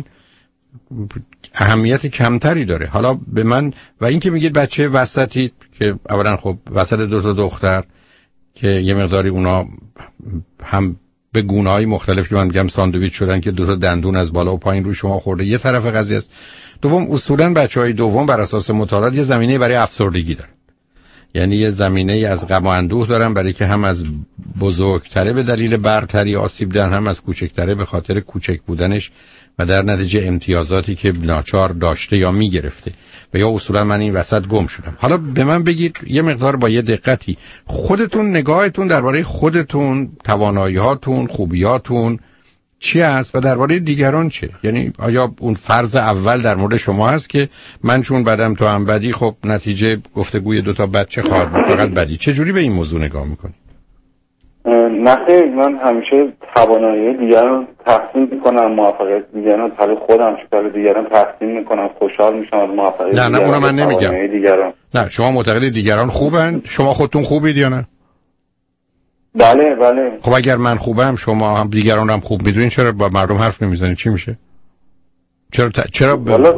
اهمیت کمتری داره. حالا به من و این که میگید بچه وسطی، که اولا خب وسط 2 دختر که یه مقداری اونا هم به گونه‌های مختلف که من میگم ساندویچ شدن که 2 دندون از بالا و پایین روی شما خورده، یه طرف قضیه است. دوم اصولاً بچه‌های دوم بر اساس مطالعات یه زمینه برای افسردگی دارن، یعنی یه زمینه از غم و اندوه دارن، برای که هم از بزرگتره به دلیل برتری آسیب دیدن، هم از کوچکتره به خاطر کوچک بودنش و در نتیجه امتیازاتی که ناچار داشته یا میگرفته و یا اصولا من این وسط گم شدم. حالا به من بگید یه مقدار با یه دقتی خودتون، نگاهتون درباره خودتون، توانایی‌هاتون، خوبیاتون چی است و درباره دیگران چه؟ یعنی آیا اون فرض اول در مورد شما هست که من چون بدم تو هم بدی، خب نتیجه گفتگوی 2 بچه خواهد بود فقط بدی؟ چه جوری به این موضوع نگاه میکنی؟ نخیر، من همیشه توانایی دیگران تحسین میکنم، موفقیت دیگران برای خودم برای دیگران تحسین میکنم، خوشحال میشم از موفقیت دیگران. نه اونو من نمیگم. نه شما معتقد دیگران خوبن، شما خودتون خوبید یا نه؟ بله. خب اگر من خوبم، شما هم دیگران هم خوب میدونین، چرا با مردم حرف نمیزنید؟ چی میشه؟ چرا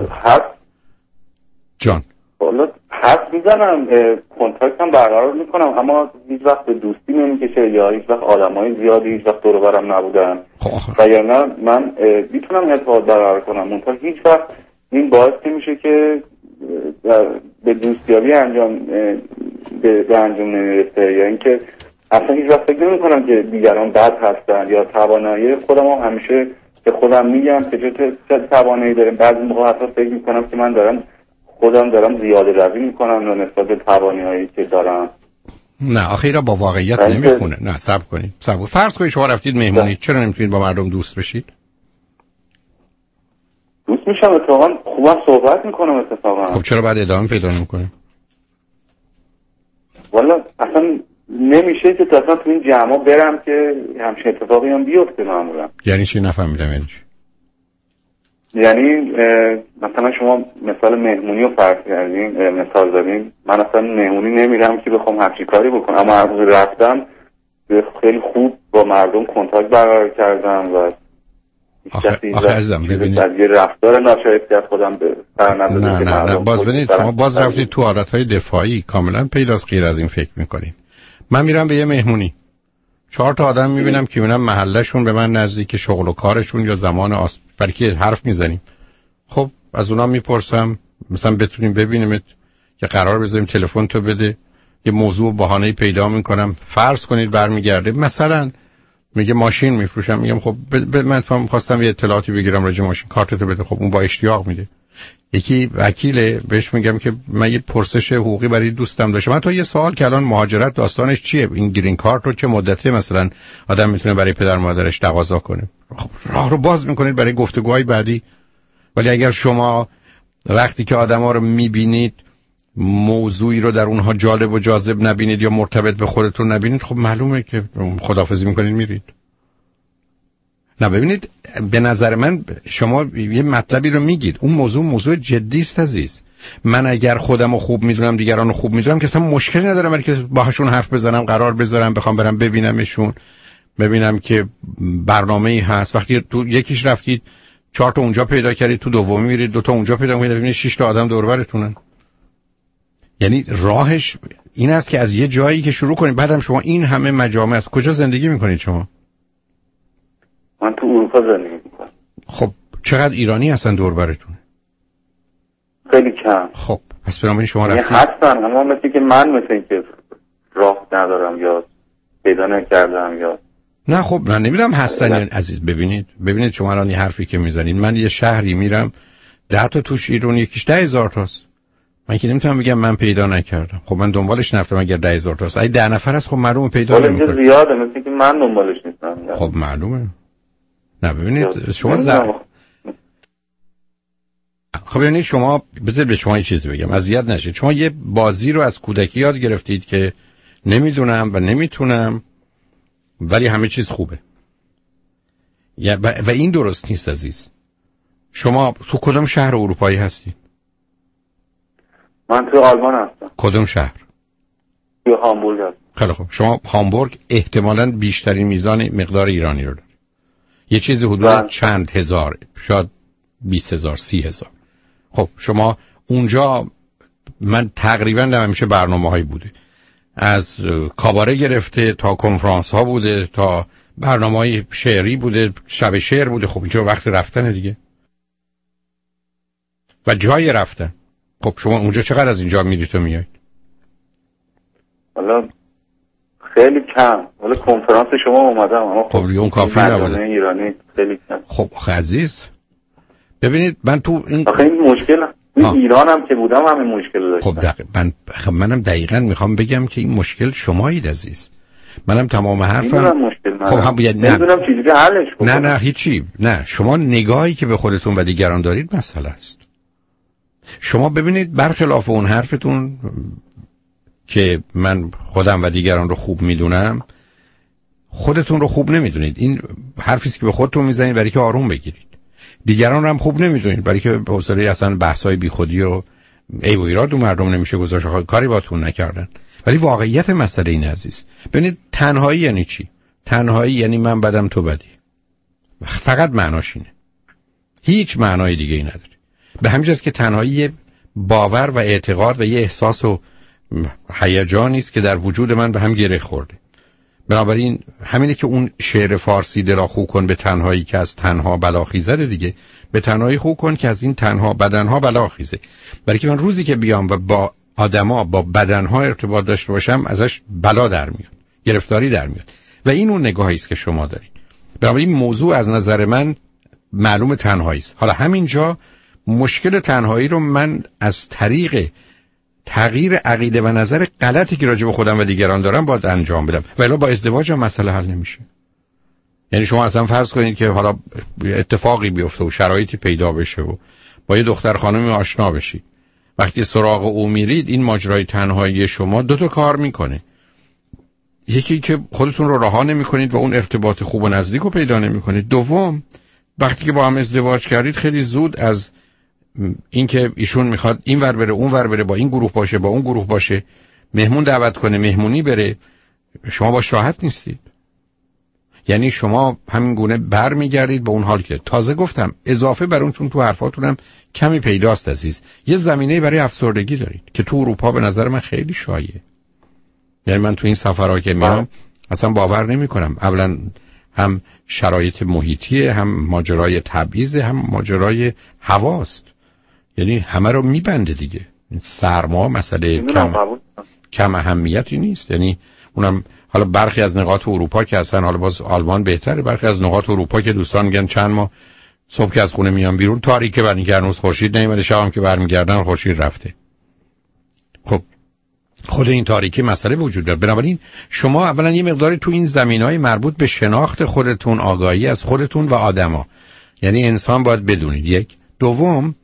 جان والا حرف میزنم، کنتاکت هم برقرار میکنم، اما هیچ وقت به دوستی نمیکشه یا هیچ وقت آدمای زیادی هیچ وقت دور و برم نبودن. وگرنه من میتونم ارتباط برقرار کنم، منتها هیچ وقت این باعث نمیشه که به دوستیابی به انجام نمیرسه، یا اینکه اصلا هیچ وقت فکر نمی‌کنم که دیگران بد هستن یا توانایی خودم هم همیشه به خودم میگم که چه توانایی دارم. بعضی موقع حتی فکر می‌کنم که من دارم زیاده روی می‌کنم نسبت به توانایی که دارم. نه آخه اینا با واقعیت نمیخونه. نه صبر کنید. فرض کنید شما رفتید مهمونی، چرا نمیتونید با مردم دوست بشید؟ دوست میشم اتفاقا، خوبم صحبت میکنم اتفاقا. خب چرا بعد ادامه پیدا نمی‌کنید؟ والا اصلا نمیشه که اصلا تو این جمع برم که همچین اتفاقی هم بیفته معمولا. یعنی چی؟ نفهمیدم. یعنی مثلا شما مثال مهمونی رو فرض کردین، مثال زدین، من اصلا مهمونی نمیرم که بخوام همچین کاری بکنم، اما هر روز رفتم خیلی خوب با مردم کنتاکت برقرار کردم و آخه عزیزم ببینید یه رفتار ناشایسته از خودم به سر نزدم. نه باز ببینید شما باز رفتید تو حالتهای دفاعی، کاملا پیداست غیر از این فکر میکنید. من میرم به یه مهمونی، 4 آدم میبینم که میبینم محلشون به من نزدیک، شغل و کارشون یا زمان برای که حرف میزنیم. خب از اونا میپرسم مثلا بتونیم ببینیمت که قرار بذاریم تلفن تو بده، یه موضوع بهانه‌ای پیدا میکنم، فرض کنید برمیگرده مثلا میگه ماشین میفروشم، میگم خب من خواستم یه اطلاعاتی بگیرم راجع به ماشین، کارتتو بده. خب اون با اشتیاق میده. یکی وکیله، بهش میگم که من یه پرسش حقوقی برای دوستم داشتم. من تا یه سوال که الان مهاجرت داستانش چیه، این گرین کارت رو چه مدته مثلا آدم میتونه برای پدر مادرش تقاضا کنه. خب راه رو باز میکنید برای گفتگوهای بعدی. ولی اگر شما وقتی که آدما رو میبینید موضوعی رو در اونها جالب و جاذب نبینید یا مرتبط به خودتون نبینید، خب معلومه که خداحافظی میکنید میرید. نه ببینید، به نظر من شما یه مطلبی رو میگید، اون موضوع جدی است عزیز. من اگر خودم رو خوب میدونم، دیگران رو خوب میدونم، که اصلا مشکلی ندارم ولی که باهاشون حرف بزنم، قرار بذارم، بخوام برم ببینمشون، ببینم که برنامه‌ای هست. وقتی تو یکیش رفتید 4 اونجا پیدا کردید، تو دومی میرید 2 اونجا پیدا می‌کنید، ببینید 6 آدم دور برتونن. یعنی راهش این است که از یه جایی که شروع کنید، بعدم شما این همه مجامع است. کجا زندگی میکنید شما؟ من تو اروپا زندگی میکنم. خب چقدر ایرانی هستن دور برتون؟ خیلی کم. خب پس بنابراین شما رفتید هستن، اما مثل که راه ندارم یا پیدا نکردم یا نه. خب من نمیدونم هستن یا عزیز. ببینید شما الان یه حرفی که میزنید، من یه شهری میرم 10 تا توش ایرانی، یکیش 10,000 تاست. من که نمیتونم بگم من پیدا نکردم. خب من دنبالش نرفتم. اگر 10,000 تاست، اگه 10 نفر است، خب معلومه پیدا نمیکنه. زیاده، مثل که من دنبالش نیستم. خب معلومه. نه ببینید شما خب ببینید شما، بذارید به شما یه چیزی بگم، اذیت نشید. شما یه بازی رو از کودکی یاد گرفتید که نمیدونم و نمیتونم ولی همه چیز خوبه. و این درست نیست عزیز. شما تو کدوم شهر اروپایی هستی؟ من تو آلمان هستم. کدوم شهر؟ تو هامبورگ هستم. خیلی خوب. شما هامبورگ احتمالاً بیشترین میزان مقدار ایرانی رو داره. یه چیزی حدود چند هزار، شاید 20,000 30,000. خب شما اونجا، من تقریباً همیشه برنامه‌هایی بوده، از کاباره گرفته تا کنفرانس ها بوده تا برنامه‌های شعری بوده، شب شعر بوده. خب اینجا وقت رفتن دیگه و جای رفتن. خب شما اونجا چقدر از اینجا میرید و میایید؟ حالا خیلی کم. حالا کنفرانس شما اومدم اما خب اون کافی نبوده. ایرانی خیلی کم. خب عزیز ببینید، من تو این آخه این مشکل ایرانم که بودم همین مشکل داشتم. خب منم دقیقاً میخوام بگم که این مشکل شمایید عزیز. منم تمام حرفم خب هم نمیدونم چجوری حلش کنم. نه هیچی. نه، شما نگاهی که به خودتون و دیگران دارید مسئله است. شما ببینید، برخلاف اون حرفتون که من خودم و دیگران رو خوب میدونم، خودتون رو خوب نمیدونید. این حرفی است که به خودتون میزنید برای که آروم بگیرید. دیگران رو هم خوب نمیدونید برای که به حوصله اصلا بحث‌های بیخودی و عیب و ایراد و مردم نمیشه گذاشت، کاری باتون نکردن. ولی واقعیت مسئله این عزیز، ببینید تنهایی یعنی چی؟ تنهایی یعنی من بدم تو بدی. فقط معناش اینه، هیچ معنای دیگه ای نداره. به همین جاست که تنهایی باور و اعتقاد و یه احساس و هیجانی است که در وجود من به هم گره خورده. بنابراین همینه که اون شعر فارسی دلا خو کن به تنهایی که از تنها بلاخیزه دیگه، به تنهایی خو کن که از این تنها بدنها بلاخیزه. برای که من روزی که بیام و با آدما با بدنها ارتباط داشته باشم، ازش بلا در میاد، گرفتاری در میاد. و این اون نگاهی است که شما دارید. بنابراین موضوع از نظر من معلوم تنهایی است. حالا همینجا مشکل تنهایی رو من از طریق تغییر عقیده و نظر غلطی که راجع به خودم و دیگران دارم باید انجام بدم، ولی با ازدواج هم مسئله حل نمیشه. یعنی شما اصلا فرض کنید که حالا اتفاقی بیفته و شرایطی پیدا بشه و با یه دختر خانمی آشنا بشید، وقتی سراغ او میرید، این ماجرای تنهایی شما دو تا کار میکنه. یکی که خودتون رو رها نمیکنید و اون ارتباط خوب و نزدیک رو پیدا نمیکنید. دوم، وقتی که با هم ازدواج کردید، خیلی زود از اینکه ایشون میخواد این ور بره اون ور بره، با این گروه باشه با اون گروه باشه، مهمون دعوت کنه مهمونی بره، شما باش راحت نیستید. یعنی شما همین گونه برمیگردید به اون حال که تازه گفتم اضافه بر اون، چون تو حرفاتونم کمی پیداست عزیز، یه زمینه برای افسردگی دارید که تو اروپا به نظر من خیلی شایعه. یعنی من تو این سفرها که میام اصلا باور نمی‌کنم. اولا هم شرایط محیطیه، هم ماجرای تبعیض، هم ماجرای هواست. یعنی همه رو میبنده دیگه. این سرما مسئله کم اهمیتی نیست. یعنی اونم حالا برخی از نقاط اروپا که اصلا حالا باز آلمان بهتره، برخی از نقاط اروپا که دوستان میگن چند ماه صبح که از خونه میان بیرون تاریکه، برمیگردن خورشید نمیاد، شبم که برمیگردن خورشید رفته. خب خود این تاریکی مسئله وجود داره. بنابراین شما اولا یه مقداری تو این زمینهای مربوط به شناخت خودتون، آگاهی از خودتون و آدما، یعنی انسان باید بدونید. یک. دوم،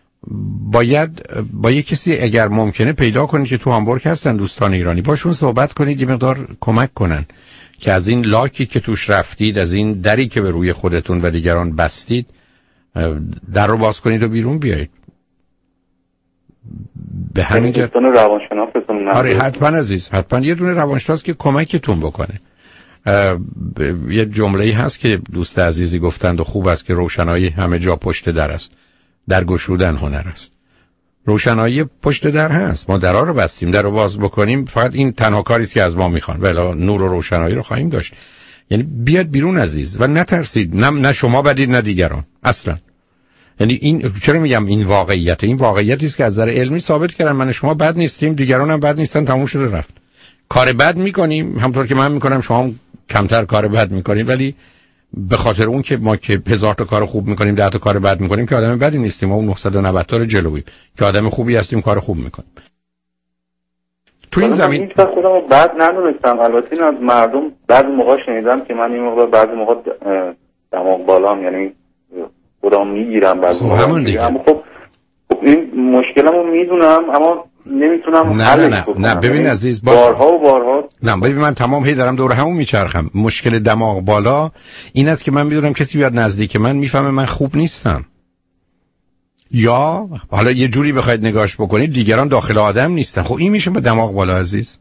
باید با یه کسی اگر ممکنه پیدا کنید که تو هامبورگ هستن دوستان ایرانی، باشون صحبت کنید، یه مقدار کمک کنن که از این لاکی که توش رفتید، از این دری که به روی خودتون و دیگران بستید، در رو باز کنید و بیرون بیایید. به همین جهت روانشناستون آره حتما عزیز، حتما یه دونه روانشناس که کمکتون بکنه. یه جمله‌ای هست که دوست عزیزی گفتند و خوب است که روشنایی همه جا پشت در است، در گشودن هنر است. روشنایی پشت در هست، ما درها رو بستیم، در رو باز بکنیم، فقط این تنها کاری است که از ما میخوان، ولی نور و روشنایی رو خواهیم داشت. یعنی بیاد بیرون عزیز و نترسید، نه شما بدید نه دیگران اصلا. یعنی این چرا میگم این واقعیت، این واقعیتی است که از نظر علمی ثابت کردن من شما بد نیستیم، دیگران هم بد نیستن، تموم شده رفت. کار بد میکنیم همونطور که من میکنم، شما هم کمتر کار بد میکنید، ولی به خاطر اون که ما که 1000 تا کار خوب میکنیم 10 تا کار بد میکنیم که آدم بدی نیستیم، ما اون 990 تا رو جلویم که آدم خوبی هستیم، کار خوب میکنیم. تو این زمین هیچ وقت خودمو بد ندونستم. البته این از مردم بعضی موقع شنیدم که من این موقع بعضی موقع دماغ بالام، یعنی خودم میگیرم بعضی موقع. همون دیگه. اما خب این مشکلمو میدونم اما نمیتونم نه ببین عزیز بارها نه ببین من تمام هی دارم دور همون میچرخم. مشکل دماغ بالا این است که من میدونم کسی بیاد نزدیک من میفهمه من خوب نیستم، یا حالا یه جوری بخواید نگاش بکنید دیگران داخل آدم نیستن. خب این میشه با دماغ بالا عزیز.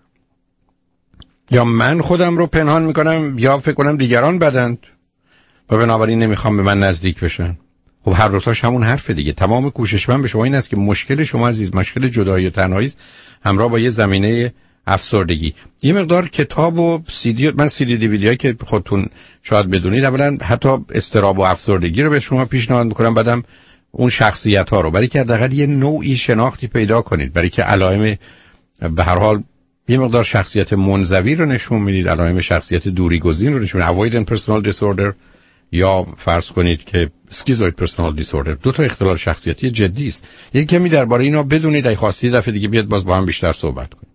یا من خودم رو پنهان میکنم یا فکر کنم دیگران بدند و بنابراین نمیخوام به من نزدیک بشن. خب هر دوتاش همون حرفه دیگه. تمام کوشش من به شما این است که مشکل شما عزیز، مشکل جدایی و تنهایی است همراه با یه زمینه افسردگی. یه مقدار کتاب و CD، من CD DVD هایی که خودتون شاید بدونید، اولا حتی اضطراب و افسردگی رو به شما پیشنهاد میکنم، بعدم اون شخصیت ها رو، برای که حداقل یه نوعی شناختی پیدا کنید، برای که علائم به هر حال یه مقدار شخصیت منزوی رو نشون میدید، علائم شخصیت دوری گزین رو نشون، avoidant personal disorder یا فرض کنید که schizoid personal disorder. دو تا اختلال شخصیتی جدی است. یک کمی درباره اینا بدونید، اگه خواستید دفعه دیگه بیاد باز با هم بیشتر صحبت کنیم.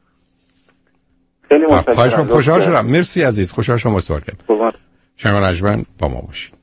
خیلی متشکرم. خوشحال شدم. مرسی عزیز. خوشحال شما صحبت کردم. شما رجمن با ما باشید.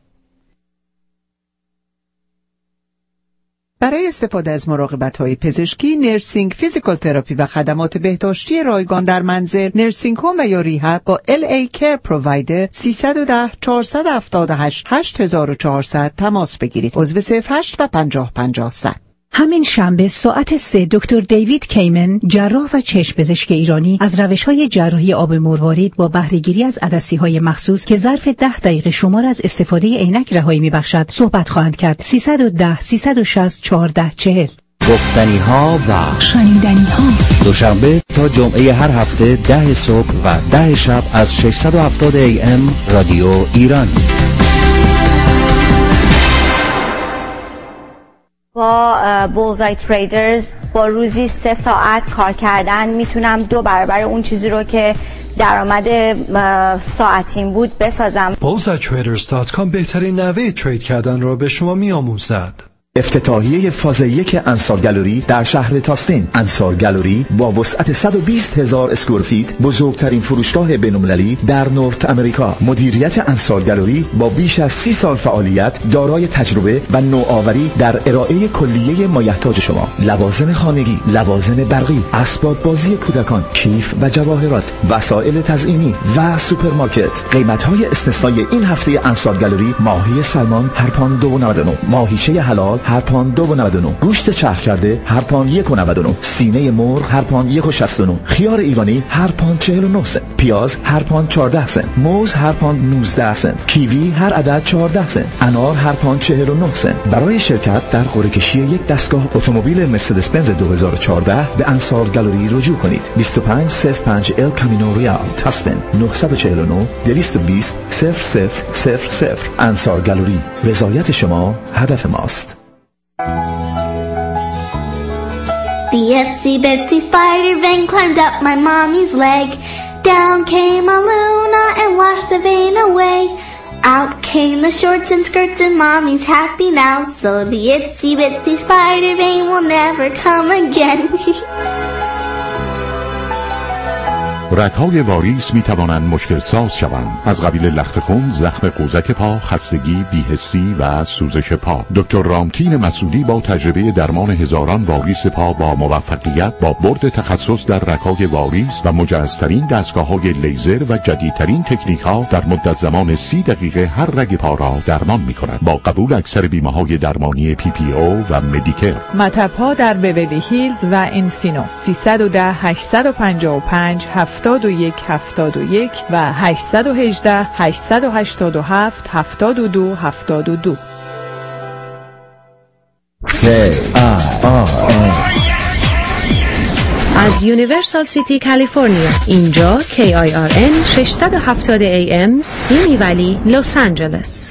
برای استفاده از مراقبت‌های پزشکی، نرسینگ، فیزیکال تراپی و خدمات بهداشتی رایگان در منزل، نرسینگ هوم و یا ریهاب با LA Care Provider 310 478 8400 تماس بگیرید. عضو 08 و 50 50 100. همین شنبه ساعت 3 دکتر دیوید کیمن، جراح و چشم پزشک ایرانی، از روش‌های جراحی آب مروارید با بهره‌گیری از عدسی‌های مخصوص که ظرف 10 دقیقه شما را از استفاده عینک رهایی می‌بخشد صحبت خواهند کرد. 310 360 1440. گفتنی‌ها و شنیدنی‌ها. دوشنبه تا جمعه هر هفته 10 صبح و 10 شب از 670 AM رادیو ایران. با بولزای تریدرز با روزی 3 ساعت کار کردن میتونم 2 برابر اون چیزی رو که درآمد ساعتیم بود بسازم. BullseyeTraders.com بهترین نحوه ترید کردن رو به شما میآموزد. افتتاحیه فاز 1 انصار گالری در شهر تاستین. انصار گالری با وسعت 120,000 اسکوئر فیت بزرگترین فروشگاه بین‌المللی در نورت امریکا. مدیریت انصار گالری با بیش از 30 سال فعالیت دارای تجربه و نوآوری در ارائه کلیه مایحتاج شما. لوازم خانگی، لوازم برقی، اسباب بازی کودکان، کیف و جواهرات، وسایل تزئینی و سوپرمارکت. قیمت‌های استثنایی این هفته انصار گالری: ماهی سلمان هر پوند 2.99، ماهیچه حلال هر پوند 2.99، گوشت چرخ کرده هر پوند 1.99، سینه مرغ هر پوند 1.69، خیار ایرانی هر پوند 49 سنت، پیاز هر پوند 14 سنت، موز هر پوند 19 سنت، کیوی هر عدد 14 سنت، انار هر پوند 49 سنت. برای شرکت در قرعه کشی یک دستگاه اتومبیل مرسدس بنز 2014 به انصار گالری رجوع کنید. 2505 ال کامینو ریال، تاستن، 949 220 0000. انصار گالری، رضایت شما هدف ماست. The itsy bitsy spider vein climbed up my mommy's leg. Down came a Luna and washed the vein away. Out came the shorts and skirts and mommy's happy now. So the itsy bitsy spider vein will never come again. رگ‌های واریس می‌توانند مشکل ساز شوند، از قبیل لخت خون، زخم قوزک پا، خستگی، بی‌حسی و سوزش پا. دکتر رامتین مسعودی با تجربه درمان هزاران واریس پا با موفقیت با برد تخصص در رگ‌های واریس و مجهزترین دستگاه‌های لیزر و جدیدترین تکنیک‌ها در مدت زمان 30 دقیقه هر رگ پا را درمان می‌کند با قبول اکثر بیمه‌های درمانی PPO و مدیکر. مطب‌ها در بیولی هیلز و انسینو. 310 855 7171 و 818 887 7272. از یونیورسال سیتی کالیفرنیا، اینجا KIRN 670 AM سیمی ولی لس آنجلس.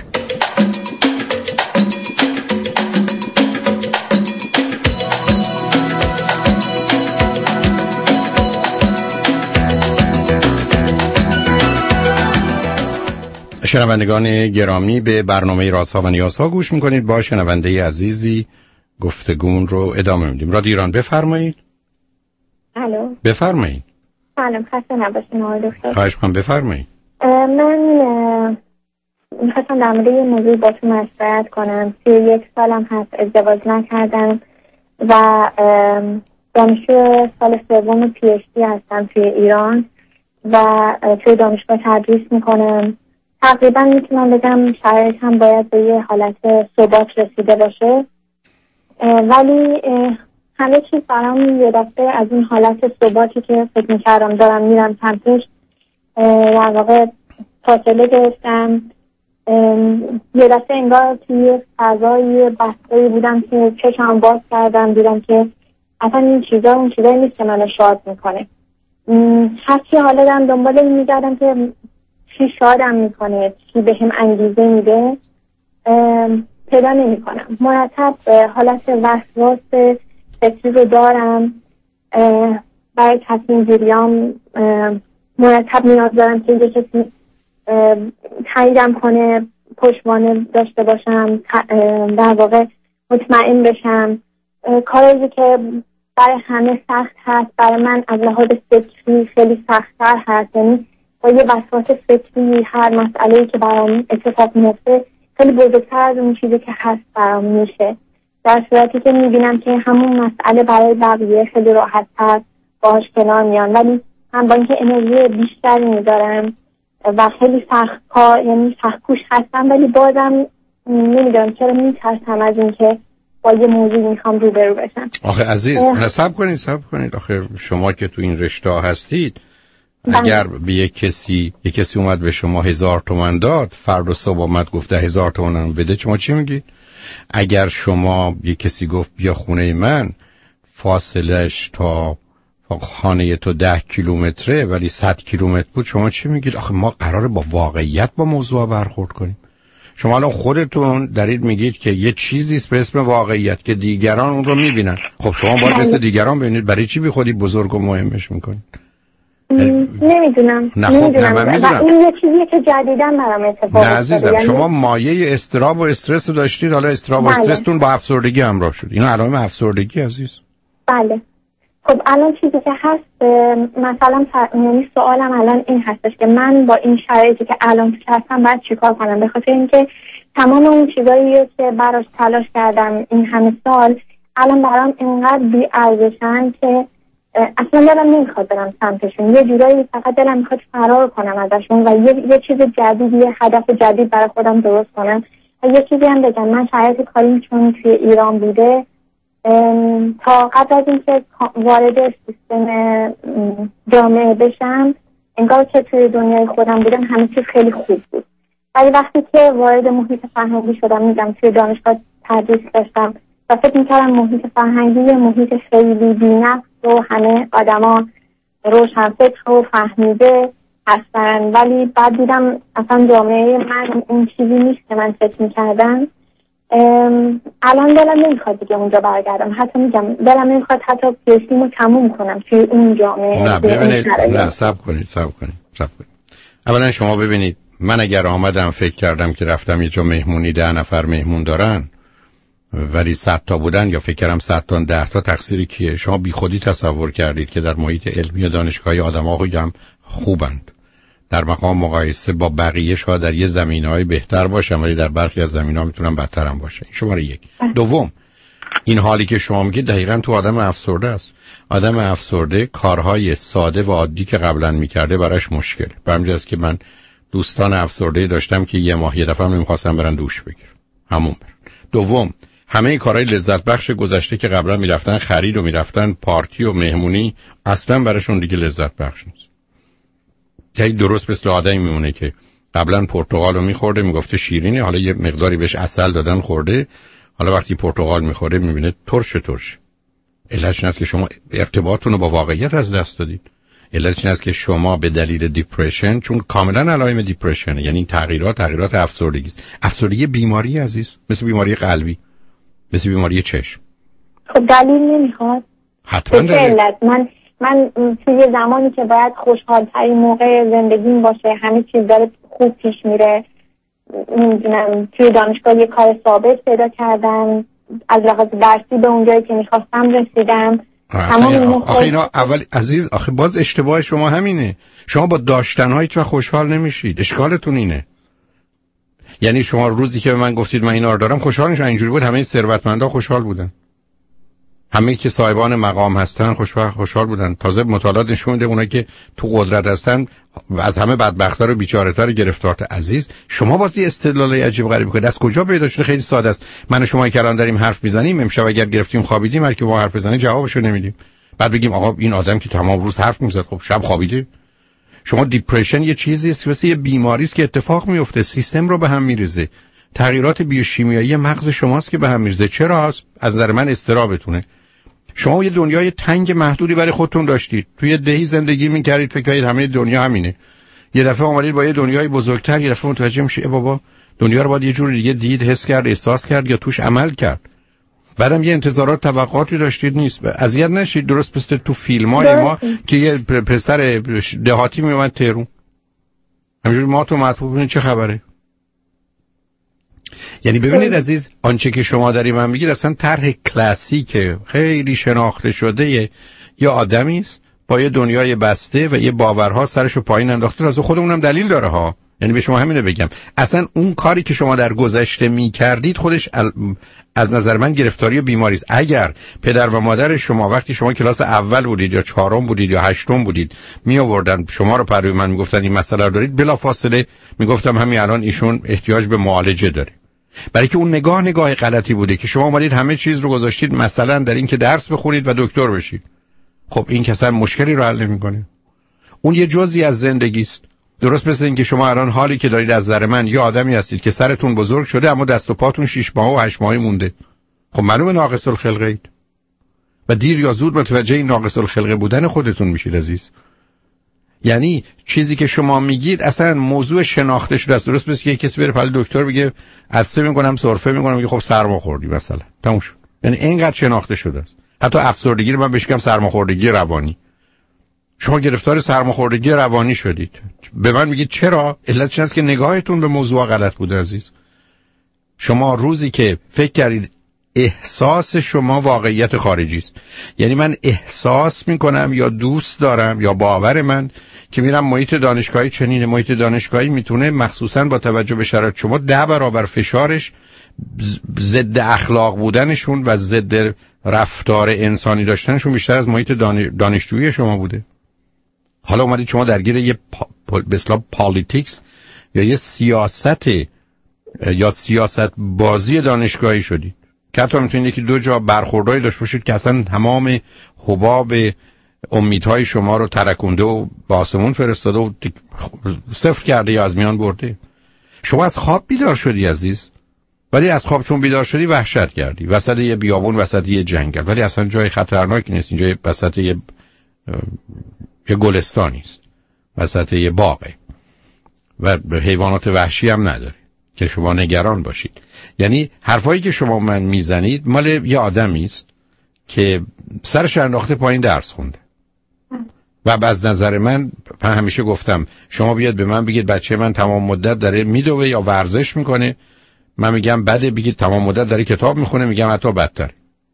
شنوندگان گرامی، به برنامه رازها و نیازها گوش میکنید. با شنونده عزیزی گفتگون رو ادامه میدیم. رادیو ایران، بفرمایید. الو، بفرمایید. سلام، خسته نباشید آقای دکتر. خواهش می‌کنم، بفرمایید. من میخواستم در مورد یه موضوع باتون مشورت کنم. 31 سالم هست، ازدواج نکردم و دانشجو سال سوم PhD هستم توی ایران و توی دانشگاه تدریس میکنم. تقریبا میتونم بگم شرایطم باید به یه حالت ثبات رسیده باشه، ولی همه چیز برام یه دفعه از این حالت ثباتی که فکر میکردم دارم میرم سمتش در واقع فاصله گرفتم. یه دفعه انگار توی فضای بسته‌ای بودم که چشم باز کردم دیدم که اصلا این چیزا اون چیزایی نیست که منو شاد میکنه. هرچی حالا دارم دنبال این میگردم که چی شادم میکنه، چی به هم انگیزه میده، پیدا نمی کنم. مرتب حالت وسواس فکری رو دارم. برای تصمیم گیریام مرتب نیاز دارم که یه کسی تاییدم کنه، پشتوانه داشته باشم، در واقع مطمئن بشم. کاری که برای همه سخت هست برای من از لحاظ فکری خیلی سخت‌تر هست. یعنی با یه وسواس فکری هر مسئله‌ای که برام اتفاق میفته خیلی بزرگتر از اون چیزی که هست برام میشه، در صورتی که میبینم که همون مسئله برای بقیه خیلی راحت‌تر باهاش کنار میان، ولی هم با اینکه انرژی بیشتری میدارم و خیلی سخت کار، یعنی سخت کوش هستم، ولی بازم نمیدونم چرا میترسم از اینکه با یه موضوع میخوام روبرو بشم. آخه عزیز صبر کنید. آخه شما که تو این رشته هستید، اگر به یک کسی اومد به شما 1000 تومان داد، فردا صبح اومد گفت 10,000 تومان بده، شما چی میگید؟ اگر شما یک کسی گفت بیا خونه من، فاصلش تا خانه تو 10 کیلومتره ولی 100 کیلومتر بود، شما چی میگید؟ آخه ما قراره با واقعیت با موضوع برخورد کنیم. شما الان خودتون دارید میگید که یه چیزیست به اسم واقعیت که دیگران اون رو میبینن. خب شما باید مثل دیگران ببینید، برای چی بی خودی بزرگ و مهمش میکنید؟ نمیدونم. و این یه چیزیه که جدیدن برام اتفاق افتاده. نه عزیزم، شما مایه استراب و استرس رو داشتید، حالا استراب و استرستون با افسردگی همراه شد. اینا علائم افسردگی عزیز. بله. خب الان چیزی که هست، مثلا یعنی سوالم الان این هستش که من با این شرایطی که الان توش هستم باید چیکار کنم؟ به خاطر اینکه تمام اون چیزایی که براش تلاش کردم این همه سال الان برام اینقدر بی‌ارزشن که اصلا دلم نمیخواد برم سمتشون. یه جورایی فقط دلم میخواد فرار کنم ازشون و یه چیز جدید، یه هدف جدید برای خودم درست کنم. و یه چیزی هم بگم، من شرایط کاریم چون توی ایران بوده، تا قبل از اینکه وارد سیستم جامعه بشم انگار که توی دنیای خودم بودم همه چیز خیلی خوب بود، ولی وقتی که وارد محیط فرهنگی شدم، میگم توی دانشگاه تدریس داشتم و فکر میکردم محیط فرهنگی محیط خیلی بی‌نقص و همه آدما روشنفکر و فهمیده هستن، ولی بعد دیدم اصلا جامعه من اون چیزی نیست که من فکر میکردم. الان دلم نمیخواد دیگه اونجا برگردم، حتی میگم دلم نمیخواد حتی پیشنیمو تموم کنم توی اون جامعه. نه ببینید، نه صبر کنید. اولا شما ببینید، من اگر آمدم فکر کردم که رفتم یه جا مهمونی 10 نفر مهمون دارن ولی 100 تا بودن، یا فکر کردم 100 تا 10 تا، تقصیر کیه؟ شما بی خودی تصور کردید که در محیط علمی و دانشگاهی آدم‌ها هم خوبند، در مقام مقایسه با بقیه شاید در یه زمینه‌های بهتر باشن ولی در برخی از زمینه‌ها میتونن بدتر هم باشن. شماره 1. دوم، این حالی که شما میگید دقیقاً تو آدم افسرده است. آدم افسرده کارهای ساده و عادی که قبلا میکرده براش مشکل. برمی‌گرده است که من دوستان افسرده داشتم که یه ماه یه دفعه نمی‌خواستن برن دوش بگیرن، همون برن. دوم، همه کارهای لذت بخش گذشته که قبلا میرفتن خرید و میرفتن پارتی و مهمونی، اصلا براشون دیگه لذت بخش نیست. یعنی درست مثل آدمی میمونه که قبلا پرتقالو میخورده میگفته شیرینه، حالا یه مقداری بهش عسل دادن خورده، حالا وقتی پرتقال میخوره میبینه ترش. علتش این است که شما ارتباطتون رو با واقعیت از دست دادید. علتش این است که شما به دلیل دیپرشن، چون کاملا علائم دیپرشنه، یعنی تغییرات افسردگی است. افسردگی بیماری عزیز، مثل بیماری قلبی، مثل بیماری چشم. خب دلیل نمیخواد؟ حتما دلیل. من توی زمانی که باید خوشحال‌ترین موقع زندگیم باشه، همه چیز داره خوب پیش میره، نمیدونم توی دانشگاه یه کار ثابت پیدا کردم، از لحاظ درسی به اونجایی که میخواستم رسیدم. آخه اینا اول عزیز، آخه باز اشتباه شما همینه. شما با داشتن‌ها هیچ وقت خوشحال نمیشید. اشکالتون اینه. یعنی شما روزی که به من گفتید من اینا رو دارم خوشحال نشدم، اینجوری بود همه ثروتمندا خوشحال بودن. همه که صاحبان مقام هستن خوشحال بودن. تازه مطالعات نشون میده اونایی که تو قدرت هستن از همه بدبخت‌تر و بیچاره‌تر گرفتار عزیز. شما واسه استدلال عجیب غریب می‌کنید. از کجا پیدا شده؟ خیلی ساده است. من و شما که الان داریم حرف می‌زنیم، امشب اگر گرفتیم خوابیدیم، هر کی با حرف بزنه جوابشو نمیدیم. بعد بگیم آقا این آدم که تمام روز حرف می‌زد، خب شب خوابیده. شما دیپرشن یه چیزی است، واسه یه بیماری است که اتفاق میفته، سیستم رو به هم میریزه. تغییرات بیوشیمیایی مغز شماست که به هم میریزه. چرا؟ از نظر من اضطرابتونه. شما یه دنیای تنگ محدودی برای خودتون داشتید، توی دهی زندگی می‌کردید، فکر کنید همه دنیا همینه. یه دفعه اومدید با یه دنیای بزرگتر، یه دفعه متوجه میشید بابا دنیا رو باید یه جور دیگه دید، حس کرد، احساس کرد یا توش عمل کرد. بعدم یه انتظارات، توقعاتی داشتید نیست. اذیت نشید. درست مثل تو فیلم‌های ما که یه پسر دهاتی میومد تهران، همینجوری ما تو مطبوع چه خبره. یعنی ببینید عزیز، آنچه که شما دارید من میگید اصلا طرح کلاسیک خیلی شناخته شده یه آدمی است با یه دنیای بسته و یه باورها سرشو پایین انداخته. از خودمونم دلیل داره ها. یعنی به شما همینه بگم، اصلا اون کاری که شما در گذشته میکردید خودش از نظر من گرفتاری و بیماری است. اگر پدر و مادر شما وقتی شما کلاس اول بودید یا چهارم بودید یا هشتم بودید می آوردن شما رو پروی من میگفتن این مسئله رو دارید، بلافاصله میگفتم همین الان ایشون احتیاج به معالجه داره. برای که اون نگاه غلطی بوده که شما اومدید همه چیز رو گذاشتید مثلا در این که درس بخونید و دکتر بشید. خب این که اصلا مشکلی رو حل نمی‌کنه. اون یه جزئی از زندگی است. درست مثل این که شما الان حالی که دارید از نظر من یه آدمی هستید که سرتون بزرگ شده اما دست و پاتون 6 ماه و 8 ماهی مونده. خب معلومه ناقص الخلقه اید و دیر یا زود متوجه این ناقص الخلقه بودن خودتون میشید عزیز. یعنی چیزی که شما میگید اصلا موضوع شناخته شده است. درست مثل که کسی بره پل دکتر بگه عطسه میکنم، سرفه میکنم، میگه خب سرماخوردی مثلا، تموم شد. یعنی اینقدر شناخته شده است. حتی افسردگی رو من بهش میگم سرماخوردگی روانی. شما گرفتار سرماخوردگی روانی شدید. به من میگید چرا؟ علتش هست که نگاهتون به موضوع غلط بوده عزیز. شما روزی که فکر کردید احساس شما واقعیت خارجی است، یعنی من احساس میکنم یا دوست دارم یا باور من که میرم محیط دانشگاهی چنینه، محیط دانشگاهی میتونه مخصوصا با توجه به شرایط شما 10 برابر فشارش، ضد اخلاق بودنشون و ضد رفتار انسانی داشتنشون بیشتر از محیط دانشجویی شما بوده. حالا اومدید شما درگیر یه به اصطلاح پالیتیکس یا یه سیاست یا سیاست بازی دانشگاهی شدید که حتی میتونید یکی دو جا برخوردایی داشت باشید که اصلا تمام حباب امیدهای شما رو ترکونده و به آسمون فرستاده و صفر کرده یا از میان برده. شما از خواب بیدار شدی عزیز، ولی از خواب چون بیدار شدی وحشت کردی، وسط یه بیابون، وسط یه جنگل، ولی اصلا جای خطرناکی نیست. اینجا وسط یه گلستانی است، وسط یه باغه و حیوانات وحشی هم نداره که شما نگران باشید. یعنی حرفایی که شما من میزنید مال یه آدمی است که سرش انداخته پایین درس خونده و از نظر من همیشه گفتم شما بیاد به من بگید بچه من تمام مدت داره میدوه یا ورزش میکنه، من میگم بده. بگید تمام مدت داره کتاب میخونه، میگم حتی بدتر.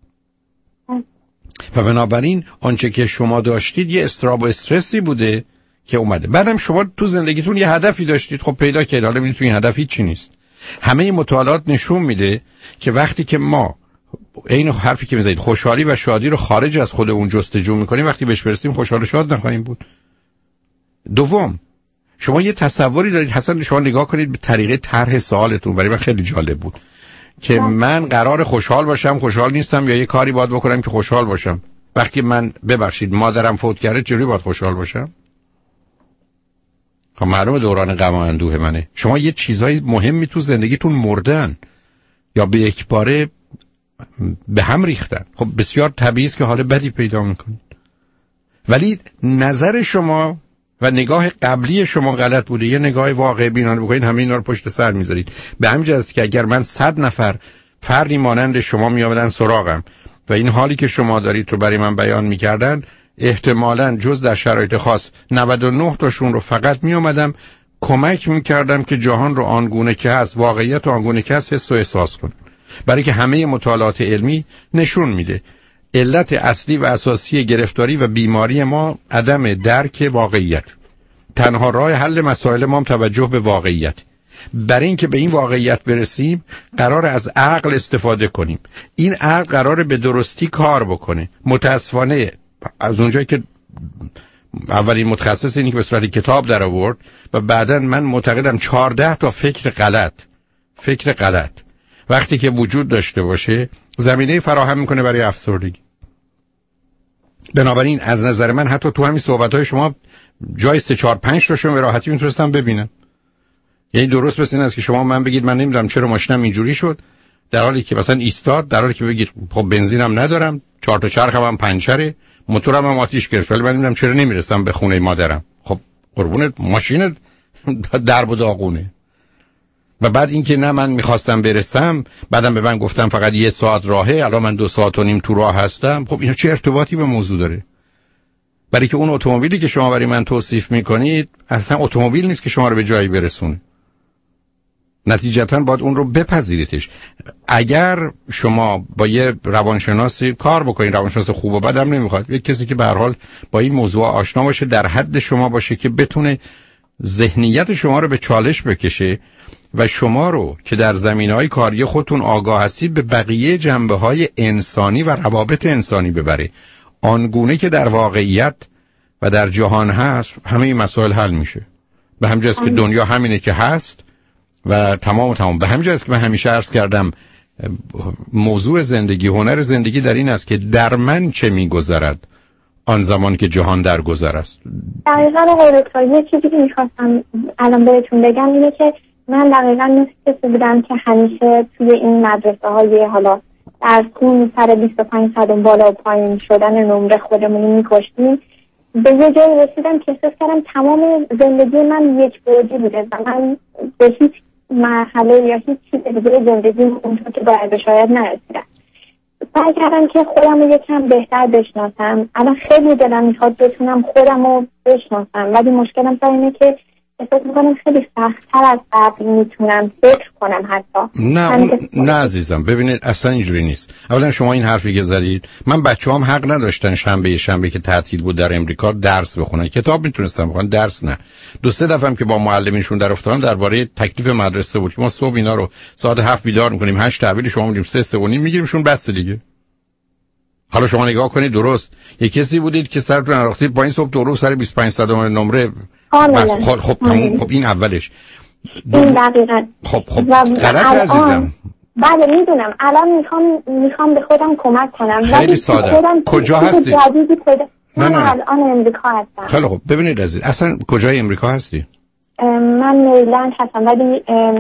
و بنابراین آنچه که شما داشتید یه اضطراب و استرسی بوده که اومده. بعدم شما تو زندگیتون یه هدفی داشتید، خب پیدا کردید. حالا ببینید تو این هدف هیچی نیست. همه مطالعات نشون میده که وقتی که ما این حرفی که میزنید خوشحالی و شادی رو خارج از خودمون جستجو میکنیم، وقتی بهش برسیم خوشحال و شاد نخواهیم بود. دوم، شما یه تصوری دارید، حسن شما نگاه کنید به طریقه طرح سوالتون، برای من خیلی جالب بود که من قرار خوشحال باشم، خوشحال نیستم، یا یه کاری باید بکنم که خوشحال باشم. وقتی من ببخشید مادرم فوت کرده چجوری باید خوشحال باشم؟ خب معلومه دوران غم و اندوه منه. شما یه چیزای مهمی تو زندگیتون مردن یا به یک باره به هم ریختن. خب بسیار طبیعی است که حال بدی پیدا میکنید، ولی نظر شما و نگاه قبلی شما غلط بوده. یه نگاه واقع بینانه بکنید، همه اینا رو پشت سر میذارید. به همین جهت که اگر من 100 نفر فردی مانند شما میآمدن سراغم و این حالی که شما دارید رو برای من بیان میکردن، احتمالاً جز در شرایط خاص 99 تاشون رو فقط میآمدم کمک میکردم که جهان رو آنگونه که هست، واقعیت آنگونه که هست حس و احساس کنن. برای که همه مطالعات علمی نشون میده علت اصلی و اساسی گرفتاری و بیماری ما عدم درک واقعیت. تنها راه حل مسائل ما هم توجه به واقعیت. برای اینکه به این واقعیت برسیم قرار از عقل استفاده کنیم. این عقل قرار به درستی کار بکنه. متاسفانه از اونجایی که اولین متخصص اینی که به صورت کتاب در آورد و بعداً من معتقدم 14 تا فکر غلط وقتی که وجود داشته باشه زمینه فراهم میکنه برای افسردگی. بنابراین از نظر من حتی تو همین صحبت‌های شما جای 3 4 5 تاشون به راحتی میتونستم ببینم. یعنی درست مثل این است که شما من بگید من نمیدونم چرا ماشینم اینجوری شد، در حالی که مثلا ایستاد، در حالی که بگید خب بنزینم ندارم، 4 تا چرخم هم پنچره، موتورم هم آتیش گرفت، ولی من نمیدونم چرا نمیرسم به خونه مادرم. خب قربونت ماشین درب و داغونه. و بعد اینکه نه من میخواستم برسم، بعدم به من گفتم فقط 1 ساعت راهه، الان من 2 ساعت و نیم تو راه هستم. خب اینا چه ارتباطی به موضوع داره؟ برای که اون اتومبیلی که شما برای من توصیف میکنید اصلا اتومبیل نیست که شما رو به جایی برسونه. نتیجتاً باید اون رو بپذیریدش. اگر شما با یه روانشناسی کار بکنید، روانشناس خوب و بدم نمیخواد، یک کسی که به هر حال با این موضوع آشنا باشه، در حد شما باشه، که بتونه ذهنیت شما رو به چالش بکشه و شما رو که در زمینه‌های کاری خودتون آگاه هستید به بقیه جنبه‌های انسانی و روابط انسانی ببره، آنگونه که در واقعیت و در جهان هست همه این مسائل حل میشه. به همین جاست که دنیا همینه که هست و تمام. به همین جاست که من همیشه عرض کردم موضوع زندگی، هنر زندگی در این است که در من چه میگذرد آن زمان که جهان در گذر است. دقیقاً آقای دکتر یه چیزی که میخواستم الان بهتون بگم اینه که من دقیقاً مثل کسی بودم که همیشه توی این مدرسه های حالا در خون سر 25 صدم بالا و پایین شدن نمره خودمون میکشتیم. به یه جایی رسیدم که احساس کردم تمام زندگی من یک بعدی بوده و من به هیچ مرحله یا هیچ چیز دیگه زندگی اونطور که باید شاید نرسیدم. سعی کردم که خودم رو یکم بهتر بشناسم. الان خیلی دلم میخواد بتونم خودم رو بشناسم، ولی مشکلم سر اینه که احساس میکنم خیلی سخت‌تر از قبل میتونم فکر کنم حتی. نه عزیزم، ببینید اصلا اینجوری نیست. اولا شما این حرفی که زدید، من بچه‌هام حق نداشتن شنبه که تعطیل بود در امریکا درس بخونن. کتاب میتونستن بخونن، درس نه. 2-3 دفعه هم که با معلمینشون در افتادم درباره تکلیف مدرسه بود که ما صبح اینا رو ساعت 7 بیدار میکنیم، 8 تحویل شما میدیم، 3 و نیم میگیریمشون، بس دیگه. حالا شما نگاه کنید، درست یک کسی بودید که سرتون انداختید با این صبح دورو سر 25 صدم نمره. خب این اولش. این دقیقاً. خب غلط عزیزم. بله میدونم. الان میخوام به خودم کمک کنم. خیلی ساده. کجا هستی؟ من الان امریکا هستم. خیلی خب ببینید عزیز، اصلا کجای امریکا هستی؟ من میلند هستم ولی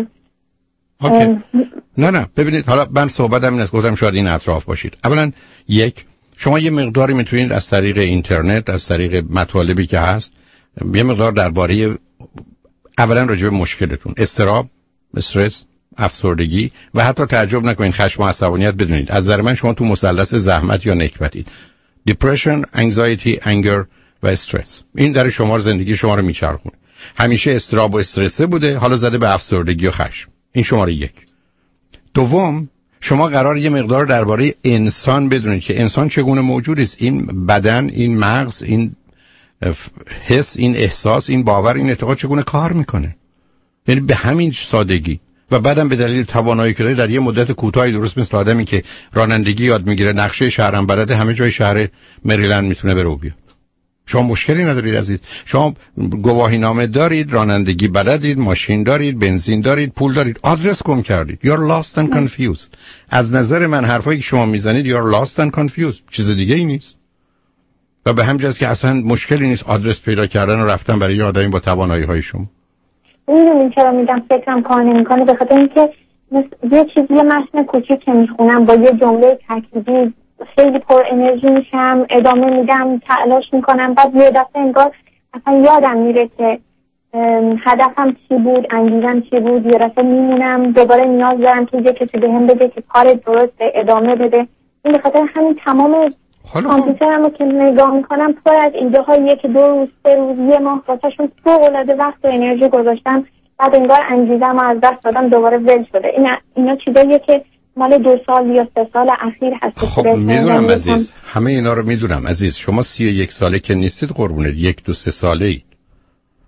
نه ببینید، حالا من صحبتم این است، گفتم شاید این اطراف باشید. اولا شما یه مقداری میتونید از طریق اینترنت، از طریق مطالبی که هست، یه مقدار درباره اولا راجع به مشکلتون، اضطراب، استرس، افسردگی و حتی تعجب نکنید خشم و عصبانیت بدونید. از نظر من شما تو مثلث زحمت یا نکبتید. depression, anxiety, anger و استرس. این در شما زندگی شما رو میچرخونه. همیشه اضطراب و استرس بوده، حالا زده به افسردگی و خشم. این شماره 1. دوم، شما قرار یه مقدار درباره انسان بدونید که انسان چگونه موجودی است. این بدن، این مغز، این حس، این احساس، این باور، این اعتقاد چگونه کار میکنه. یعنی به همین سادگی. و بعدم به دلیل توانایی که داره در یه مدت کوتاهی، درست مثل آدمی که رانندگی یاد میگیره، نقشه شهرم بلده، همه جای شهر مریلند میتونه بره و بیاد. شما مشکلی ندارید عزیز. شما گواهی نامه دارید، رانندگی بلدید، ماشین دارید، بنزین دارید، پول دارید، آدرس گم کردید. You're lost and confused. از نظر من حرفایی که شما میزنید You're lost and confused. چیز دیگه ای نیست. و به همین جاست که اصلا مشکلی نیست آدرس پیدا کردن و رفتن برای یه آدمی با توانایی های شما. میدونین چرا میگم فکرم کار نمیکنه؟ به خاطر اینکه یه چیزی، یه متن کوچیک که میخونم با یه جمله تکلیفی خیلی پر انرژی میشم، ادامه میدم، تلاش میکنم، بعد یه دفعه انگار اصلا یادم میره که هدفم چی بود، انگیزم چی بود. یه دفعه میمونم، دوباره نیاز دارم که یه کسی بهم بگه که کار درسته، ادامه بده. این به خاطر همین تمام کامپیوترمو که نگاه میکنم پر از ایده هاییه که 2 روز 3 روز یه ماه واسهشون فوق‌العاده وقت و انرژی گذاشتم، بعد انگار انگیزم از دست دادم، دوباره ول شده. اینا چیزاییه که مال 2 سال یا 3 سال اخیر هست. خب میدونم عزیز، همه اینا رو میدونم عزیز. شما 31 ساله که نیستید قربونت، 1-2-3 ساله اید.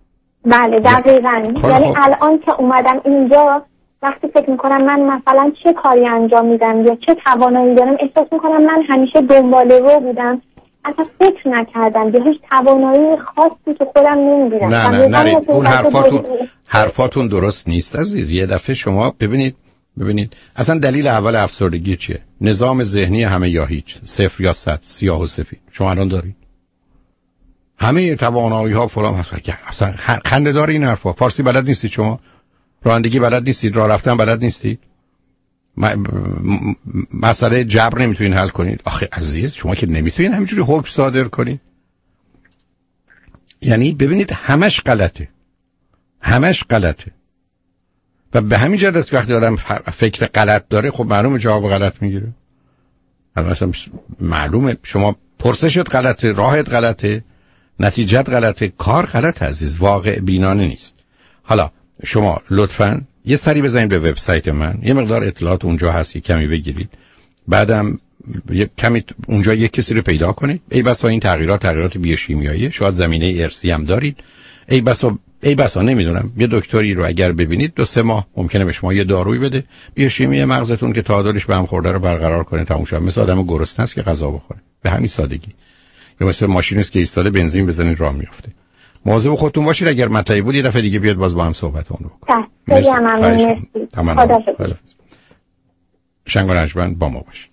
بله دقیقاً. یعنی الان که اومدم اینجا وقتی فکر میکنم من مثلا چه کاری انجام میدم یا چه توانایی دارم، احساس میکنم من همیشه دنبال رو بودم، اصلا فکر نکردم یا هیچ توانایی خاصی تو خودم نمیدیدم. نه نرید اون حرفاتون درست نیست عزیز. یه دفعه شما ببینید اصلا دلیل اول افسردگی چیه؟ نظام ذهنی همه یا هیچ، صفر یا صد، سیاه و سفید. شما الان دارید همه توانایی ها فلان، اصلا خنده دار این حرفا. فارسی بلد نیستید شما؟ رانندگی بلد نیستید؟ راه رفتن بلد نیستید؟ مسئله جبر نمیتونین حل کنید؟ آخه عزیز شما که نمیتونین همینجوری حکم صادر کنید. یعنی ببینید همش غلطه و به همین جهت است که وقتی آدم فکر غلط داره خب معلومه جواب غلط میگیره. مثلا معلومه شما پرسشت غلطه، راهت غلطه، نتیجت غلطه، کار غلط عزیز، واقع بینانه نیست. حالا شما لطفاً یه سری بزنید به وبسایت من، یه مقدار اطلاعات اونجا هست، کمی بگیرید، بعدم کمی اونجا یک کسی رو پیدا کنید. ای بسا این تغییرات بیوشیمیایی، شاید زمینه ارثی هم دارید. ای بسا نمیدونم یه دکتری رو اگر ببینید 2-3 ماه ممکنه به شما یه دارویی بده بیوشیمی مغزتون که تعادلش به هم خورده رو برقرار کنه، تموم شد. مثل آدم گرسنه است که غذا بخوره، به همین سادگی. یا مثل ماشینی است که ایستاده بنزین بزنید راه میافته. مواظب خودتون باشید. اگر مطلبی بود یه دفعه دیگه بیاد باز با هم صحبت کنیم. خیلی ممنون. تمام. شنگ و رنجبند با ما باشید.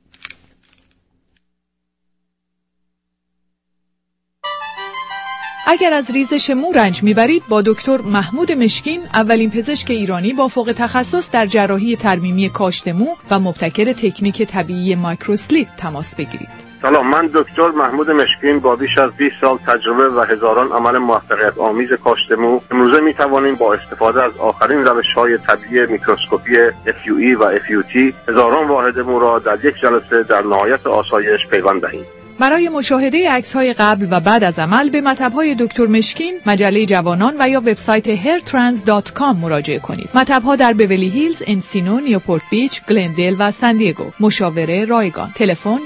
اگر از ریزش مو رنج میبرید با دکتر محمود مشکین، اولین پزشک ایرانی با فوق تخصص در جراحی ترمیمی کاشت مو و مبتکر تکنیک طبیعی مایکروسلیپ تماس بگیرید. سلام، من دکتر محمود مشکین با بیش از 20 سال تجربه و هزاران عمل موفقیت آمیز کاشت مو امروزه می توانیم با استفاده از آخرین روش‌های طبیعی میکروسکوپی FUE و FUT هزاران واحد مو را در یک جلسه در نهایت آسایش پیوند دهیم. برای مشاهده عکس‌های قبل و بعد از عمل به مطب‌های دکتر مشکین، مجله جوانان و یا وبسایت hairtrans.com مراجعه کنید. مطب‌ها در بیولی هیلز، انسینو، نیوپورت بیچ، گلندل و سان دیگو. مشاوره رایگان. تلفن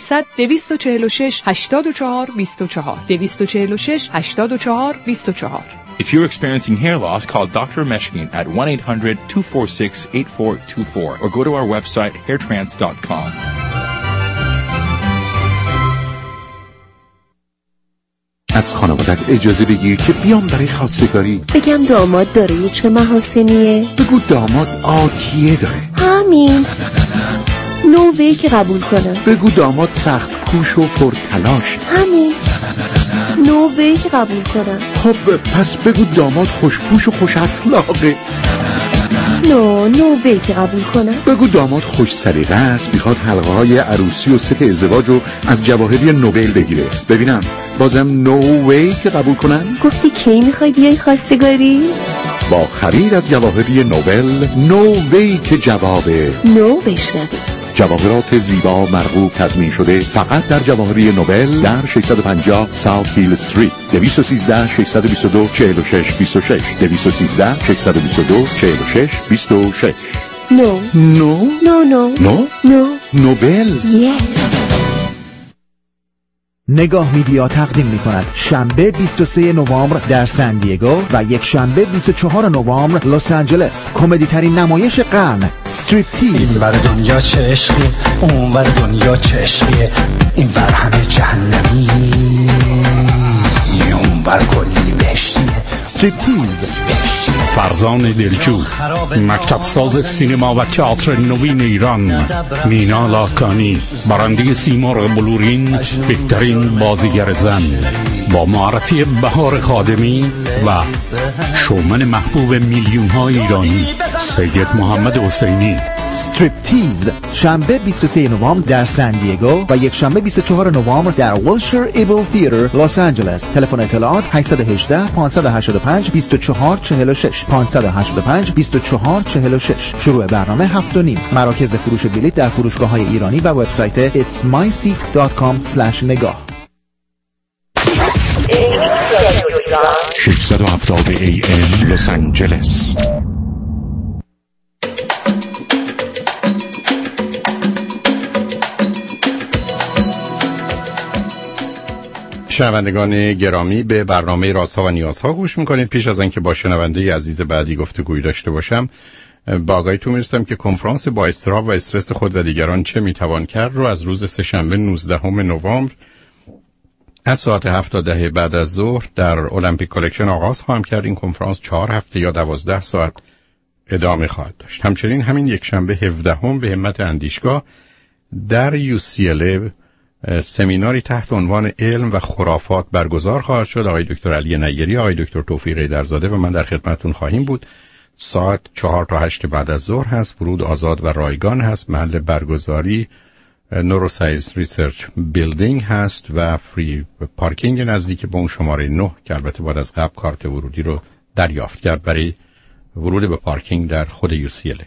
1-800-246-84-24 246-84-24. If you're experiencing hair loss, call Dr. Meshkin at 1-800-246-8424 or go to our website hairtrans.com. از خانوادت اجازه بگیر که بیام برای خواستگاری. بگم داماد داره چه محاسنیه؟ بگو داماد آتیه داره. همین نوعی که قبول کنم. بگو داماد سخت کوش و پرتلاش. همین نوعی که قبول کنم. خب پس بگو داماد خوشپوش و خوش اخلاقه. نوعی که قبول کنم. بگو داماد خوش سلیقه است، میخواد حلقه های عروسی و ست ازدواج رو از جواهری نوبل بگیره. ببینم بازم نوعی که قبول کنن. گفتی کی میخوای بیای خواستگاری؟ با خرید از جواهری نوبل نوعی که جوابه. بشنوید. جواهرات زیبا مرغوب تضمین شده فقط در جواهری نوبل در 650 ساوت هیل استریت. 213 622 46 26 213 622 46 26. نوبل. نگاه میدیا تقدیم می کند شنبه 23 نوامبر در سن دیگو و یک شنبه 24 نوامبر لس آنجلس کمدی ترین نمایش قرن استریپتیز. این ور دنیا چه عشقیه، اون ور دنیا چه عشقیه، این ور همه جهنمی، اون ور کلی بهشتیه. استریپتیز. فرزان دلجو، مکتب ساز سینما و تئاتر نوین ایران، مینا لاکانی، برنده سیمرغ بلورین، بهترین بازیگر زن، با معرفی بهار خادمی و شومن محبوب میلیون های ایرانی سید محمد حسینی. استریپتیز شنبه 23 نوامبر در سن دیگو و یک شنبه 24 نوامبر در ولشر ایبل تئاتر لس آنجلس. تلفن اطلاعات 818 585 24 46 585 24 46. شروع برنامه 7:30. مراکز فروش بلیط در فروشگاه‌های ایرانی و وبسایت itsmyseat.com/نگاه. 670 AM لس آنجلس. شنوندگان گرامی، به برنامه رازها و نیازها گوش میکنید. پیش از آنکه با شنونده عزیز بعدی گفتگوی داشته باشم، با آگاهیتون میرسم که کنفرانس با اضطراب و استرس خود و دیگران چه میتوان کرد رو از روز سه‌شنبه 19 نوامبر از ساعت 7 تا 10 بعد از ظهر در المپیک کالکشن آغاز خواهم کرد. این کنفرانس 4 هفته یا 12 ساعت ادامه خواهد داشت. همچنین همین یک شنبه 17 به همت اندیشگاه در UCLA سمیناری تحت عنوان علم و خرافات برگزار خواهد شد. آقای دکتر علی نیری، آقای دکتر توفیق ایدرزاده و من در خدمتتون خواهیم بود. ساعت 4 تا 8 بعد از ظهر هست. ورود آزاد و رایگان هست. محل برگزاری نوروساینس ریسرچ بیلدینگ هست و فری پارکینگ نزدیک به اون شماره 9 که البته باید از قبل کارت ورودی رو دریافت کرد برای ورود به پارکینگ در خود UCLA.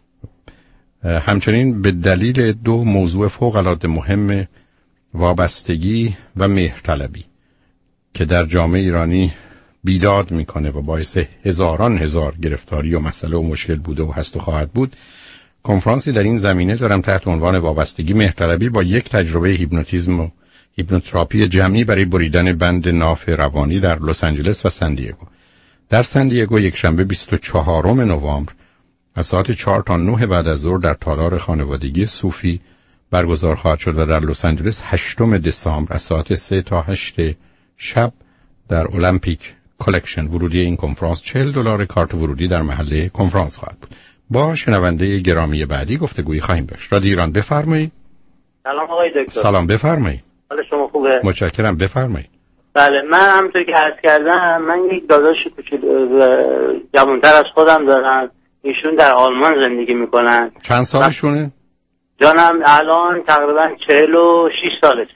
همچنین به دلیل دو موضوع فوق العاده مهم، وابستگی و مهرطلبی که در جامعه ایرانی بیداد میکنه و باعث هزاران هزار گرفتاری و مسئله و مشکل بوده و هست و خواهد بود، کنفرانسی در این زمینه دارم تحت عنوان وابستگی مهرطلبی با یک تجربه هیپنوتیزم و هیپنوتراپی جمعی برای بریدن بند ناف روانی در لس آنجلس و سن دیگو. در سن دیگو یک شنبه 24 نوامبر از ساعت 4 تا 9 بعد از ظهر در تالار خانوادگی صوفی برگزار خواهد شد و در لس آنجلس 8 دسامبر از ساعت 3 تا 8 شب در المپیک کالکشن. ورودی این کنفرانس $40 کارت ورودی در محله کنفرانس خواهد بود. با شنونده گرامی بعدی گفتگویی خواهیم داشت. رادیو ایران، بفرمایید. سلام آقای دکتر. سلام، بفرمایید. حال شما خوبه؟ متشکرم، بفرمایید. بله، من همونطور که عرض کردم من یک داداش کوچولو جوان‌تر از خودم دارم. ایشون در آلمان زندگی میکنن. چند سالشونه؟ جانم الان تقریبا 46 سالشه.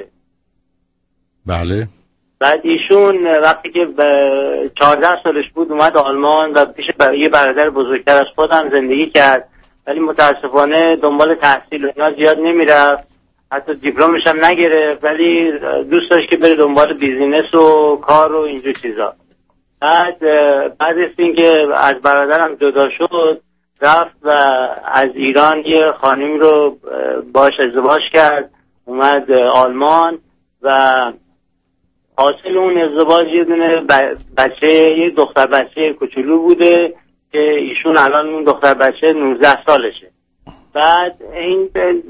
بله. بعد ایشون وقتی که 14 سالش بود اومد آلمان و پیش یه برادر بزرگتر از خودم زندگی کرد، ولی متاسفانه دنبال تحصیل و اینا زیاد نمیرفت، حتی دیپلمش هم نگرفت، ولی دوست داشت که بره دنبال بیزینس و کار و اینجور چیزا. بعد از اینکه از برادرم جدا شد رفت و از ایران یه خانم رو باش ازدواج کرد، اومد آلمان و حاصل اون ازدواج یه دونه یه دختر بچه کوچولو بوده که ایشون الان اون دختر بچه 19 سالشه. بعد این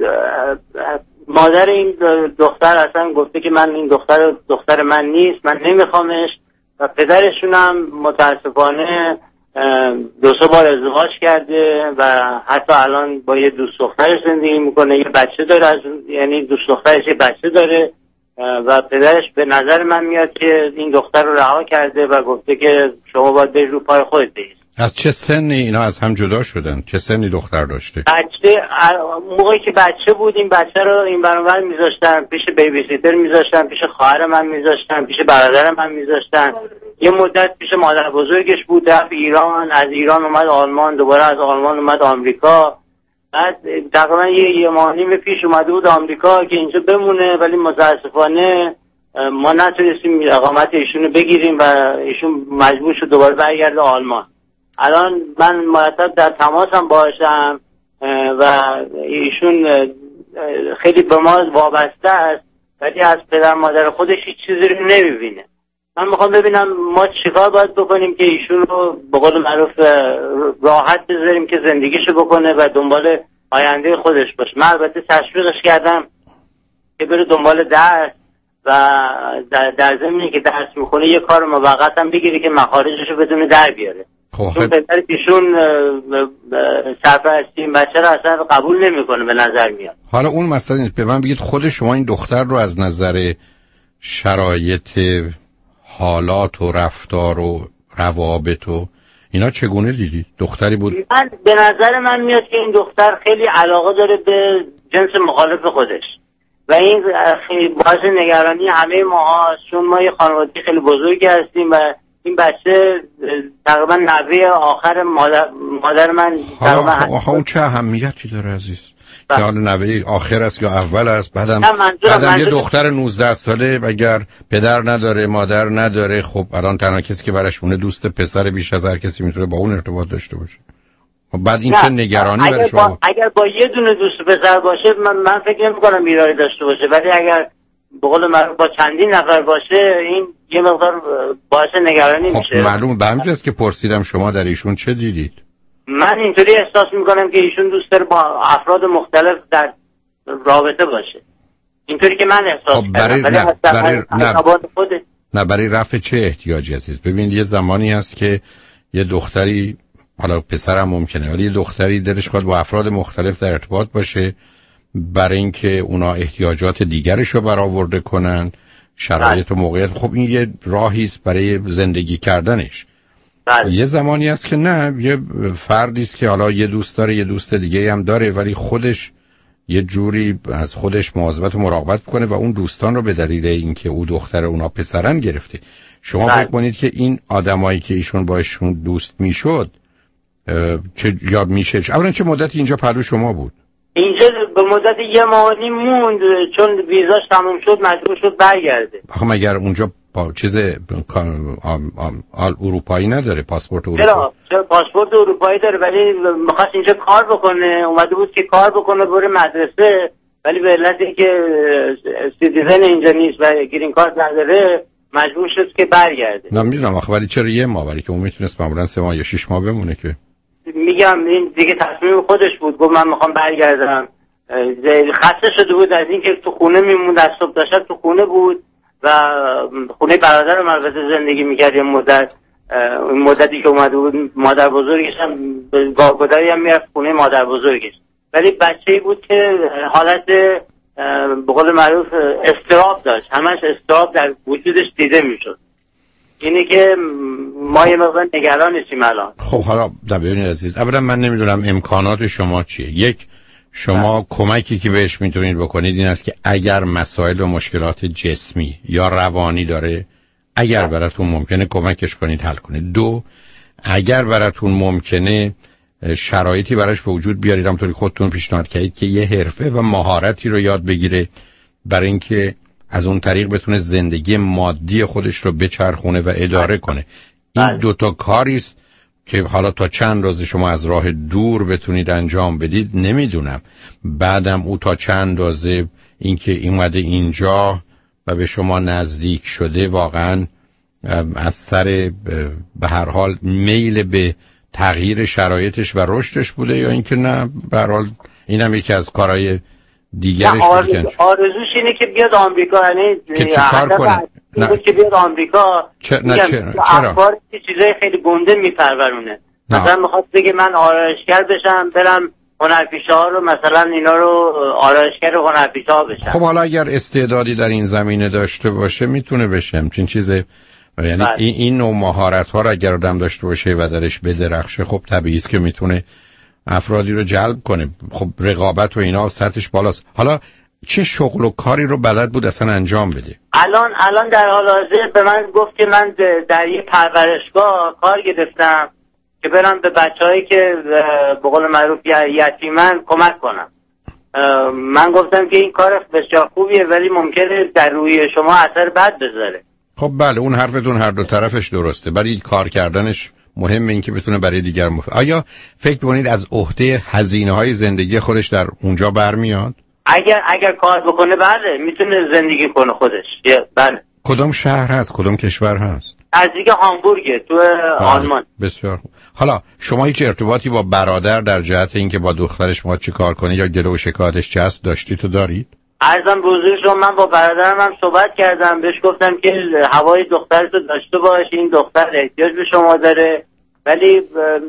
مادر این دختر اصلا گفته که من این دختر من نیست، من نمیخوامش، و پدرشون هم متاسفانه 2 بار ازدواج کرده و حتی الان با یه دوست دخترش زندگی میکنه، یه بچه داره، یعنی دوست دخترش یه بچه داره و پدرش به نظر من میاد که این دختر رو رها کرده و گفته که شما باید بری رو پای خودت بایستی. از چه سنی اینا از هم جدا شدن؟ چه سنی دختر داشته؟ بچه موقعی که بچه بود این بچه رو این برانور میذاشتن، پیش بیبی سیتر میذاشتن، پیش خواهر من میذاشتن، پیش برادر من میذاشتن. یه مدت پیش مادر بزرگش بود، رفت ایران، از ایران اومد آلمان، دوباره از آلمان اومد آمریکا. بعد تقریبا یه ماه نیم پیش اومده بود آمریکا که اینجا بمونه، ولی متاسفانه ما نتونستیم اقامت ایشون رو بگیریم و ایشون مجبور شد دوباره برگرده آلمان. الان من مرتب در تماسم باشم و ایشون خیلی به ما وابسته است، ولی از پدر مادر خودش هیچ چیزی رو نمیبینه. من میخوام ببینم ما چیکار باید بکنیم که ایشون رو به قول معروف راحت بذاریم که زندگیشو بکنه و دنبال آینده خودش باشه. من البته تشویقش کردم که بره دنبال درس و در زمینی که درس میکنه یه کار موقت هم بگیره که مخارجشو بدونه در بیاره. چون پدر ایشون سرپرستی این بچه رو اصلا قبول نمیکنه به نظر میاد. حالا اون مسئله نیست، به من بگید خود شما این دختر رو از نظر شرایط حالات و رفتار و روابط و اینا چگونه دیدید؟ دختری بود من به نظر من میاد که این دختر خیلی علاقه داره به جنس مخالف خودش و این خیلی باعث نگرانی همه ما هست، چون ما یه خانواده خیلی بزرگی هستیم و این بچه تقریبا نوه آخر مادر من. آخه اون چه اهمیتی داره عزیز که حالا نوه آخر است یا اول است؟ بعدم یه دختر 19 ساله اگر پدر نداره مادر نداره، خب الان تنها کسی که براش مونه دوست پسر، بیش از هر کسی میتونه با اون ارتباط داشته باشه. بعد این چه نگرانی برای شما؟ اگر با یه دونه دوست پسر باشه من فکر نمی‌کنم ایرادی داشته باشه، ولی اگر به قول معروف با چندین نفر باشه، این یه مقدار باعث نگرانی میشه. معلوم به همجاست که پرسیدم شما در ایشون چه دیدید؟ من اینطوری احساس میکنم که ایشون دوست داره با افراد مختلف در رابطه باشه، اینطوری که من احساس کردم. برای رفع چه احتیاجی هستید؟ ببینید یه زمانی هست که یه دختری، حالا پسرم ممکنه، ولی یه دختری دلش خواهد با افراد مختلف در ارتباط باشه برای اینکه اونا احتیاجات دیگرش رو برآورده کنن، شرایط و موقعیت. خب این یه راهی است برای زندگی کردنش. یه زمانی هست که نه، یه فردی است که حالا یه دوست داره، یه دوست دیگه هم داره، ولی خودش یه جوری از خودش مواظبت و مراقبت کنه و اون دوستان رو به دلیل اینکه او دختر اونا پسرن گرفته. شما فکر کنید که این آدمایی که ایشون باشون دوست میشد چه یاد میشه؟ اولا چه مدتی اینجا پهلو شما بود؟ اینجا به مدت 1 ماه و نیم موند، چون ویزاش تموم شد مجبور شد برگرده. آخه مگر اونجا چیز اروپایی نداره؟ پاسپورت اروپایی؟ چرا پاسپورت اروپایی داره، ولی می‌خواست اینجا کار بکنه، اومده بود که کار بکنه بره مدرسه، ولی به علت اینکه سیتیزن اینجا نیست و گرین کارت نداره مجبور شد که برگرده. نه میدونم آخه، ولی چرا 1 ماه؟ ولی که اون میتونست معمولا 3 ماه یا 6 ماه بمونه که. میگم این دیگه تصمیم خودش بود، گفت من میخوام برگردم. خسته شده بود از اینکه تو خونه میموند، از صبح تا شب تو خونه بود و خونه برادرم البته زندگی میکرد یه مدت. این مدتی که اومده بود مادر بزرگش هم گاه‌گداری هم میرفت خونه مادر بزرگش، ولی بچه‌ای بود که حالت به قول معروف اضطراب داشت، همش اضطراب در وجودش دیده میشد. اینه که ما یه مقدار نگران هستیم الان. خب حالا ببینید عزیز، اولا من نمیدونم امکانات شما چیه. یک، شما کمکی که بهش میتونید بکنید این است که اگر مسائل و مشکلات جسمی یا روانی داره، اگر براتون ممکنه کمکش کنید حل کنید. 2، اگر براتون ممکنه شرایطی براش به وجود بیارید، همونطوری خودتون پیشنهاد کردید که یه حرفه و مهارتی رو یاد بگیره برای اینکه از اون طریق بتونه زندگی مادی خودش رو بچرخونه و اداره کنه. این 2 تا کاری است که حالا تا چند روز شما از راه دور بتونید انجام بدید نمیدونم. بعدم او تا چند اندازه اینکه اومده اینجا و به شما نزدیک شده واقعا از سر به هر حال میل به تغییر شرایطش و رشدش بوده، یا اینکه نه به هر حال اینم یکی از کارهای دیگرش بود. آرزوش اینه که بیاد آمریکا، یعنی که چی کار کنه؟ نه که بیاد آمریکا. چرا؟ اخبار چیزای خیلی گنده میپرورونه. مثلا میخواد بگه من آرایشگر بشم، برم هنرپیشه ها رو مثلا اینا رو آرایشگر هنرپیشه ها بشم. خب حالا اگر استعدادی در این زمینه داشته باشه میتونه بشه همچین چیزه. یعنی این نوع مهارت ها رو اگر آدم داشته باشه و درش بدرخشه، خب طبیعی است که میتونه افرادی رو جلب کنه. خب رقابت و اینا سطحش بالاست. حالا چه شغل و کاری رو بلد بود اصلا انجام بده؟ الان در حال حاضر به من گفت که من در یه پرورشگاه کار گرفتم که برم به بچه‌هایی که به قول معروف یتیمن کمک کنم. من گفتم که این کار بسیار خوبیه ولی ممکنه در روی شما اثر بد بذاره. خب بله، اون حرفتون هر دو طرفش درسته، ولی کار کردنش مهمه، این که بتونه برای دیگر آیا فکر کنید از عهده هزینه‌های زندگی خودش در اونجا برمیاد؟ اگر کار بکنه بله میتونه زندگی کنه خودش. بله. کدام شهر هست؟ کدام کشور هست؟ نزدیک هامبورگ تو آلمان. بسیار خوب. حالا شما هیچ ارتباطی با برادر در جهت اینکه با دخترش ما چی کار کنه یا گله و شکایتش چه هست داشتی تو دارید؟ عرضم بزرگ شما من با برادرم هم صحبت کردم، بهش گفتم که هوای دخترتو داشته باش، این دختر احتیاج به شما داره، ولی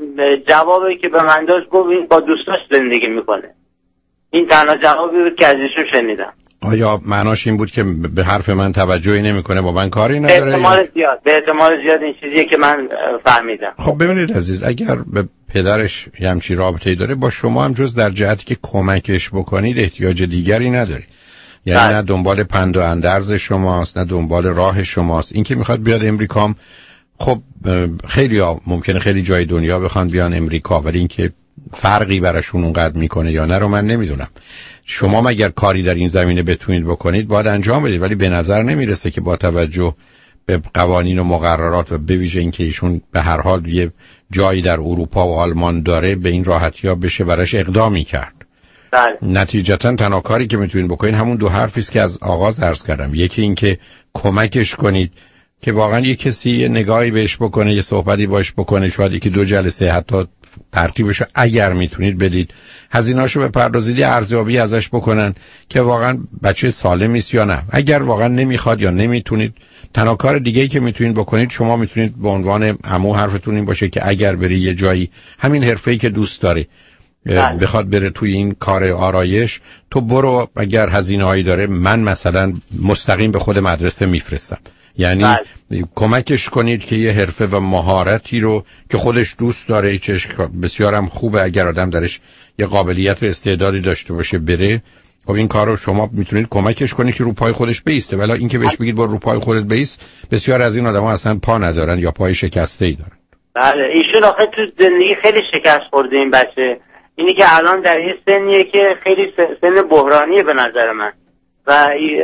جوابی که به من داشت گفت این با دوستاش زندگی میکنه. این تنها جوابی بود که از ایشون شنیدم. آیا معناش این بود که به حرف من توجهی نمیکنه، با من کاری نداره؟ به احتمال زیاد این چیزیه که من فهمیدم. خب ببینید عزیز، اگر به پدرش همچین رابطه‌ای داره با شما هم جز در جهتی که کمکش بکنید احتیاج دیگری نداری. یعنی نه دنبال پند و اندرز شماست، نه دنبال راه شماست. این که میخواد بیاد امریکا، خب خیلی ها ممکنه خیلی جای دنیا بخوان بیان امریکا، ولی اینکه فرقی براشون اونقدر میکنه یا نه رو من نمیدونم. شما مگر کاری در این زمینه بتونید بکنید باید انجام بدید، ولی به نظر نمیرسه که با توجه به قوانین و مقررات و به ویژه اینکه ایشون به هر حال یه جایی در اروپا و آلمان داره به این راحتی ها بشه براش اقدامی کرد. نتیجتا تنها کاری که میتونید بکنید همون دو حرفی است که از آغاز عرض کردم. یکی این که کمکش کنید که واقعا یه کسی یه نگاهی بهش بکنه، یه صحبتی باش بکنه، شاید یکی دو جلسه حتی ترتیبش اگر میتونید بدید، هزینه‌اشو بپردازید، ارزیابی ازش بکنن که واقعا بچه سالمی است یا نه. اگر واقعا نمیخواد یا نمیتونید، تنها کار دیگه‌ای که میتونید بکنید، شما میتونید به عنوان عمو حرفتون این باشه که اگر بری یه جایی همین حرفه‌ای که دوست داری بخواد بره توی این کار آرایش، تو برو، اگر هزینه‌هایی داره من مثلا مستقیم به خود مدرسه میفرستم. یعنی کمکش کنید که یه حرفه و مهارتی رو که خودش دوست داره، چش بسیارم خوبه اگر آدم درش یه قابلیت و استعدادی داشته باشه بره. خب این کار رو شما میتونید کمکش کنید که رو پای خودش بیسته. ولی اینکه بهش بگید برو رو پای خودت بیست، بسیار از این آدم‌ها اصلا پا ندارن یا پای شکسته‌ای دارن. بله ایشون آخه تو زندگی خیلی شکست خورده این بچه. اینی که الان در یه سنیه که خیلی سن بحرانیه به نظر من. و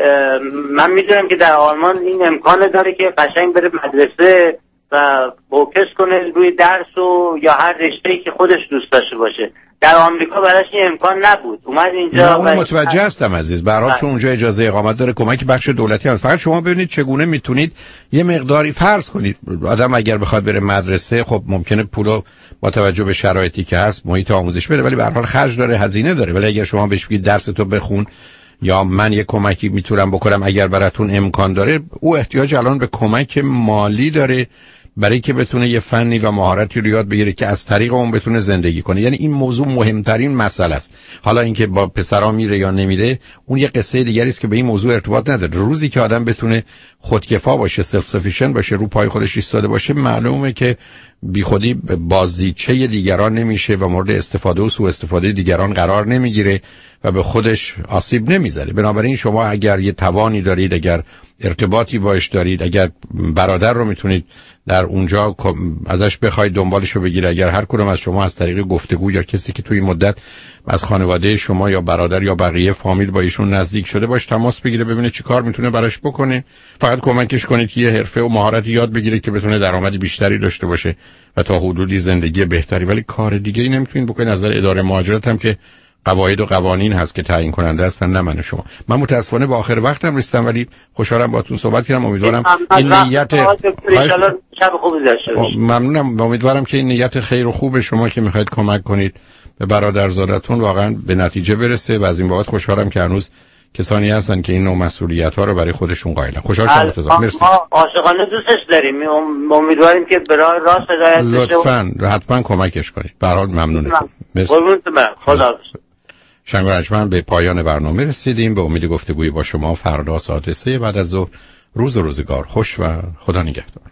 من میدونم که در آلمان این امکان داره که قشنگ بره مدرسه و فوکس کنه روی درس و یا هر رشته‌ای که خودش دوست داشته باشه. در آمریکا براش این امکان نبود. اومد اینجا. من متوجه هستم عزیز. برای چون اونجا اجازه اقامت داره، کمک بخش دولتی هست. فقط شما ببینید چگونه میتونید یه مقداری فرض کنید آدم اگر بخواد بره مدرسه، خب ممکنه پولو با توجه به شرایطی که هست محیط آموزش بده، ولی به هر حال خرج داره، هزینه داره. ولی اگر شما بهش بگید درس تو بخون یا من یه کمکی میتونم بکنم اگر براتون امکان داره، او احتیاج الان به کمک مالی داره برای که بتونه یه فنی و مهارتی رو یاد بگیره که از طریق اون بتونه زندگی کنه. یعنی این موضوع مهمترین مسئله است. حالا اینکه با پسرا میره یا نمیره اون یه قصه دیگری است که به این موضوع ارتباط نداره. روزی که آدم بتونه خودکفا باشه، سلف سفیشنت باشه، رو پای خودش ایستاده باشه، معلومه که بیخودی بازدیدچه دیگران نمیشه و مورد استفاده و سوء استفاده دیگران قرار نمیگیره و به خودش آسیب نمیزنه. بنابراین شما اگر یه توانی دارید، اگر ارتباطی باش دارید، اگر برادر رو میتونید در اونجا ازش بخواید دنبالش رو بگیره، اگر هر کدوم از شما از طریق گفتگو یا کسی که توی مدت از خانواده شما یا برادر یا بقیه فامیل با ایشون نزدیک شده باش تماس بگیره، ببینه چی کار میتونه براش بکنه. فقط کمکش کنید که یه حرفه و مهارتی یاد بگیره که بتونه درآمد بیشتری داشته باشه و تا حدودی زندگی بهتری. ولی کار دیگه ای نمیتونید بکنید. نظر اداره مهاجرت هم که قواعد و قوانین هست که تعیین کننده هستن، نه من شما. من متاسفانه با آخر وقتم رسیدم، ولی خوشحالم باهاتون صحبت کردم. امیدوارم این نیت ممنونم. امیدوارم که این نیت خیر و خوب شما که میخواید کمک کنید به برادرزادتون واقعا به نتیجه برسه و از این بابت خوشحالم که هنوز کسانی هستن که این نوع مسئولیت ها رو برای خودشون قائلن. خوشحال شدم اتفاقا. مرسی. عاشقانه دوستش داریم. امیدواریم که به راه راست هدایت بشه. حتما کمکش کنید. به هر حال ممنونم. مرسی. خدا شنگرجمن به پایان برنامه رسیدیم. به امید گفتگوی با شما فردا ساعت 3 بعد از ظهر. روز و روزگار خوش و خدا نگهدار.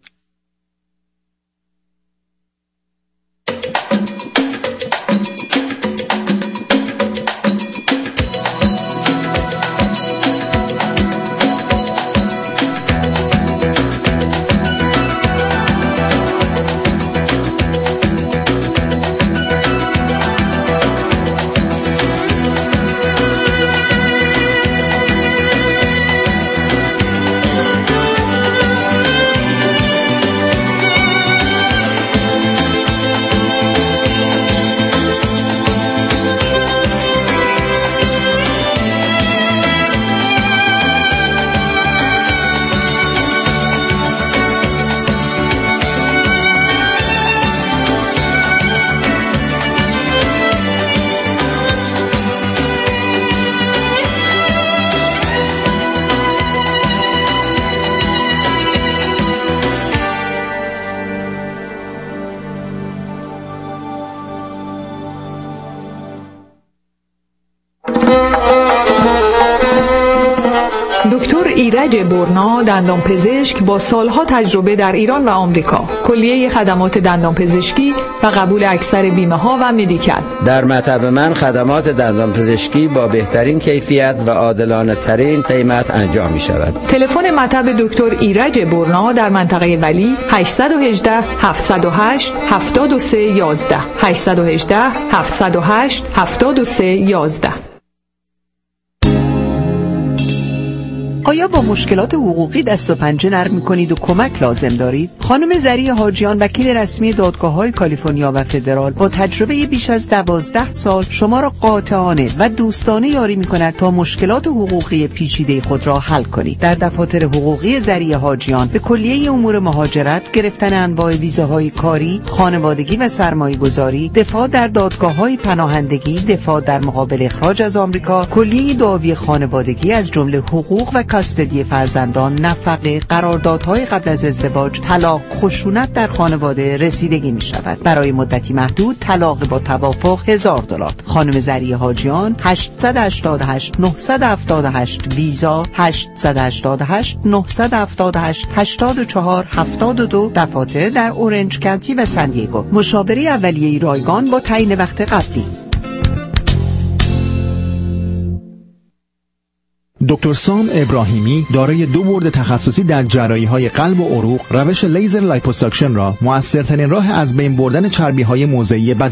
ایرج برنا، دندانپزشک با سالها تجربه در ایران و آمریکا، کلیه خدمات دندانپزشکی و قبول اکثر بیمه‌ها و مدیکل. در مطب من خدمات دندانپزشکی با بهترین کیفیت و عادلانه ترین قیمت انجام می شود. تلفن مطب دکتر ایرج برنا در منطقه ولی 818 708 73 11 818 708 73 11. آیا با مشکلات حقوقی دست و پنجه نرم می‌کنید و کمک لازم دارید؟ خانم زری حاجیان وکیل رسمی دادگاه‌های کالیفرنیا و فدرال با تجربه بیش از 12 سال شما را قاطعانه و دوستانه یاری می‌کند تا مشکلات حقوقی پیچیده خود را حل کنید. در دفاتر حقوقی زری حاجیان به کلیه امور مهاجرت، گرفتن انواع ویزاهای کاری، خانوادگی و سرمایه‌گذاری، دفاع در دادگاه‌های پناهندگی، دفاع در مقابل اخراج از آمریکا، کلیه دعاوی خانوادگی از جمله حقوق و کاستدی فرزندان، نفقه، قراردادهای قبل از ازدواج، طلاق، خشونت در خانواده رسیدگی می شود. برای مدتی محدود طلاق با توافق $1000. خانم زری حاجیان 888 978 ویزا 888 978 84 72 دفاتر در اورنج کانتی و سن دیگو. مشاوره اولیه رایگان با تعیین وقت قبلی. دکتر سام ابراهیمی دارای 2 بورد تخصصی در جراحی‌های قلب و عروق، روش لیزر لیپوساکشن را مؤثرترین راه از بین بردن چربی‌های موضعی بدن